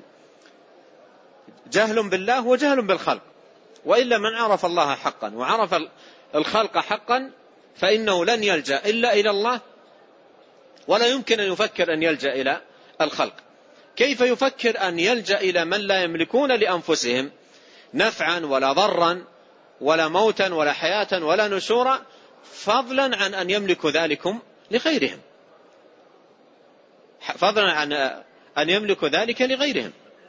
جهل بالله وجهل بالخلق. وإلا من عرف الله حقا وعرف الخلق حقا فإنه لن يلجأ إلا إلى الله، ولا يمكن أن يفكر أن يلجأ إلى الخلق. كيف يفكر أن يلجأ إلى من لا يملكون لأنفسهم نفعا ولا ضرا ولا موتا ولا حياة ولا نشورا، فضلا عن أن يملك ذلكم لغيرهم، فضلا عن أن يملك ذلك لغيرهم.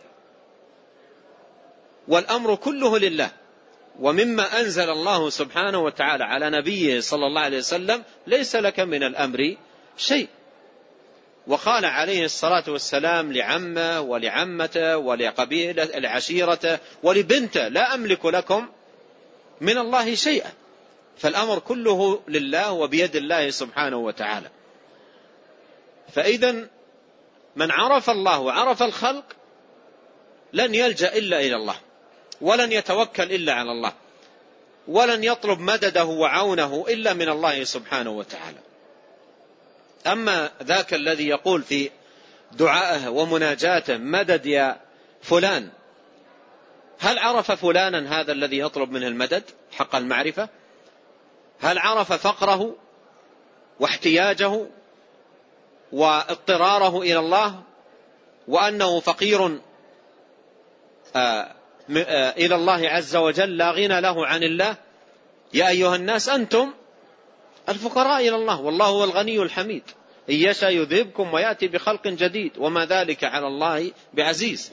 والأمر كله لله. ومما أنزل الله سبحانه وتعالى على نبيه صلى الله عليه وسلم ليس لك من الأمر شيء. وقال عليه الصلاة والسلام لعمه ولعمته ولقبيلة العشيرة ولبنته لا أملك لكم من الله شيئا. فالأمر كله لله وبيد الله سبحانه وتعالى. فإذا من عرف الله وعرف الخلق لن يلجأ إلا إلى الله، ولن يتوكل إلا على الله، ولن يطلب مدده وعونه إلا من الله سبحانه وتعالى. أما ذاك الذي يقول في دعائه ومناجاته مدد يا فلان، هل عرف فلانا هذا الذي يطلب منه المدد حق المعرفة؟ هل عرف فقره واحتياجه واضطراره إلى الله وأنه فقير إلى الله عز وجل لا غنى له عن الله؟ يا أيها الناس أنتم الفقراء إلى الله والله هو الغني الحميد، إن يشاء يذهبكم ويأتي بخلق جديد وما ذلك على الله بعزيز.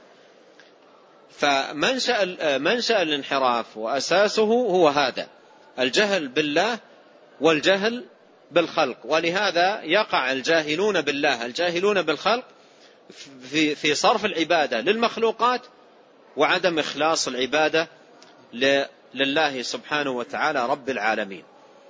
فمنشأ الانحراف وأساسه هو هذا الجهل بالله والجهل بالخلق. ولهذا يقع الجاهلون بالله الجاهلون بالخلق في صرف العبادة للمخلوقات وعدم إخلاص العبادة لله سبحانه وتعالى رب العالمين.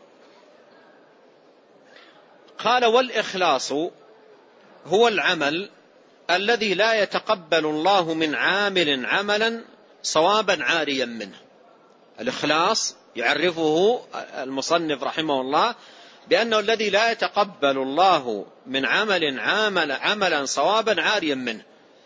قال والإخلاص هو العمل الذي لا يتقبل الله من عامل عملا صوابا عاريا منه. الإخلاص يعرفه المصنف رحمه الله بأنه الذي لا يتقبل الله من عملا صوابا عاريا منه،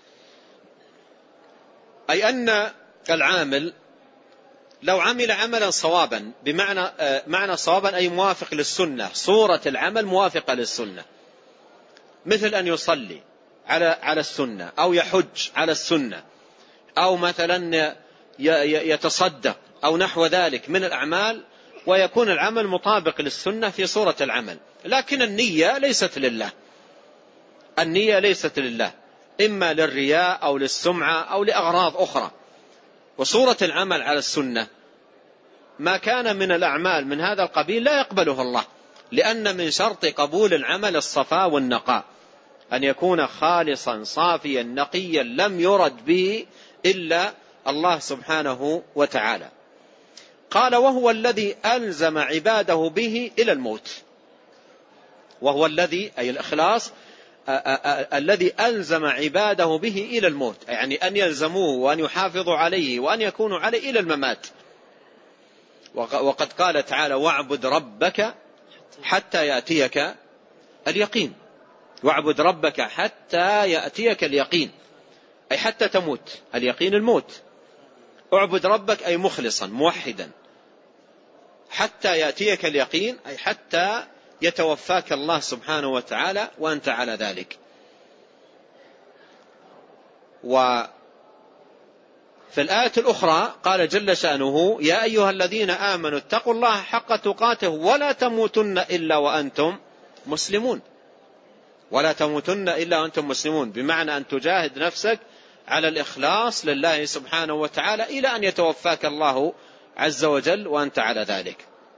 أي أن العامل لو عمل عملا صوابا معنى صوابا أي موافق للسنة، صورة العمل موافقة للسنة، مثل أن يصلي على السنة أو يحج على السنة أو مثلا يتصدق أو نحو ذلك من الأعمال، ويكون العمل مطابق للسنة في صورة العمل، لكن النية ليست لله، النية ليست لله، إما للرياء أو للسمعة أو لأغراض أخرى. وصورة العمل على السنة ما كان من الأعمال من هذا القبيل لا يقبله الله، لأن من شرط قبول العمل الصفاء والنقاء، أن يكون خالصا صافيا نقيا لم يرد به إلا الله سبحانه وتعالى. قال وهو الذي ألزم عباده به إلى الموت. وهو الذي أي الإخلاص الذي ألزم عباده به إلى الموت، يعني أن يلزموه وأن يحافظوا عليه وأن يكونوا عليه إلى الممات. وقد قال تعالى واعبد ربك حتى يأتيك اليقين. واعبد ربك حتى يأتيك اليقين أي حتى تموت، اليقين الموت. اعبد ربك أي مخلصا موحدا، حتى يأتيك اليقين أي حتى يتوفاك الله سبحانه وتعالى وأنت على ذلك. وفي الآية الأخرى قال جل شأنه يا أيها الذين آمنوا اتقوا الله حق تقاته ولا تموتن إلا وأنتم مسلمون. ولا تموتن إلا وأنتم مسلمون، بمعنى أن تجاهد نفسك على الإخلاص لله سبحانه وتعالى إلى أن يتوفاك الله عز وجل وأنت على ذلك.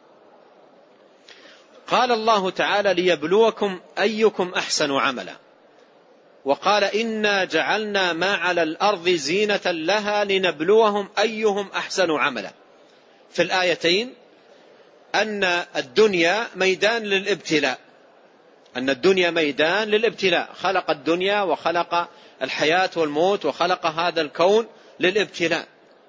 قال الله تعالى ليبلوكم أيكم أحسن عملا، وقال إنا جعلنا ما على الأرض زينة لها لنبلوهم أيهم أحسن عملا. في الآيتين أن الدنيا ميدان للابتلاء، أن الدنيا ميدان للابتلاء، خلق الدنيا وخلق الحياة والموت وخلق هذا الكون للابتلاء.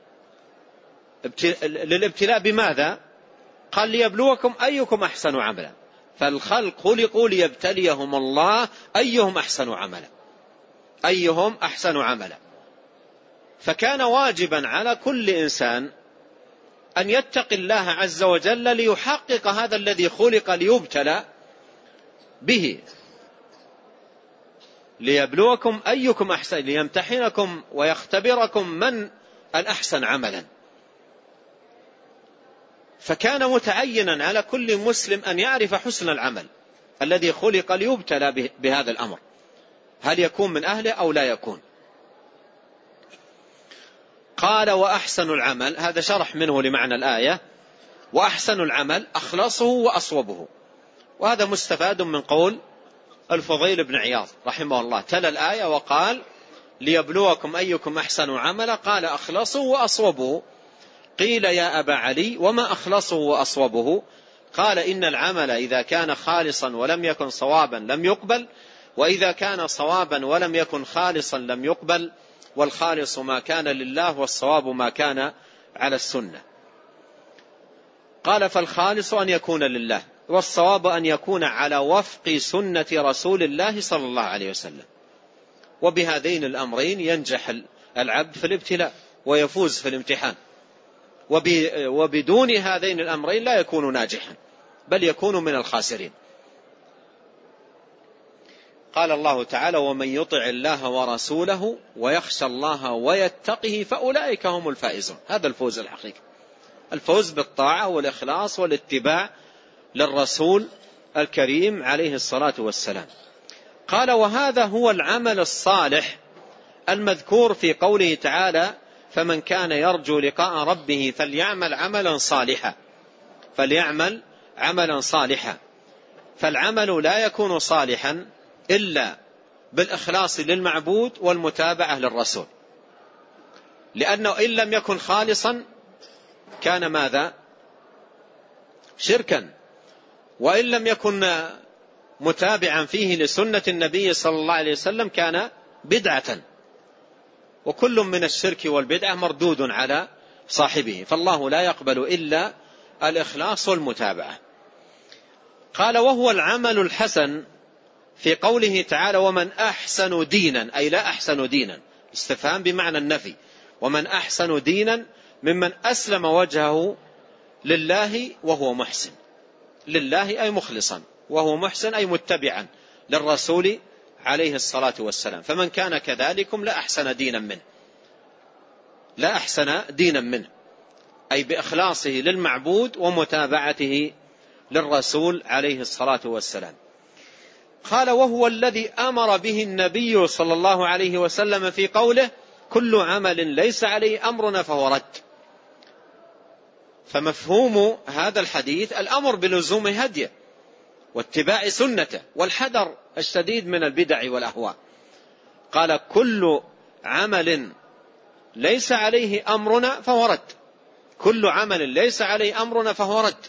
للابتلاء بماذا؟ قال ليبلوكم أيكم أحسن عملا، فالخلق خلقوا ليبتليهم الله أيهم أحسن عملا، أيهم أحسن عملا. فكان واجبا على كل إنسان أن يتقي الله عز وجل ليحقق هذا الذي خلق ليبتلى به، ليبلوكم أيكم أحسن، ليمتحنكم ويختبركم من الأحسن عملا. فكان متعينا على كل مسلم أن يعرف حسن العمل الذي خلق ليبتلى بهذا الأمر، هل يكون من أهله أو لا يكون. قال وأحسن العمل، هذا شرح منه لمعنى الآية، وأحسن العمل أخلصه وأصوبه. وهذا مستفاد من قول الفضيل بن عياض رحمه الله، تلا الآية وقال ليبلوكم أيكم أحسن عملا، قال أخلصه وأصوبه. قيل يا أبا علي وما أخلصه وأصوبه؟ قال إن العمل إذا كان خالصا ولم يكن صوابا لم يقبل، وإذا كان صوابا ولم يكن خالصا لم يقبل، والخالص ما كان لله والصواب ما كان على السنة. قال فالخالص أن يكون لله، والصواب أن يكون على وفق سنة رسول الله صلى الله عليه وسلم. وبهذين الأمرين ينجح العبد في الابتلاء ويفوز في الامتحان، وبدون هذين الأمرين لا يكون ناجحا بل يكون من الخاسرين. قال الله تعالى ومن يطع الله ورسوله ويخشى الله ويتقه فأولئك هم الفائزون. هذا الفوز الحقيقي، الفوز بالطاعة والإخلاص والاتباع للرسول الكريم عليه الصلاة والسلام. قال وهذا هو العمل الصالح المذكور في قوله تعالى فمن كان يرجو لقاء ربه فليعمل عملا صالحا، فليعمل عملا صالحا. فالعمل لا يكون صالحا إلا بالإخلاص للمعبود والمتابعة للرسول، لأنه إن لم يكن خالصا كان ماذا؟ شركا. وإن لم يكن متابعا فيه لسنة النبي صلى الله عليه وسلم كان بدعة، وكل من الشرك والبدعة مردود على صاحبه، فالله لا يقبل إلا الإخلاص والمتابعة. قال وهو العمل الحسن في قوله تعالى ومن أحسن دينا، أي لا أحسن دينا، استفهام بمعنى النفي، ومن أحسن دينا ممن أسلم وجهه لله وهو محسن، لله أي مخلصا، وهو محسن أي متبعا للرسول عليه الصلاة والسلام. فمن كان كذلكم لا أحسن دينا منه، لا أحسن دينا منه، أي بإخلاصه للمعبود ومتابعته للرسول عليه الصلاة والسلام. قال وهو الذي أمر به النبي صلى الله عليه وسلم في قوله كل عمل ليس عليه أمرنا فهو رد. فمفهوم هذا الحديث الأمر بلزوم هديه واتباع سنته والحذر الشديد من البدع والأهواء. قال كل عمل ليس عليه أمرنا فهو رد، كل عمل ليس عليه أمرنا فهو رد.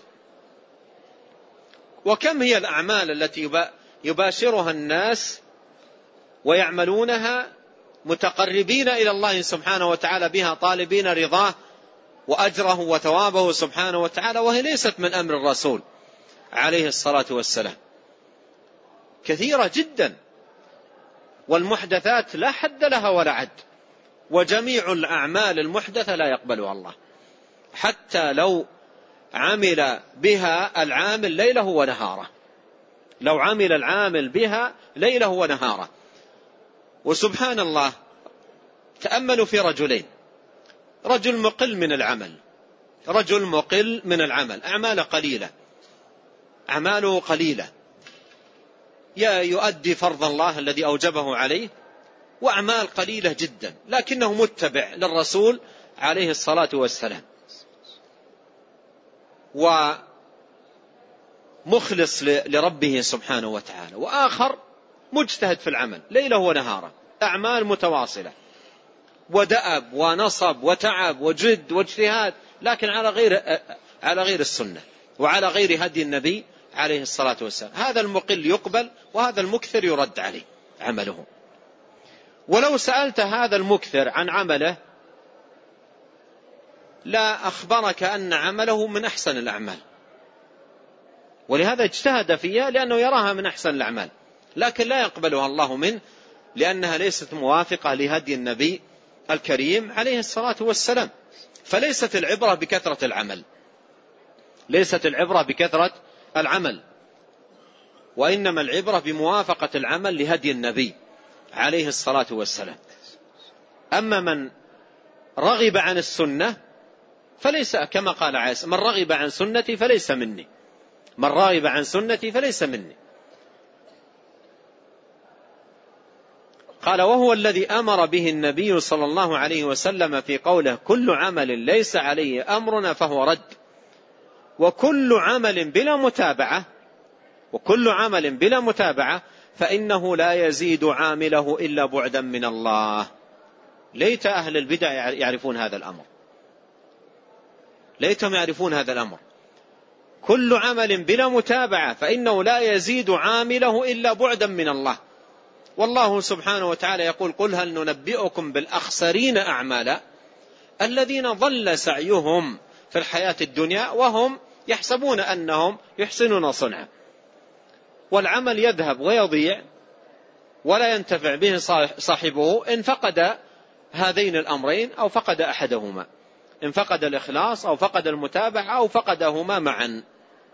وكم هي الأعمال التي يباشرها الناس ويعملونها متقربين إلى الله سبحانه وتعالى بها طالبين رضاه وأجره وثوابه سبحانه وتعالى، وهي ليست من أمر الرسول عليه الصلاة والسلام، كثيرة جدا. والمحدثات لا حد لها ولا عد، وجميع الأعمال المحدثة لا يقبلها الله حتى لو عمل بها العامل ليله ونهاره، لو عمل العامل بها ليله ونهاره. وسبحان الله تأملوا في رجلين، رجل مقل من العمل، رجل مقل من العمل، أعماله قليلة، أعماله قليلة، يؤدي فرض الله الذي أوجبه عليه وأعمال قليلة جدا، لكنه متبع للرسول عليه الصلاة والسلام ومخلص لربه سبحانه وتعالى. وآخر مجتهد في العمل ليله ونهاره، أعمال متواصلة ودأب ونصب وتعب وجد واجتهاد، لكن على غير السنة وعلى غير هدي النبي عليه الصلاة والسلام. هذا المقل يقبل وهذا المكثر يرد عليه عمله. ولو سألت هذا المكثر عن عمله لا أخبرك أن عمله من أحسن الأعمال، ولهذا اجتهد فيها لأنه يراها من أحسن الأعمال، لكن لا يقبلها الله منه لأنها ليست موافقة لهدي النبي الكريم عليه الصلاة والسلام. فليست العبرة بكثرة العمل، ليست العبرة بكثرة العمل، وإنما العبرة بموافقة العمل لهدي النبي عليه الصلاة والسلام. أما من رغب عن السنة فليس، كما قال عيسى من رغب عن سنتي فليس مني، من رغب عن سنتي فليس مني. قال وهو الذي أمر به النبي صلى الله عليه وسلم في قوله كل عمل ليس عليه أمرنا فهو رد، وكل عمل بلا متابعة فإنه لا يزيد عامله إلا بعدا من الله. ليت أهل البدع يعرفون هذا الأمر، ليتهم يعرفون هذا الأمر. كل عمل بلا متابعة فإنه لا يزيد عامله إلا بعدا من الله. والله سبحانه وتعالى يقول قل هل ننبئكم بالأخسرين أعمالا الذين ضل سعيهم في الحياة الدنيا وهم يحسبون أنهم يحسنون صنعا. والعمل يذهب ويضيع ولا ينتفع به صاحبه إن فقد هذين الأمرين أو فقد أحدهما، إن فقد الإخلاص أو فقد المتابعة أو فقدهما معا.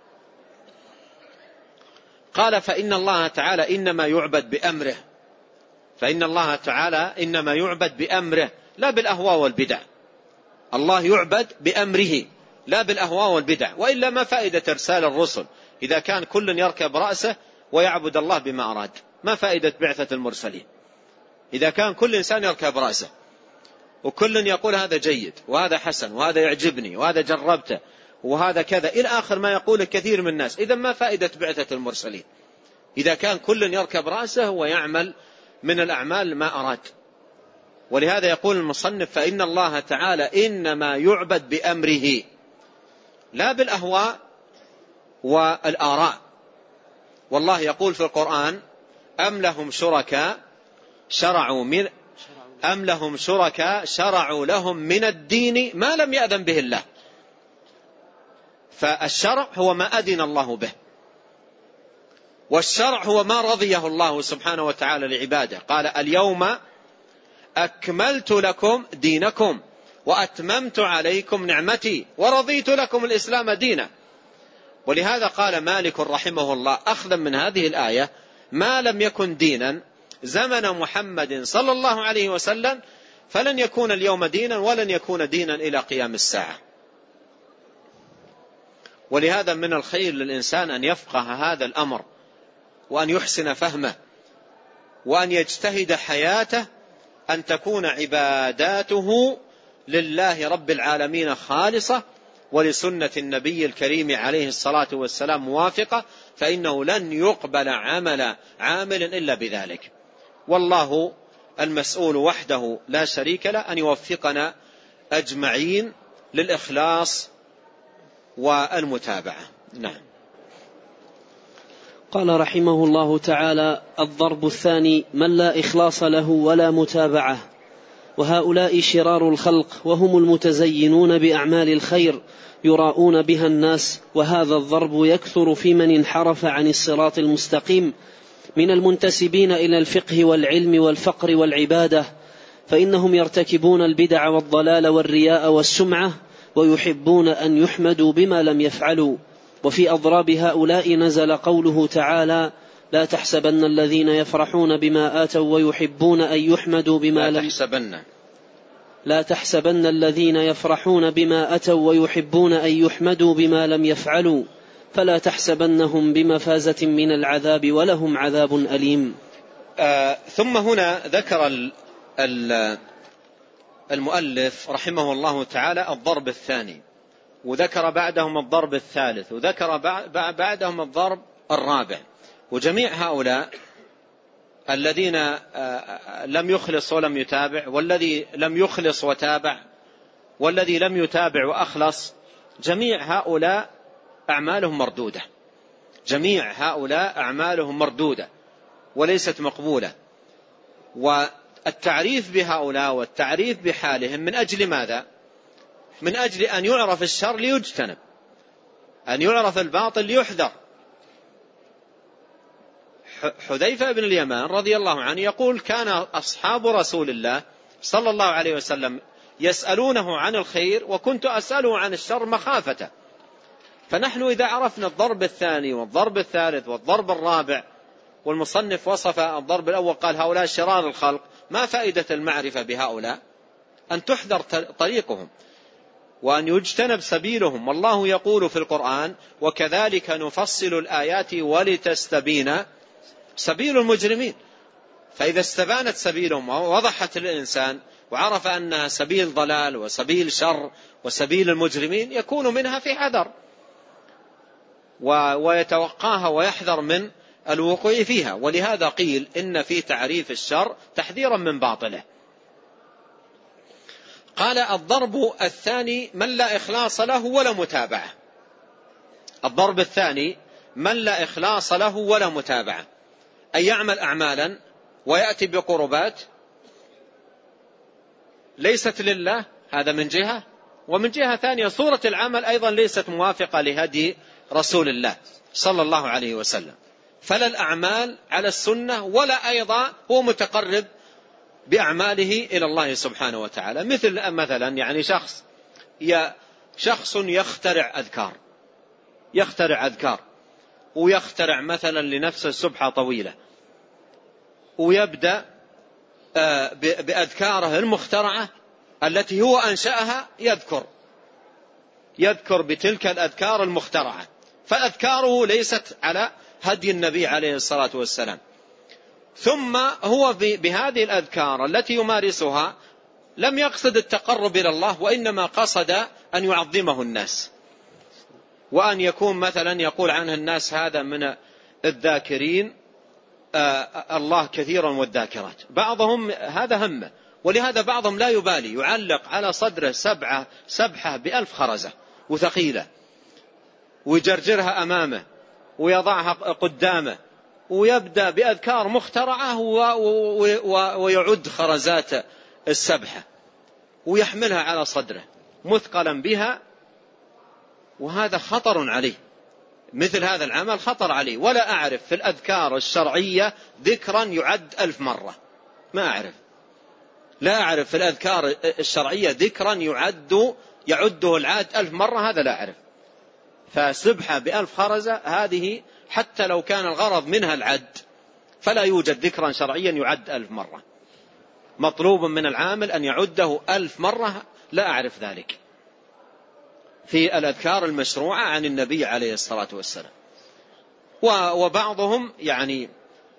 قال فإن الله تعالى إنما يعبد بأمره، فإن الله تعالى إنما يعبد بأمره لا بالأهواء والبدع. الله يعبد بأمره لا بالأهواء والبدع، وإلا ما فائدة إرسال الرسل إذا كان كل يركب رأسه ويعبد الله بما أراد؟ ما فائدة بعثة المرسلين إذا كان كل إنسان يركب رأسه وكل يقول هذا جيد وهذا حسن وهذا يعجبني وهذا جربته وهذا كذا إلى آخر ما يقول كثير من الناس؟ إذا ما فائدة بعثة المرسلين إذا كان كل يركب رأسه ويعمل من الأعمال ما أراد. ولهذا يقول المصنف فإن الله تعالى إنما يعبد بأمره لا بالأهواء والآراء. والله يقول في القرآن أم لهم شركاء شرعوا لهم من الدين ما لم يأذن به الله. فالشرع هو ما أذن الله به، والشرع هو ما رضيه الله سبحانه وتعالى لعباده. قال اليوم أكملت لكم دينكم وأتممت عليكم نعمتي ورضيت لكم الإسلام دينا. ولهذا قال مالك رحمه الله أخذا من هذه الآية ما لم يكن دينا زمن محمد صلى الله عليه وسلم فلن يكون اليوم دينا ولن يكون دينا إلى قيام الساعة. ولهذا من الخير للإنسان أن يفقه هذا الأمر وأن يحسن فهمه وأن يجتهد حياته أن تكون عباداته لله رب العالمين خالصة ولسنة النبي الكريم عليه الصلاة والسلام موافقة، فإنه لن يقبل عامل إلا بذلك. والله المسؤول وحده لا شريك له أن يوفقنا أجمعين للإخلاص والمتابعة. نعم. قال رحمه الله تعالى: الضرب الثاني من لا إخلاص له ولا متابعة، وهؤلاء شرار الخلق، وهم المتزينون بأعمال الخير يراؤون بها الناس، وهذا الضرب يكثر في من انحرف عن الصراط المستقيم من المنتسبين إلى الفقه والعلم والفقر والعبادة، فإنهم يرتكبون البدع والضلال والرياء والسمعة، ويحبون أن يحمدوا بما لم يفعلوا. وفي أضراب هؤلاء نزل قوله تعالى: لا تحسبن الذين يفرحون بما آتوا ويحبون أن يحمدوا بما لم لا تحسبن الذين يفرحون بما أتوا ويحبون أن يحمدوا بما لم يفعلوا فلا تحسبنهم بمفازة من العذاب ولهم عذاب أليم. ثم هنا ذكر المؤلف رحمه الله تعالى الضرب الثاني، وذكر بعدهم الضرب الثالث، وذكر بعدهم الضرب الرابع. وجميع هؤلاء الذين لم يخلص ولم يتابع، والذي لم يخلص وتابع، والذي لم يتابع وأخلص، جميع هؤلاء أعمالهم مردودة، جميع هؤلاء أعمالهم مردودة وليست مقبولة. والتعريف بهؤلاء والتعريف بحالهم من أجل ماذا؟ من أجل أن يعرف الشر ليجتنب، أن يعرف الباطل ليحذر. حذيفة بن اليمان رضي الله عنه يقول: كان أصحاب رسول الله صلى الله عليه وسلم يسألونه عن الخير وكنت أسأله عن الشر مخافة. فنحن إذا عرفنا الضرب الثاني والضرب الثالث والضرب الرابع، والمصنف وصف الضرب الأول قال: هؤلاء شرار الخلق، ما فائدة المعرفة بهؤلاء؟ أن تحذر طريقهم وأن يجتنب سبيلهم. والله يقول في القرآن: وكذلك نفصل الآيات ولتستبين سبيل المجرمين. فإذا استبانت سبيلهم ووضحت للإنسان وعرف أنها سبيل ضلال وسبيل شر وسبيل المجرمين، يكون منها في حذر ويتوقاها ويحذر من الوقوع فيها. ولهذا قيل إن في تعريف الشر تحذيرا من باطله. قال: الضرب الثاني من لا إخلاص له ولا متابعة. الضرب الثاني من لا إخلاص له ولا متابعة، أن يعمل أعمالا ويأتي بقربات ليست لله، هذا من جهة، ومن جهة ثانية صورة العمل أيضا ليست موافقة لهدي رسول الله صلى الله عليه وسلم، فلا الأعمال على السنة ولا أيضا هو متقرب بأعماله إلى الله سبحانه وتعالى. مثلا يعني شخص يخترع أذكار ويخترع مثلا لنفسه سبحة طويلة، ويبدأ بأذكاره المخترعة التي هو أنشأها، يذكر بتلك الأذكار المخترعة، فأذكاره ليست على هدي النبي عليه الصلاة والسلام. ثم هو بهذه الأذكار التي يمارسها لم يقصد التقرب إلى الله، وإنما قصد أن يعظمه الناس، وأن يكون مثلا يقول عنه الناس هذا من الذاكرين الله كثيرا والذاكرات. بعضهم هذا همه، ولهذا بعضهم لا يبالي، يعلق على صدره سبحة ب1000 خرزة وثقيلة، ويجرجرها أمامه ويضعها قدامه، ويبدأ بأذكار مخترعة ويعد خرزات السبحة ويحملها على صدره مثقلا بها، وهذا خطر عليه. مثل هذا العمل خطر عليه. ولا أعرف في الأذكار الشرعية ذكرا يعد 1000 مرة، ما أعرف، لا أعرف في الأذكار الشرعية ذكرا يعده العاد 1000 مرة، هذا لا أعرف. فسبحة ب1000 خرزة هذه حتى لو كان الغرض منها العد فلا يوجد ذكرا شرعيا يعد 1000 مرة. مطلوب من العامل أن يعده 1000 مرة، لا أعرف ذلك في الأذكار المشروعة عن النبي عليه الصلاة والسلام. وبعضهم يعني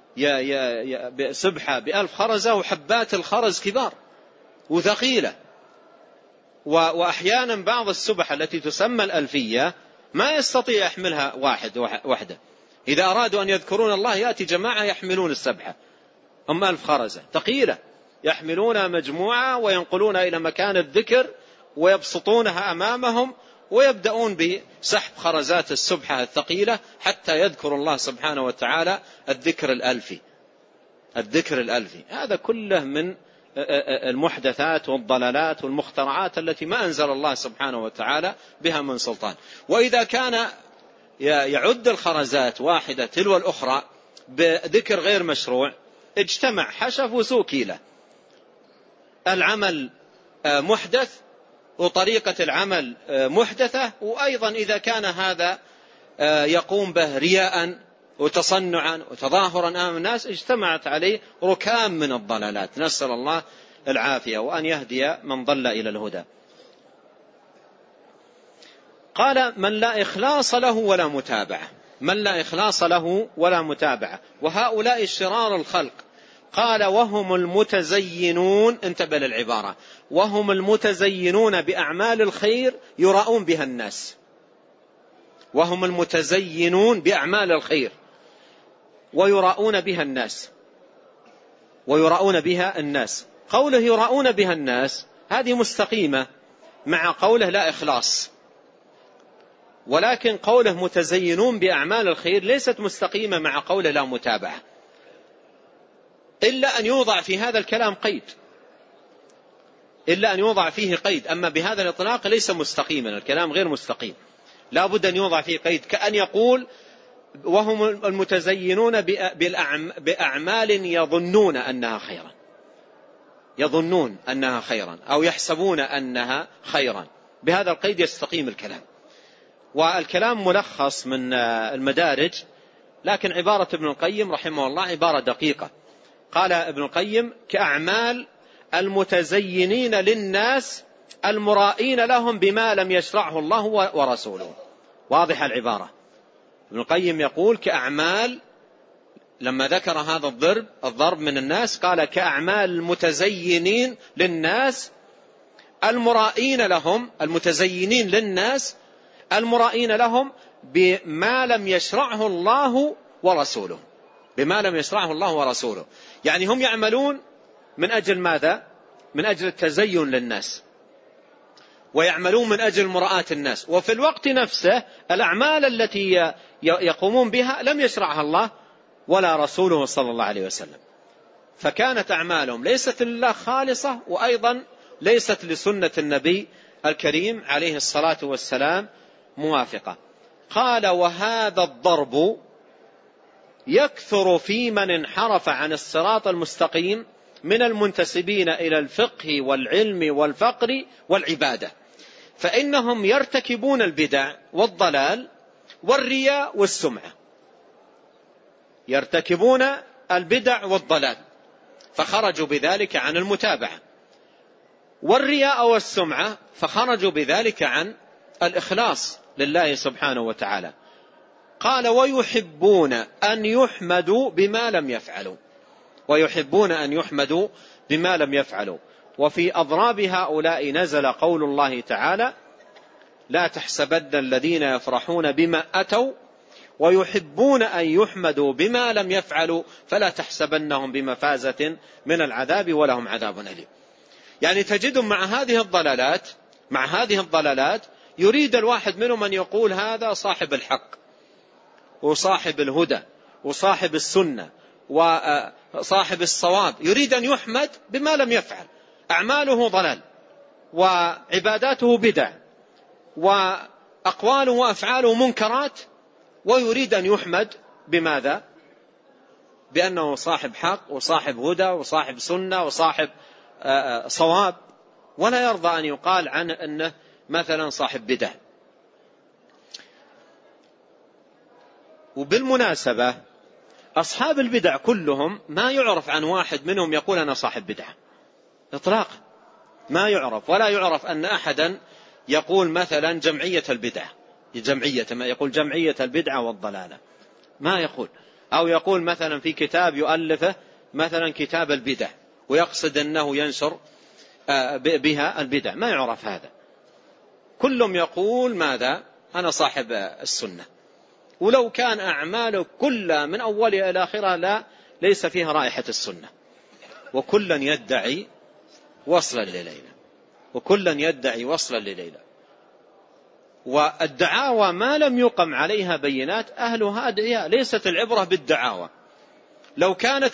سبحة ب1000 خرزة، وحبات الخرز كبار وثقيلة. وأحيانا بعض السبح التي تسمى الألفية ما يستطيع يحملها وحده. إذا أرادوا أن يذكرون الله يأتي جماعة يحملون السبحة، هم 1000 خرزة ثقيلة، يحملونها مجموعة وينقلون إلى مكان الذكر ويبسطونها أمامهم، ويبدأون بسحب خرزات السبحة الثقيلة حتى يذكر الله سبحانه وتعالى الذكر الألفي. هذا كله من المحدثات والضلالات والمخترعات التي ما أنزل الله سبحانه وتعالى بها من سلطان. وإذا كان يعد الخرزات واحدة تلو الأخرى بذكر غير مشروع، اجتمع حشف وسوء كيلة. العمل محدث وطريقة العمل محدثة، وأيضا إذا كان هذا يقوم به رياء وتصنعا وتظاهرا أمام الناس، اجتمعت عليه ركام من الضلالات، نسأل الله العافية وأن يهدي من ضل إلى الهدى. قال: من لا إخلاص له ولا متابعة. من لا إخلاص له ولا متابعة، وهؤلاء شرار الخلق. قال: وهم المتزينون، انتبه للعبارة، وهم المتزينون بأعمال الخير يراؤون بها الناس. وهم المتزينون بأعمال الخير ويراؤون بها الناس، ويراؤون بها الناس. قوله يراؤون بها الناس هذه مستقيمة مع قوله لا إخلاص، ولكن قوله متزينون بأعمال الخير ليست مستقيمة مع قوله لا متابعة، إلا أن يوضع في هذا الكلام قيد، إلا أن يوضع فيه قيد. أما بهذا الإطلاق ليس مستقيما، الكلام غير مستقيم، لا بد أن يوضع فيه قيد، كأن يقول وهم المتزينون بأعمال يظنون أنها خيرا، يظنون أنها خيرا أو يحسبون أنها خيرا. بهذا القيد يستقيم الكلام. والكلام ملخص من المدارج، لكن عبارة ابن القيم رحمه الله عبارة دقيقة. قال ابن القيم: كأعمال المتزينين للناس المرائين لهم بما لم يشرعه الله ورسوله. واضح العبارة. ابن القيم يقول كأعمال، لما ذكر هذا الضرب من الناس قال كأعمال المتزينين للناس المرائين لهم، المتزينين للناس المرائين لهم بما لم يشرعه الله ورسوله، بما لم يشرعه الله ورسوله. يعني هم يعملون من أجل ماذا؟ من أجل التزين للناس، ويعملون من أجل مراءة الناس، وفي الوقت نفسه الأعمال التي يقومون بها لم يشرعها الله ولا رسوله صلى الله عليه وسلم، فكانت أعمالهم ليست لله خالصة، وأيضا ليست لسنة النبي الكريم عليه الصلاة والسلام موافقة. قال: وهذا الضرب يكثر في من انحرف عن الصراط المستقيم من المنتسبين إلى الفقه والعلم والفقر والعبادة، فإنهم يرتكبون البدع والضلال والرياء والسمعة. يرتكبون البدع والضلال فخرجوا بذلك عن المتابعة، والرياء والسمعة فخرجوا بذلك عن الإخلاص لله سبحانه وتعالى. قال: ويحبون أن يحمدوا بما لم يفعلوا، ويحبون أن يحمدوا بما لم يفعلوا. وفي أضراب هؤلاء نزل قول الله تعالى: لا تحسبن الذين يفرحون بما أتوا ويحبون أن يحمدوا بما لم يفعلوا فلا تحسبنهم بمفازة من العذاب ولهم عذاب أليم. يعني تجدهم مع هذه الضلالات يريد الواحد منهم أن يقول هذا صاحب الحق وصاحب الهدى وصاحب السنة وصاحب الصواب، يريد أن يحمد بما لم يفعل، أعماله ضلال وعباداته بدع وأقواله وأفعاله منكرات، ويريد أن يحمد بماذا؟ بأنه صاحب حق وصاحب هدى وصاحب سنة وصاحب صواب، ولا يرضى أن يقال عنه أنه مثلا صاحب بدع. وبالمناسبة أصحاب البدع كلهم ما يعرف عن واحد منهم يقول أنا صاحب بدعة إطلاقا، ما يعرف، ولا يعرف أن أحدا يقول مثلا جمعية البدعة، جمعية ما يقول جمعية البدعة والضلالة، ما يقول. أو يقول مثلا في كتاب يؤلفه مثلا كتاب البدع ويقصد أنه ينشر بها البدع، ما يعرف هذا. كلهم يقول ماذا؟ أنا صاحب السنة، ولو كان أعماله كلها من أولها إلى آخرها لا ليس فيها رائحة السنة. وكلا يدعي وصلا لليلى، وكلا يدعي وصلا لليلى. والدعاوى ما لم يقم عليها بينات أهلها أدعياء. ليست العبرة بالدعاوى. لو كانت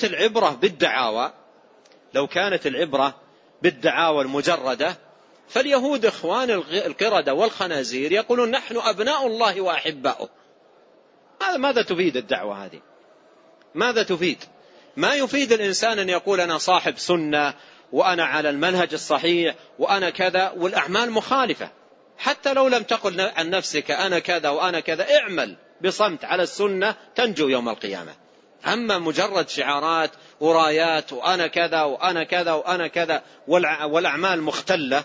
العبرة بالدعاوى المجردة فاليهود إخوان القردة والخنازير يقولون نحن أبناء الله وأحباؤه. ماذا تفيد الدعوة هذه؟ ماذا تفيد؟ ما يفيد الإنسان أن يقول أنا صاحب سنة وأنا على المنهج الصحيح وأنا كذا والأعمال مخالفة. حتى لو لم تقل عن نفسك أنا كذا وأنا كذا، اعمل بصمت على السنة تنجو يوم القيامة. أما مجرد شعارات ورايات وأنا كذا وأنا كذا وأنا كذا والأعمال مختلة،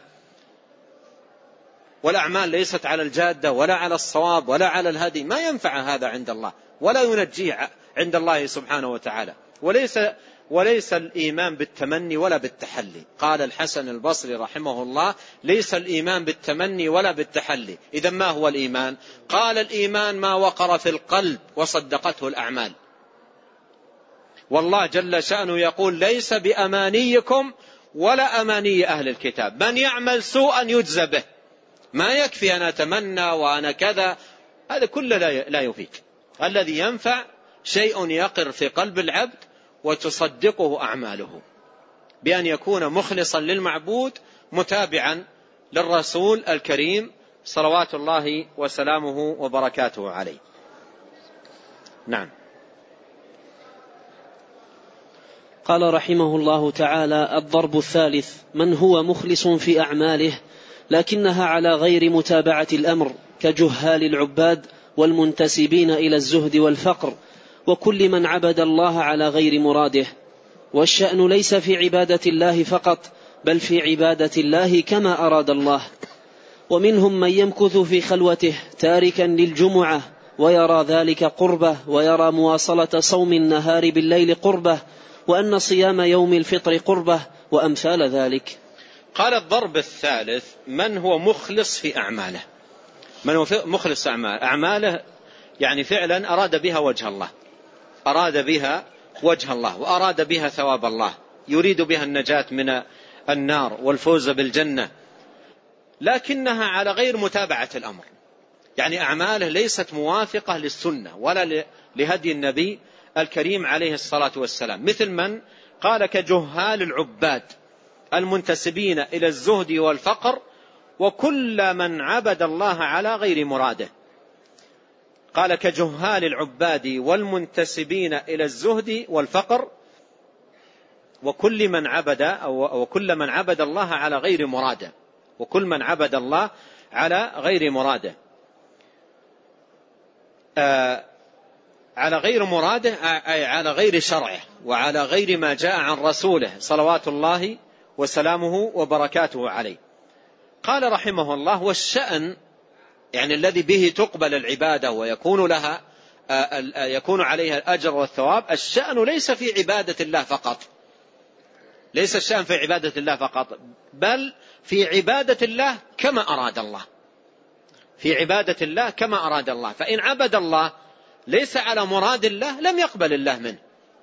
والأعمال ليست على الجادة ولا على الصواب ولا على الهدي، ما ينفع هذا عند الله ولا ينجيه عند الله سبحانه وتعالى. وليس الإيمان بالتمني ولا بالتحلي. قال الحسن البصري رحمه الله ليس الإيمان بالتمني ولا بالتحلي. إذن ما هو الإيمان؟ قال الإيمان ما وقر في القلب وصدقته الأعمال. والله جل شأنه يقول ليس بأمانيكم ولا أماني أهل الكتاب، من يعمل سوءا يجزى به. ما يكفي أن أتمنى وأنا كذا، هذا كله لا يفيد. الذي ينفع شيء يقر في قلب العبد وتصدقه أعماله بأن يكون مخلصا للمعبود متابعا للرسول الكريم صلوات الله وسلامه وبركاته عليه. نعم. قال رحمه الله تعالى: الضرب الثالث: من هو مخلص في أعماله لكنها على غير متابعة الأمر، كجهال العباد والمنتسبين إلى الزهد والفقر وكل من عبد الله على غير مراده. والشأن ليس في عبادة الله فقط، بل في عبادة الله كما أراد الله. ومنهم من يمكث في خلوته تاركا للجمعة ويرى ذلك قربة، ويرى مواصلة صوم النهار بالليل قربة، وأن صيام يوم الفطر قربة، وأمثال ذلك. قال الضرب الثالث: من هو مخلص في أعماله. من هو مخلص أعماله يعني فعلا أراد بها وجه الله، أراد بها وجه الله وأراد بها ثواب الله، يريد بها النجاة من النار والفوز بالجنة، لكنها على غير متابعة الأمر. يعني أعماله ليست موافقة للسنة ولا لهدي النبي الكريم عليه الصلاة والسلام. مثل من قال كجهال العباد المنتسبين إلى الزهد والفقر وكل من عبد الله على غير مراده. قال كجهال العباد والمنتسبين إلى الزهد والفقر وكل من عبد الله على غير مراده. وكل من عبد الله على غير مراده. على غير مراده أي على غير شرعه وعلى غير ما جاء عن رسوله صلوات الله وسلامه وبركاته عليه. قال رحمه الله: والشأن يعني الذي به تقبل العبادة ويكون يكون عليها الأجر والثواب. الشأن ليس في عبادة الله فقط، ليس الشأن في عبادة الله فقط، بل في عبادة الله كما أراد الله. في عبادة الله كما أراد الله. فإن عبد الله ليس على مراد الله لم يقبل الله منه،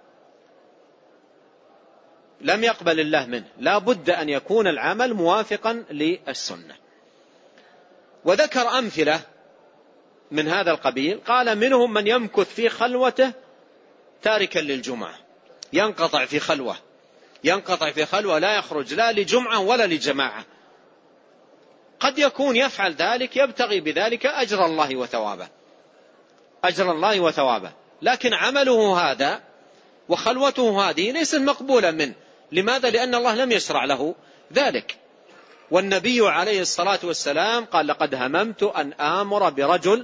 لم يقبل الله منه. لا بد أن يكون العمل موافقا للسنة. وذكر أمثلة من هذا القبيل. قال: منهم من يمكث في خلوته تاركا للجمعة، ينقطع في خلوة لا يخرج لا لجمعة ولا لجماعة. قد يكون يفعل ذلك يبتغي بذلك أجر الله وثوابه، لكن عمله هذا وخلوته هذه ليست مقبولة منه. لماذا؟ لأن الله لم يشرع له ذلك. والنبي عليه الصلاة والسلام قال: لقد هممت أن آمر برجل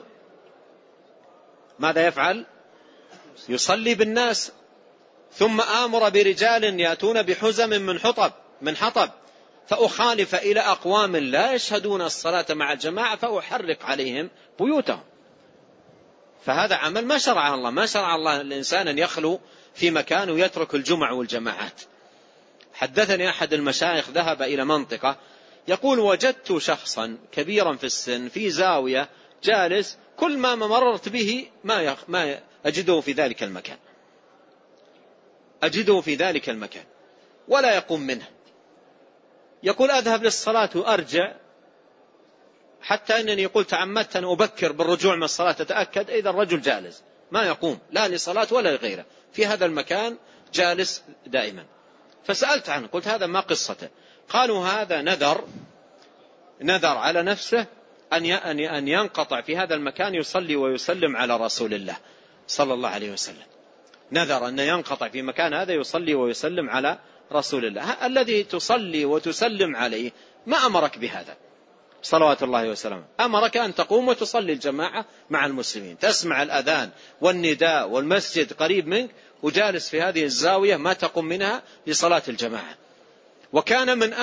ماذا يفعل؟ يصلي بالناس، ثم آمر برجال يأتون بحزم من حطب فأخالف إلى أقوام لا يشهدون الصلاة مع الجماعة فأحرق عليهم بيوتهم. فهذا عمل ما شرع الله. ما شرع الله الإنسان أن يخلو في مكان ويترك الجمع والجماعات. حدثني أحد المشايخ ذهب إلى منطقة يقول: وجدت شخصا كبيرا في السن في زاوية جالس، كل ما مررت به ما أجده في ذلك المكان، أجده في ذلك المكان ولا يقوم منه. يقول: أذهب للصلاة وأرجع، حتى أنني يقول تعمدت أن أبكر بالرجوع من الصلاة أتأكد إذا الرجل جالس ما يقوم لا لصلاة ولا لغيره، في هذا المكان جالس دائما. فسألت عنه قلت: هذا ما قصته؟ قالوا: هذا نذر على نفسه أن ينقطع في هذا المكان يصلي ويسلم على رسول الله صلى الله عليه وسلم. نذر أن ينقطع في مكان هذا يصلي ويسلم على رسول الله. الذي تصلي وتسلم عليه ما أمرك بهذا صلوات الله وسلامه، أمرك أن تقوم وتصلي الجماعة مع المسلمين، تسمع الأذان والنداء والمسجد قريب منك وجالس في هذه الزاوية ما تقوم منها لصلاة الجماعة. وكان من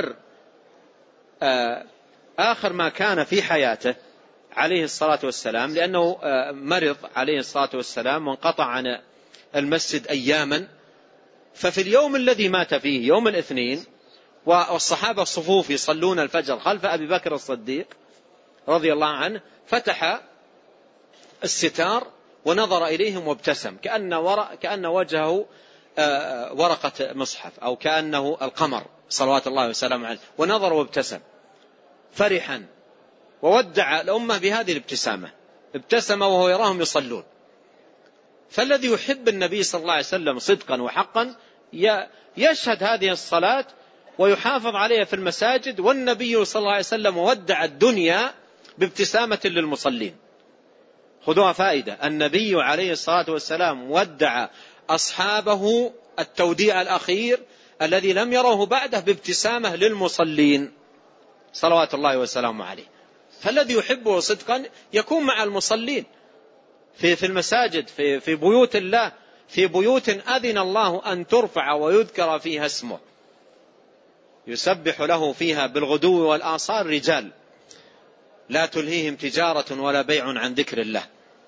آخر ما كان في حياته عليه الصلاة والسلام، لأنه مرض عليه الصلاة والسلام وانقطع عن المسجد أياما، ففي اليوم الذي مات فيه يوم الاثنين والصحابة الصفوف يصلون الفجر خلف أبي بكر الصديق رضي الله عنه، فتح الستار ونظر إليهم وابتسم كأن وجهه ورقة مصحف أو كأنه القمر صلوات الله وسلامه عليه، ونظر وابتسم فرحا وودع الأمة بهذه الابتسامة، ابتسم وهو يراهم يصلون. فالذي يحب النبي صلى الله عليه وسلم صدقا وحقا يشهد هذه الصلاة ويحافظ عليها في المساجد، والنبي صلى الله عليه وسلم ودع الدنيا بابتسامة للمصلين. خذوها فائدة، النبي عليه الصلاة والسلام ودع أصحابه التوديع الأخير الذي لم يروه بعده بابتسامة للمصلين صلوات الله وسلامه عليه. فالذي يحبه صدقا يكون مع المصلين في المساجد، في بيوت الله، في بيوت أذن الله أن ترفع ويذكر فيها اسمه، يسبح له فيها بالغدو والآصال رجال لا تلهيهم تجارة ولا بيع عن ذكر الله.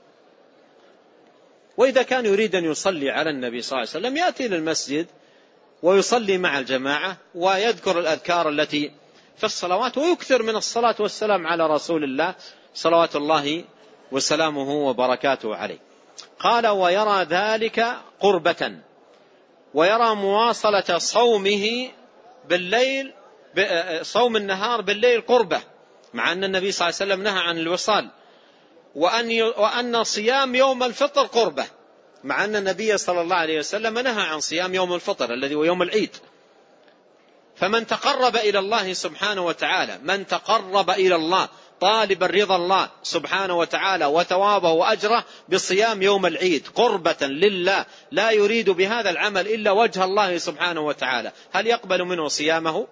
وإذا كان يريد أن يصلي على النبي صلى الله عليه وسلم يأتي للمسجد ويصلي مع الجماعة ويذكر الأذكار التي في الصلوات ويكثر من الصلاة والسلام على رسول الله صلوات الله وسلامه وبركاته عليه. قال: ويرى ذلك قربة، ويرى مواصلة صومه بالليل، صوم النهار بالليل قربة، مع أن النبي صلى الله عليه وسلم نهى عن الوصال، وأن صيام يوم الفطر قربة، مع أن النبي صلى الله عليه وسلم نهى عن صيام يوم الفطر الذي هو يوم العيد. فمن تقرب إلى الله سبحانه وتعالى، من تقرب إلى الله طالبا رضا الله سبحانه وتعالى وثوابه وأجره بصيام يوم العيد قربة لله، لا يريد بهذا العمل إلا وجه الله سبحانه وتعالى، هل يقبل منه صيامه؟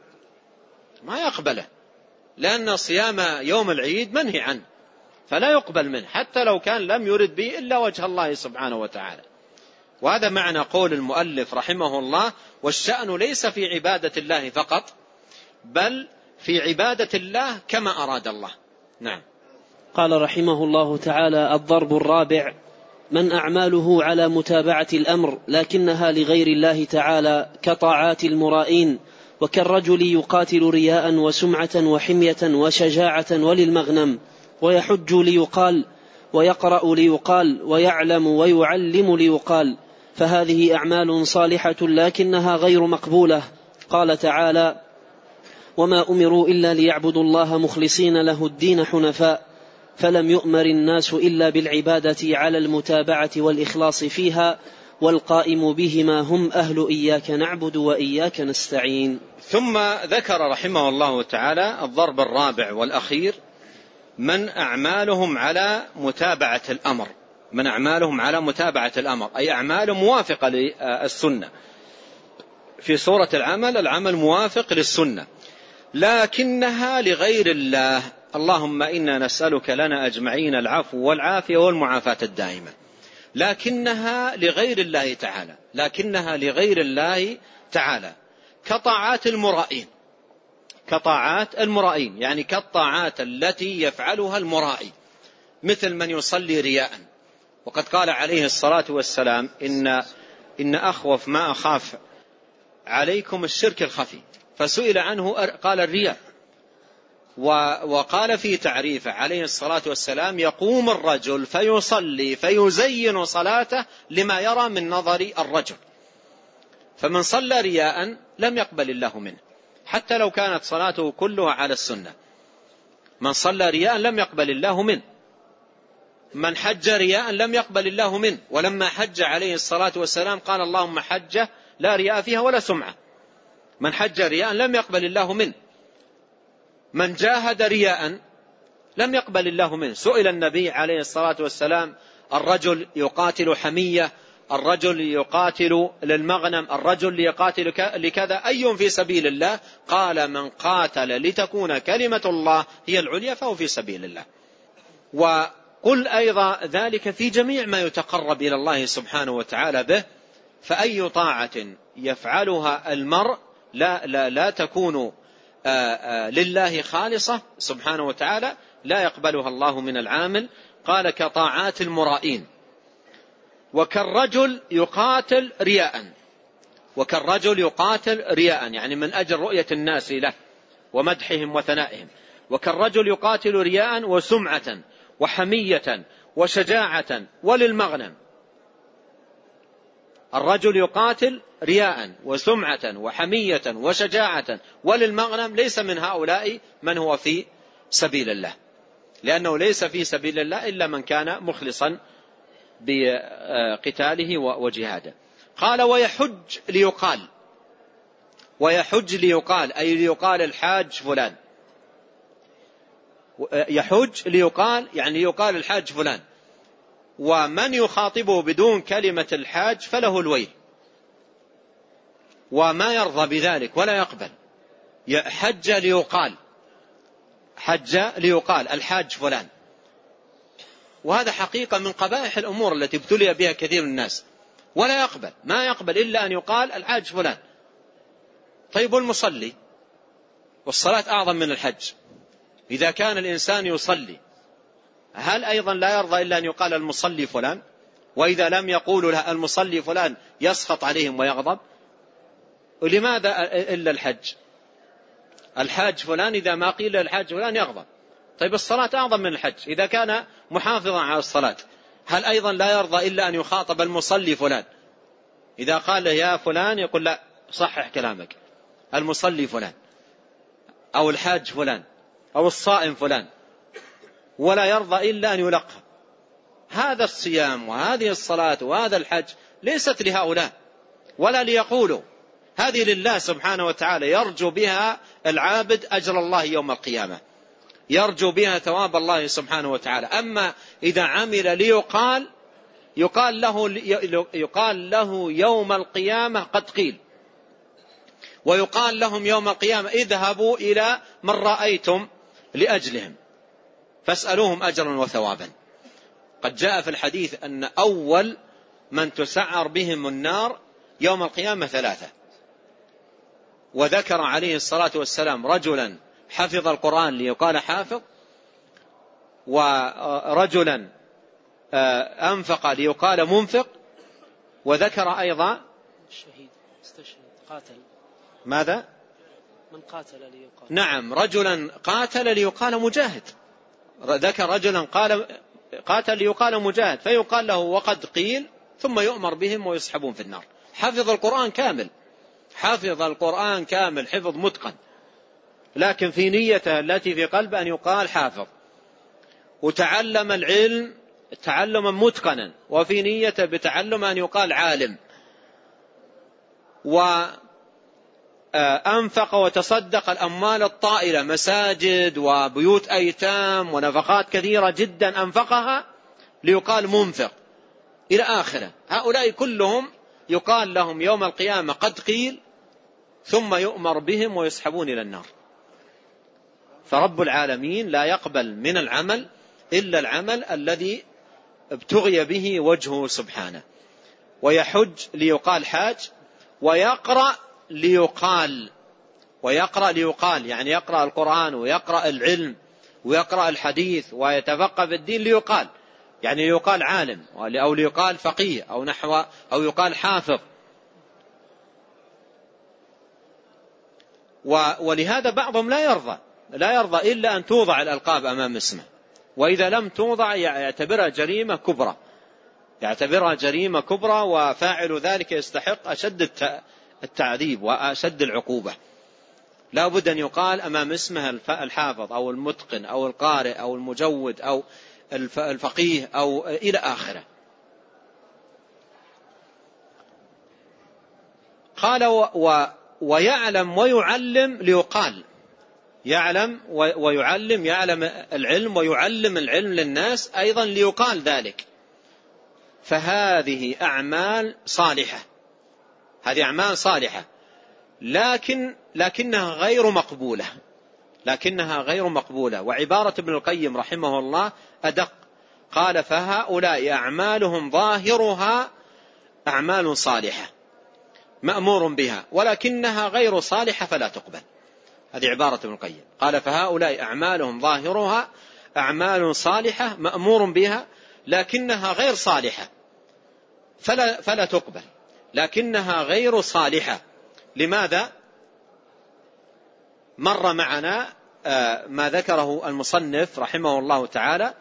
ما يقبله، لأن صيام يوم العيد منهي عنه فلا يقبل منه، حتى لو كان لم يرد به إلا وجه الله سبحانه وتعالى. وهذا معنى قول المؤلف رحمه الله: والشأن ليس في عبادة الله فقط، بل في عبادة الله كما أراد الله. نعم. قال رحمه الله تعالى: الضرب الرابع: من أعماله على متابعة الأمر لكنها لغير الله تعالى كطاعات المرائين، وكالرجل يقاتل رياء وسمعة وحمية وشجاعة وللمغنم، ويحج ليقال، ويقرأ ليقال، ويعلم ويعلم ليقال، فهذه أعمال صالحة لكنها غير مقبولة. قال تعالى: وما أمروا إلا ليعبدوا الله مخلصين له الدين حنفاء، فلم يؤمر الناس إلا بالعبادة على المتابعة والإخلاص فيها، والقائم بهما هم أهل إياك نعبد وإياك نستعين. ثم ذكر رحمه الله تعالى الضرب الرابع والأخير: من أعمالهم على متابعة الأمر، من أعمالهم على متابعة الأمر أي أعمال موافقة للسنة، في صورة العمل موافق للسنة، لكنها لغير الله. اللهم إنا نسألك لنا أجمعين العفو والعافية والمعافاة الدائمة. لكنها لغير الله تعالى، لكنها لغير الله تعالى كطاعات المرائين، كطاعات المرائين يعني كالطاعات التي يفعلها المرائي، مثل من يصلي رياء. وقد قال عليه الصلاة والسلام إن أخوف ما أخاف عليكم الشرك الخفي، فسئل عنه قال الرياء. وقال في تعريفه عليه الصلاة والسلام يقوم الرجل فيصلي فيزين صلاته لما يرى من نظر الرجل، فمن صلى رياء لم يقبل الله منه حتى لو كانت صلاته كلها على السنة. من صلى رياء لم يقبل الله منه. من حج رياء لم يقبل الله منه، ولما حج عليه الصلاة والسلام قال اللهم حجة لا رياء فيها ولا سمعة. من حج رياء لم يقبل الله منه. من جاهد رياء لم يقبل الله منه. سئل النبي عليه الصلاة والسلام الرجل يقاتل حمية، الرجل يقاتل للمغنم، الرجل يقاتل لكذا، أي في سبيل الله؟ قال من قاتل لتكون كلمة الله هي العليا فهو في سبيل الله. وقل أيضا ذلك في جميع ما يتقرب إلى الله سبحانه وتعالى به. فأي طاعة يفعلها المرء لا تكون لله خالصة سبحانه وتعالى لا يقبلها الله من العامل. قال كطاعات المرائين. وكالرجل يقاتل رياء، وكالرجل يقاتل رياء يعني من أجل رؤية الناس له ومدحهم وثنائهم. وكالرجل يقاتل رياء وسمعة وحمية وشجاعة وللمغنم. الرجل يقاتل رياء وسمعة وحمية وشجاعة وللمغنم، ليس من هؤلاء من هو في سبيل الله، لأنه ليس في سبيل الله إلا من كان مخلصا بقتاله وجهاده. قال ويحج ليقال، ويحج ليقال أي ليقال الحاج فلان. يحج ليقال يعني يقال الحاج فلان. ومن يخاطبه بدون كلمة الحاج فله الويل، وما يرضى بذلك ولا يقبل. حج ليقال، حج ليقال الحاج فلان. وهذا حقيقة من قبائح الأمور التي ابتلي بها كثير من الناس، ولا يقبل، ما يقبل إلا أن يقال الحاج فلان. طيب المصلي، والصلاة أعظم من الحج، إذا كان الإنسان يصلي هل أيضا لا يرضى إلا أن يقال المصلي فلان؟ وإذا لم يقولوا له المصلي فلان يسخط عليهم ويغضب. ولماذا إلا الحج؟ الحاج فلان إذا ما قيل الحاج فلان يغضب. طيب الصلاة أعظم من الحج، إذا كان محافظا على الصلاة هل أيضا لا يرضى إلا أن يخاطب المصلي فلان؟ إذا قال يا فلان يقول لا صحح كلامك، المصلي فلان أو الحاج فلان أو الصائم فلان، ولا يرضى إلا أن يلقب. هذا الصيام وهذه الصلاة وهذا الحج ليست لهؤلاء ولا ليقولوا، هذه لله سبحانه وتعالى يرجو بها العابد أجر الله يوم القيامة، يرجو بها ثواب الله سبحانه وتعالى. أما إذا عمل ليقال يقال له يوم القيامة قد قيل، ويقال لهم يوم القيامة اذهبوا إلى من رأيتم لأجلهم فاسألوهم أجرا وثوابا. قد جاء في الحديث أن أول من تسعر بهم النار يوم القيامة 3، وذكر عليه الصلاة والسلام رجلا حفظ القرآن ليقال حافظ، ورجلا أنفق ليقال منفق، وذكر أيضا الشهيد استشهد قاتل. ماذا؟ من قاتل ليقال. نعم، رجلا قاتل ليقال مجاهد، ذكر رجلا قاتل ليقال مجاهد فيقال له وقد قيل، ثم يؤمر بهم ويسحبون في النار. حفظ القرآن كامل، حفظ القرآن كامل حفظ متقن، لكن في نيته التي في قلب أن يقال حافظ، وتعلم العلم تعلما متقنا، وفي نيته بتعلم أن يقال عالم، وأنفق وتصدق الأموال الطائلة، مساجد وبيوت أيتام ونفقات كثيرة جدا أنفقها ليقال منفق إلى آخره. هؤلاء كلهم يقال لهم يوم القيامة قد قيل، ثم يؤمر بهم ويسحبون إلى النار. فرب العالمين لا يقبل من العمل إلا العمل الذي ابتغي به وجهه سبحانه. ويحج ليقال حاج، ويقرأ ليقال، ويقرأ ليقال يعني يقرأ القرآن ويقرأ العلم ويقرأ الحديث ويتفقه في الدين ليقال، يعني ليقال عالم أو ليقال فقيه أو نحو أو يقال حافظ. ولهذا بعضهم لا يرضى إلا أن توضع الألقاب أمام اسمه، وإذا لم توضع يعتبرها جريمة كبرى، وفاعل ذلك يستحق أشد التعذيب وأشد العقوبة. لا بد أن يقال أمام اسمه الحافظ أو المتقن أو القارئ أو المجود أو الفقيه أو إلى آخره. قال ويعلم ويعلم ليقال، يعلم ويعلم، يعلم العلم ويعلم العلم للناس أيضا ليقال ذلك. فهذه أعمال صالحة، هذه أعمال صالحة لكنها غير مقبولة. وعبارة ابن القيم رحمه الله أدق، قال فهؤلاء أعمالهم ظاهرها أعمال صالحة مأمور بها ولكنها غير صالحة فلا تقبل. هذه عبارة ابن القيم، قال فهؤلاء أعمالهم ظاهرها أعمال صالحة مأمور بها لكنها غير صالحة فلا تقبل، لكنها غير صالحة. لماذا؟ مر معنا ما ذكره المصنف رحمه الله تعالى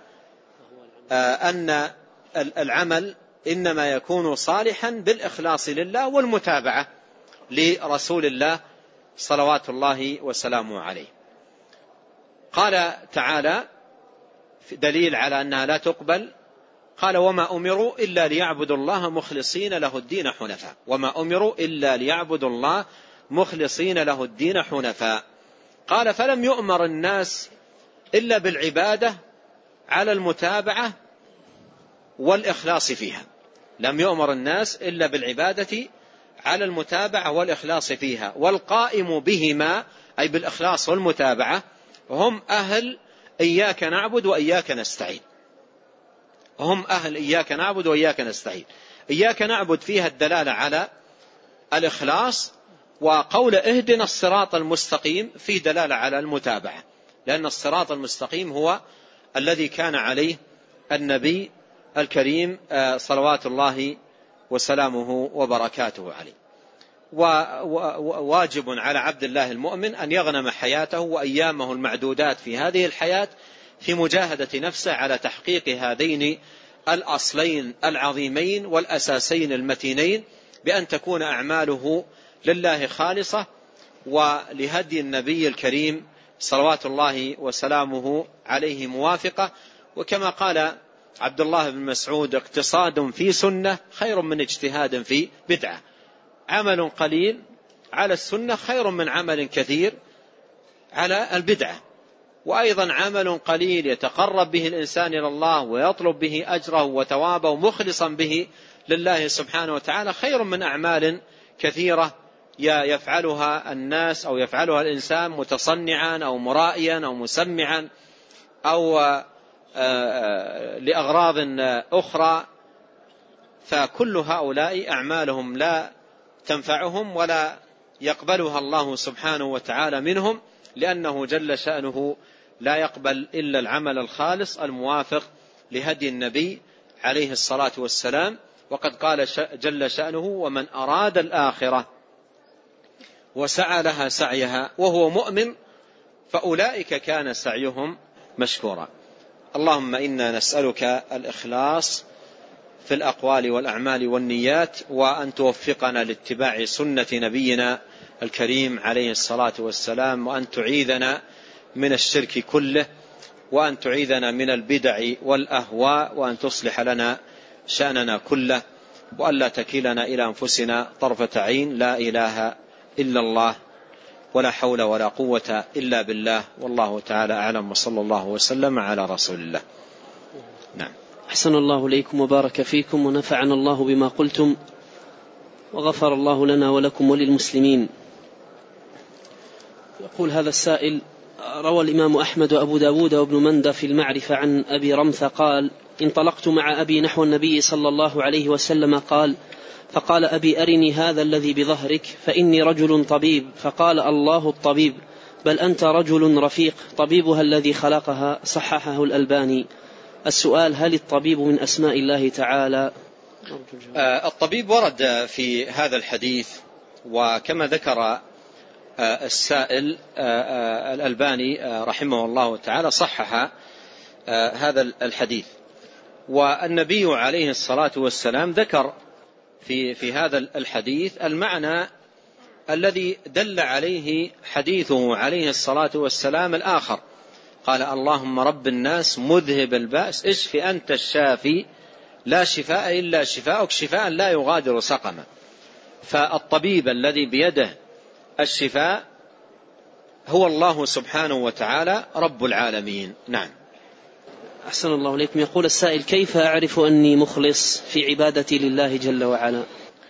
أن العمل إنما يكون صالحا بالإخلاص لله والمتابعة لرسول الله صلوات الله وسلامه عليه. قال تعالى دليل على أنها لا تقبل، قال وما أمروا إلا ليعبدوا الله مخلصين له الدين حنفاء، وما أمروا إلا ليعبدوا الله مخلصين له الدين حنفاء. قال فلم يؤمر الناس إلا بالعبادة على المتابعة والإخلاص فيها، لم يؤمر الناس إلا بالعبادة على المتابعة والإخلاص فيها، والقائم بهما أي بالإخلاص والمتابعة هم أهل إياك نعبد وإياك نستعين، هم أهل إياك نعبد وإياك نستعين. إياك نعبد فيها الدلالة على الإخلاص، وقول اهدنا الصراط المستقيم فيه دلالة على المتابعة، لأن الصراط المستقيم هو الذي كان عليه النبي الكريم صلوات الله وسلامه وبركاته عليه. وواجب على عبد الله المؤمن أن يغنم حياته وأيامه المعدودات في هذه الحياة في مجاهدة نفسه على تحقيق هذين الأصلين العظيمين والأساسين المتينين، بأن تكون أعماله لله خالصة ولهدي النبي الكريم صلوات الله وسلامه عليه موافقة. وكما قال عبد الله بن مسعود اقتصاد في سنة خير من اجتهاد في بدعة، عمل قليل على السنة خير من عمل كثير على البدعة. وأيضا عمل قليل يتقرب به الإنسان إلى الله ويطلب به أجره وتوابه مخلصا به لله سبحانه وتعالى خير من أعمال كثيرة يفعلها الناس أو يفعلها الإنسان متصنعا أو مرائيا أو مسمعا أو لأغراض أخرى. فكل هؤلاء أعمالهم لا تنفعهم ولا يقبلها الله سبحانه وتعالى منهم، لأنه جل شأنه لا يقبل إلا العمل الخالص الموافق لهدي النبي عليه الصلاة والسلام. وقد قال جل شأنه ومن أراد الآخرة وسعى لها سعيها وهو مؤمن فأولئك كان سعيهم مشكورا. اللهم إنا نسألك الإخلاص في الأقوال والأعمال والنيات، وأن توفقنا لاتباع سنة نبينا الكريم عليه الصلاة والسلام، وأن تعيذنا من الشرك كله، وأن تعيذنا من البدع والأهواء، وأن تصلح لنا شأننا كله، وأن لا تكلنا إلى أنفسنا طرفة عين. لا إله إلا الله ولا حول ولا قوة إلا بالله، والله تعالى أعلم، وصلى الله وسلم على رسول الله. نعم. أحسن الله إليكم وبارك فيكم ونفعنا الله بما قلتم وغفر الله لنا ولكم وللمسلمين. يقول هذا السائل: روى الإمام أحمد وأبو داود وابن مندى في المعرفة عن أبي رمثة قال: انطلقت مع أبي نحو النبي صلى الله عليه وسلم قال: فقال أبي أرني هذا الذي بظهرك فإني رجل طبيب، فقال الله الطبيب، بل أنت رجل رفيق، طبيبها الذي خلقها صححه الألباني. السؤال: هل الطبيب من أسماء الله تعالى؟ الطبيب ورد في هذا الحديث، وكما ذكر السائل الألباني رحمه الله تعالى صحح هذا الحديث. والنبي عليه الصلاة والسلام ذكر في هذا الحديث المعنى الذي دل عليه حديثه عليه الصلاة والسلام الآخر. قال: اللهم رب الناس مذهب البأس اشف أنت الشافي لا شفاء إلا شفاءك شفاء لا يغادر سقما. فالطبيب الذي بيده الشفاء هو الله سبحانه وتعالى رب العالمين. نعم. أحسن الله إليكم. يقول السائل: كيف أعرف أني مخلص في عبادتي لله جل وعلا؟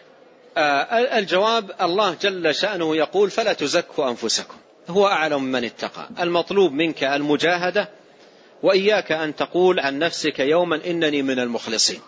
الجواب: الله جل شأنه يقول: فلا تزكوا أنفسكم هو أعلم من اتقى. المطلوب منك المجاهدة، وإياك أن تقول عن نفسك يوما إنني من المخلصين،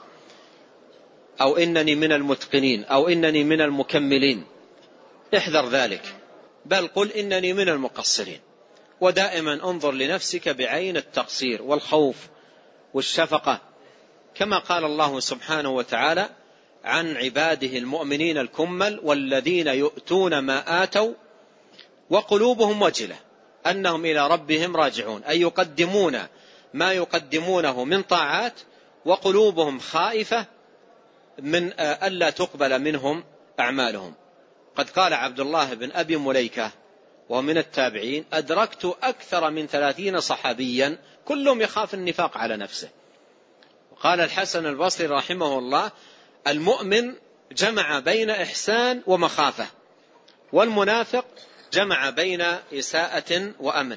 أو إنني من المتقنين، أو إنني من المكملين. احذر ذلك، بل قل إنني من المقصرين. ودائما انظر لنفسك بعين التقصير والخوف والشفقة، كما قال الله سبحانه وتعالى عن عباده المؤمنين الكمل: والذين يؤتون ما آتوا وقلوبهم وجلة أنهم إلى ربهم راجعون، أي يقدمون ما يقدمونه من طاعات وقلوبهم خائفة من ألا تقبل منهم أعمالهم. قد قال عبد الله بن أبي مليكة وهو من التابعين: أدركت أكثر من 30 صحابيا كلهم يخاف النفاق على نفسه. وقال الحسن البصري رحمه الله: المؤمن جمع بين إحسان ومخافة، والمنافق جمع بين إساءة وأمن.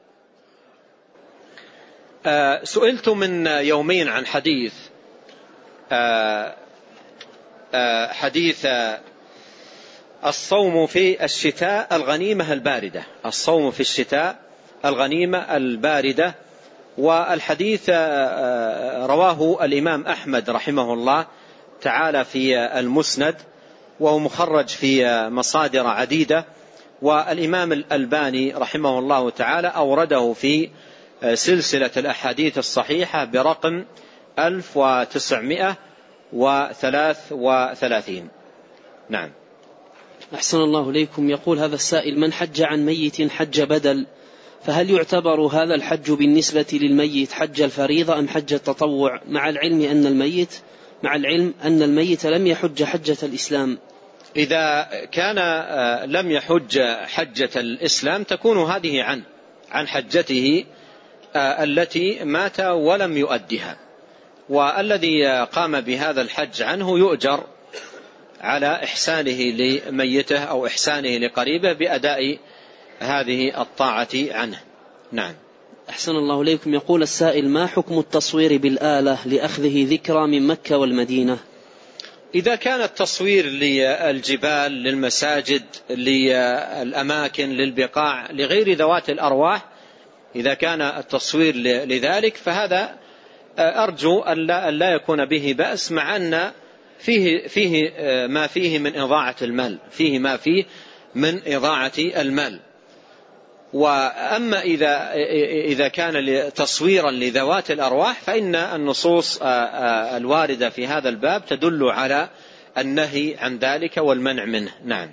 سئلت من يومين عن حديث الصوم في الشتاء الغنيمة الباردة، الصوم في الشتاء الغنيمة الباردة. والحديث رواه الإمام أحمد رحمه الله تعالى في المسند، وهو مخرج في مصادر عديدة. والإمام الألباني رحمه الله تعالى أورده في سلسلة الأحاديث الصحيحة برقم 1933. نعم. أحسن الله إليكم. يقول هذا السائل: من حج عن ميت حج بدل، فهل يعتبر هذا الحج بالنسبة للميت حج الفريضة أم حج التطوع، مع العلم أن الميت لم يحج حجة الإسلام؟ إذا كان لم يحج حجة الإسلام تكون هذه عن حجته التي مات ولم يؤدها، والذي قام بهذا الحج عنه يؤجر على إحسانه لميته أو إحسانه لقريبه بأداء هذه الطاعة عنه. نعم. أحسن الله إليكم. يقول السائل: ما حكم التصوير بالآلة لأخذه ذكرى من مكة والمدينة؟ إذا كان التصوير للجبال، للمساجد، للأماكن، للبقاع، لغير ذوات الأرواح، إذا كان التصوير لذلك فهذا أرجو أن لا يكون به بأس، مع أن فيه ما فيه من إضاعة المال، وأما إذا كان تصويرا لذوات الأرواح فإن النصوص الواردة في هذا الباب تدل على النهي عن ذلك والمنع منه. نعم.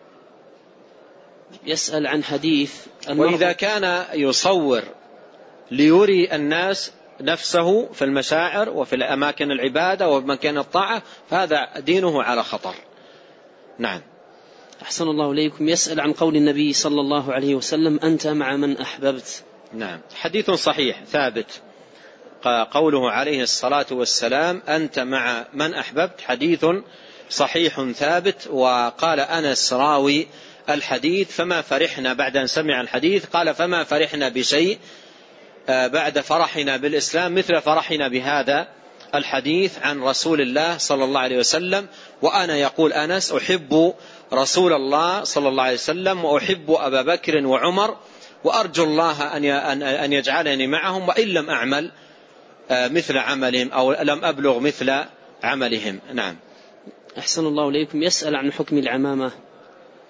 يسأل عن حديث: وإذا كان يصور ليري الناس نفسه في المشاعر وفي الأماكن العبادة ومكان الطاعة فهذا دينه على خطر. نعم. أحسن الله إليكم. يسأل عن قول النبي صلى الله عليه وسلم: أنت مع من أحببت. نعم، حديث صحيح ثابت، قوله عليه الصلاة والسلام: أنت مع من أحببت، حديث صحيح ثابت. وقال أنس راوي الحديث: فما فرحنا بعد أن سمع الحديث، قال: فما فرحنا بشيء بعد فرحنا بالإسلام مثل فرحنا بهذا الحديث عن رسول الله صلى الله عليه وسلم. وأنا يقول أنس أحب رسول الله صلى الله عليه وسلم، وأحب أبا بكر وعمر، وأرجو الله أن يجعلني معهم، وإن لم أعمل مثل عملهم أو لم أبلغ مثل عملهم. نعم. أحسن الله إليكم. يسأل عن حكم العمامة.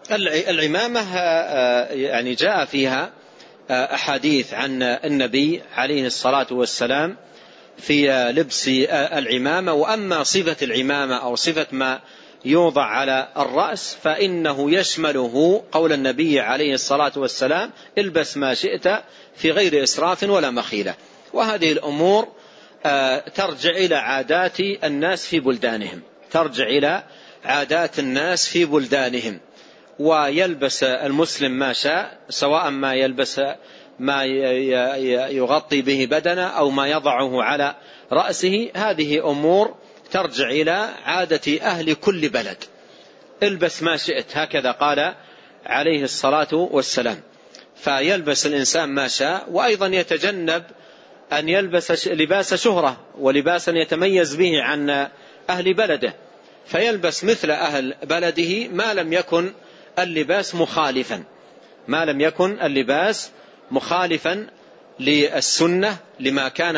العمامة يعني جاء فيها أحاديث عن النبي عليه الصلاة والسلام في لبس العمامة. وأما صفة العمامة أو صفة ما يوضع على الرأس فإنه يشمله قول النبي عليه الصلاة والسلام: البس ما شئت في غير إسراف ولا مخيلة. وهذه الأمور ترجع إلى عادات الناس في بلدانهم، ترجع إلى عادات الناس في بلدانهم. ويلبس المسلم ما شاء، سواء ما يلبس ما يغطي به بدنه أو ما يضعه على رأسه، هذه أمور ترجع إلى عادة أهل كل بلد. البس ما شئت، هكذا قال عليه الصلاة والسلام. فيلبس الإنسان ما شاء، وأيضا يتجنب أن يلبس لباس شهرة ولباسا يتميز به عن أهل بلده، فيلبس مثل أهل بلده ما لم يكن اللباس مخالفا، ما لم يكن اللباس مخالفا للسنة، لما كان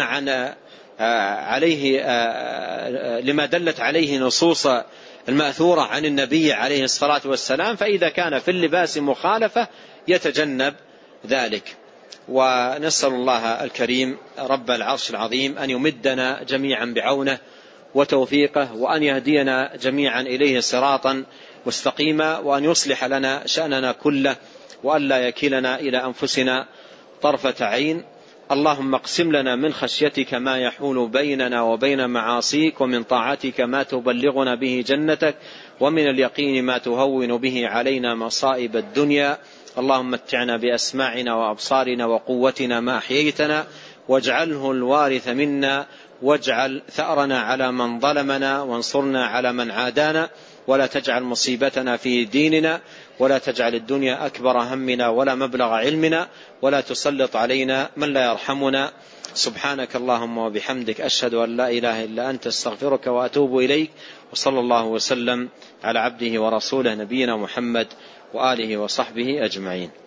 عليه لما دلت عليه نصوص المأثورة عن النبي عليه الصلاة والسلام. فإذا كان في اللباس مخالفة يتجنب ذلك. ونسأل الله الكريم رب العرش العظيم أن يمدنا جميعا بعونه وتوفيقه، وأن يهدينا جميعا إليه صراطا مستقيما، وأن يصلح لنا شأننا كله، وأن لا يكلنا إلى أنفسنا طرفة عين. اللهم اقسم لنا من خشيتك ما يحول بيننا وبين معاصيك، ومن طاعتك ما تبلغنا به جنتك، ومن اليقين ما تهون به علينا مصائب الدنيا. اللهم متعنا بأسماعنا وأبصارنا وقوتنا ما أحييتنا، واجعله الوارث منا، واجعل ثأرنا على من ظلمنا، وانصرنا على من عادانا، ولا تجعل مصيبتنا في ديننا، ولا تجعل الدنيا أكبر همنا ولا مبلغ علمنا، ولا تسلط علينا من لا يرحمنا. سبحانك اللهم وبحمدك، أشهد أن لا إله إلا أنت، استغفرك وأتوب إليك. وصلى الله وسلم على عبده ورسوله نبينا محمد وآله وصحبه أجمعين.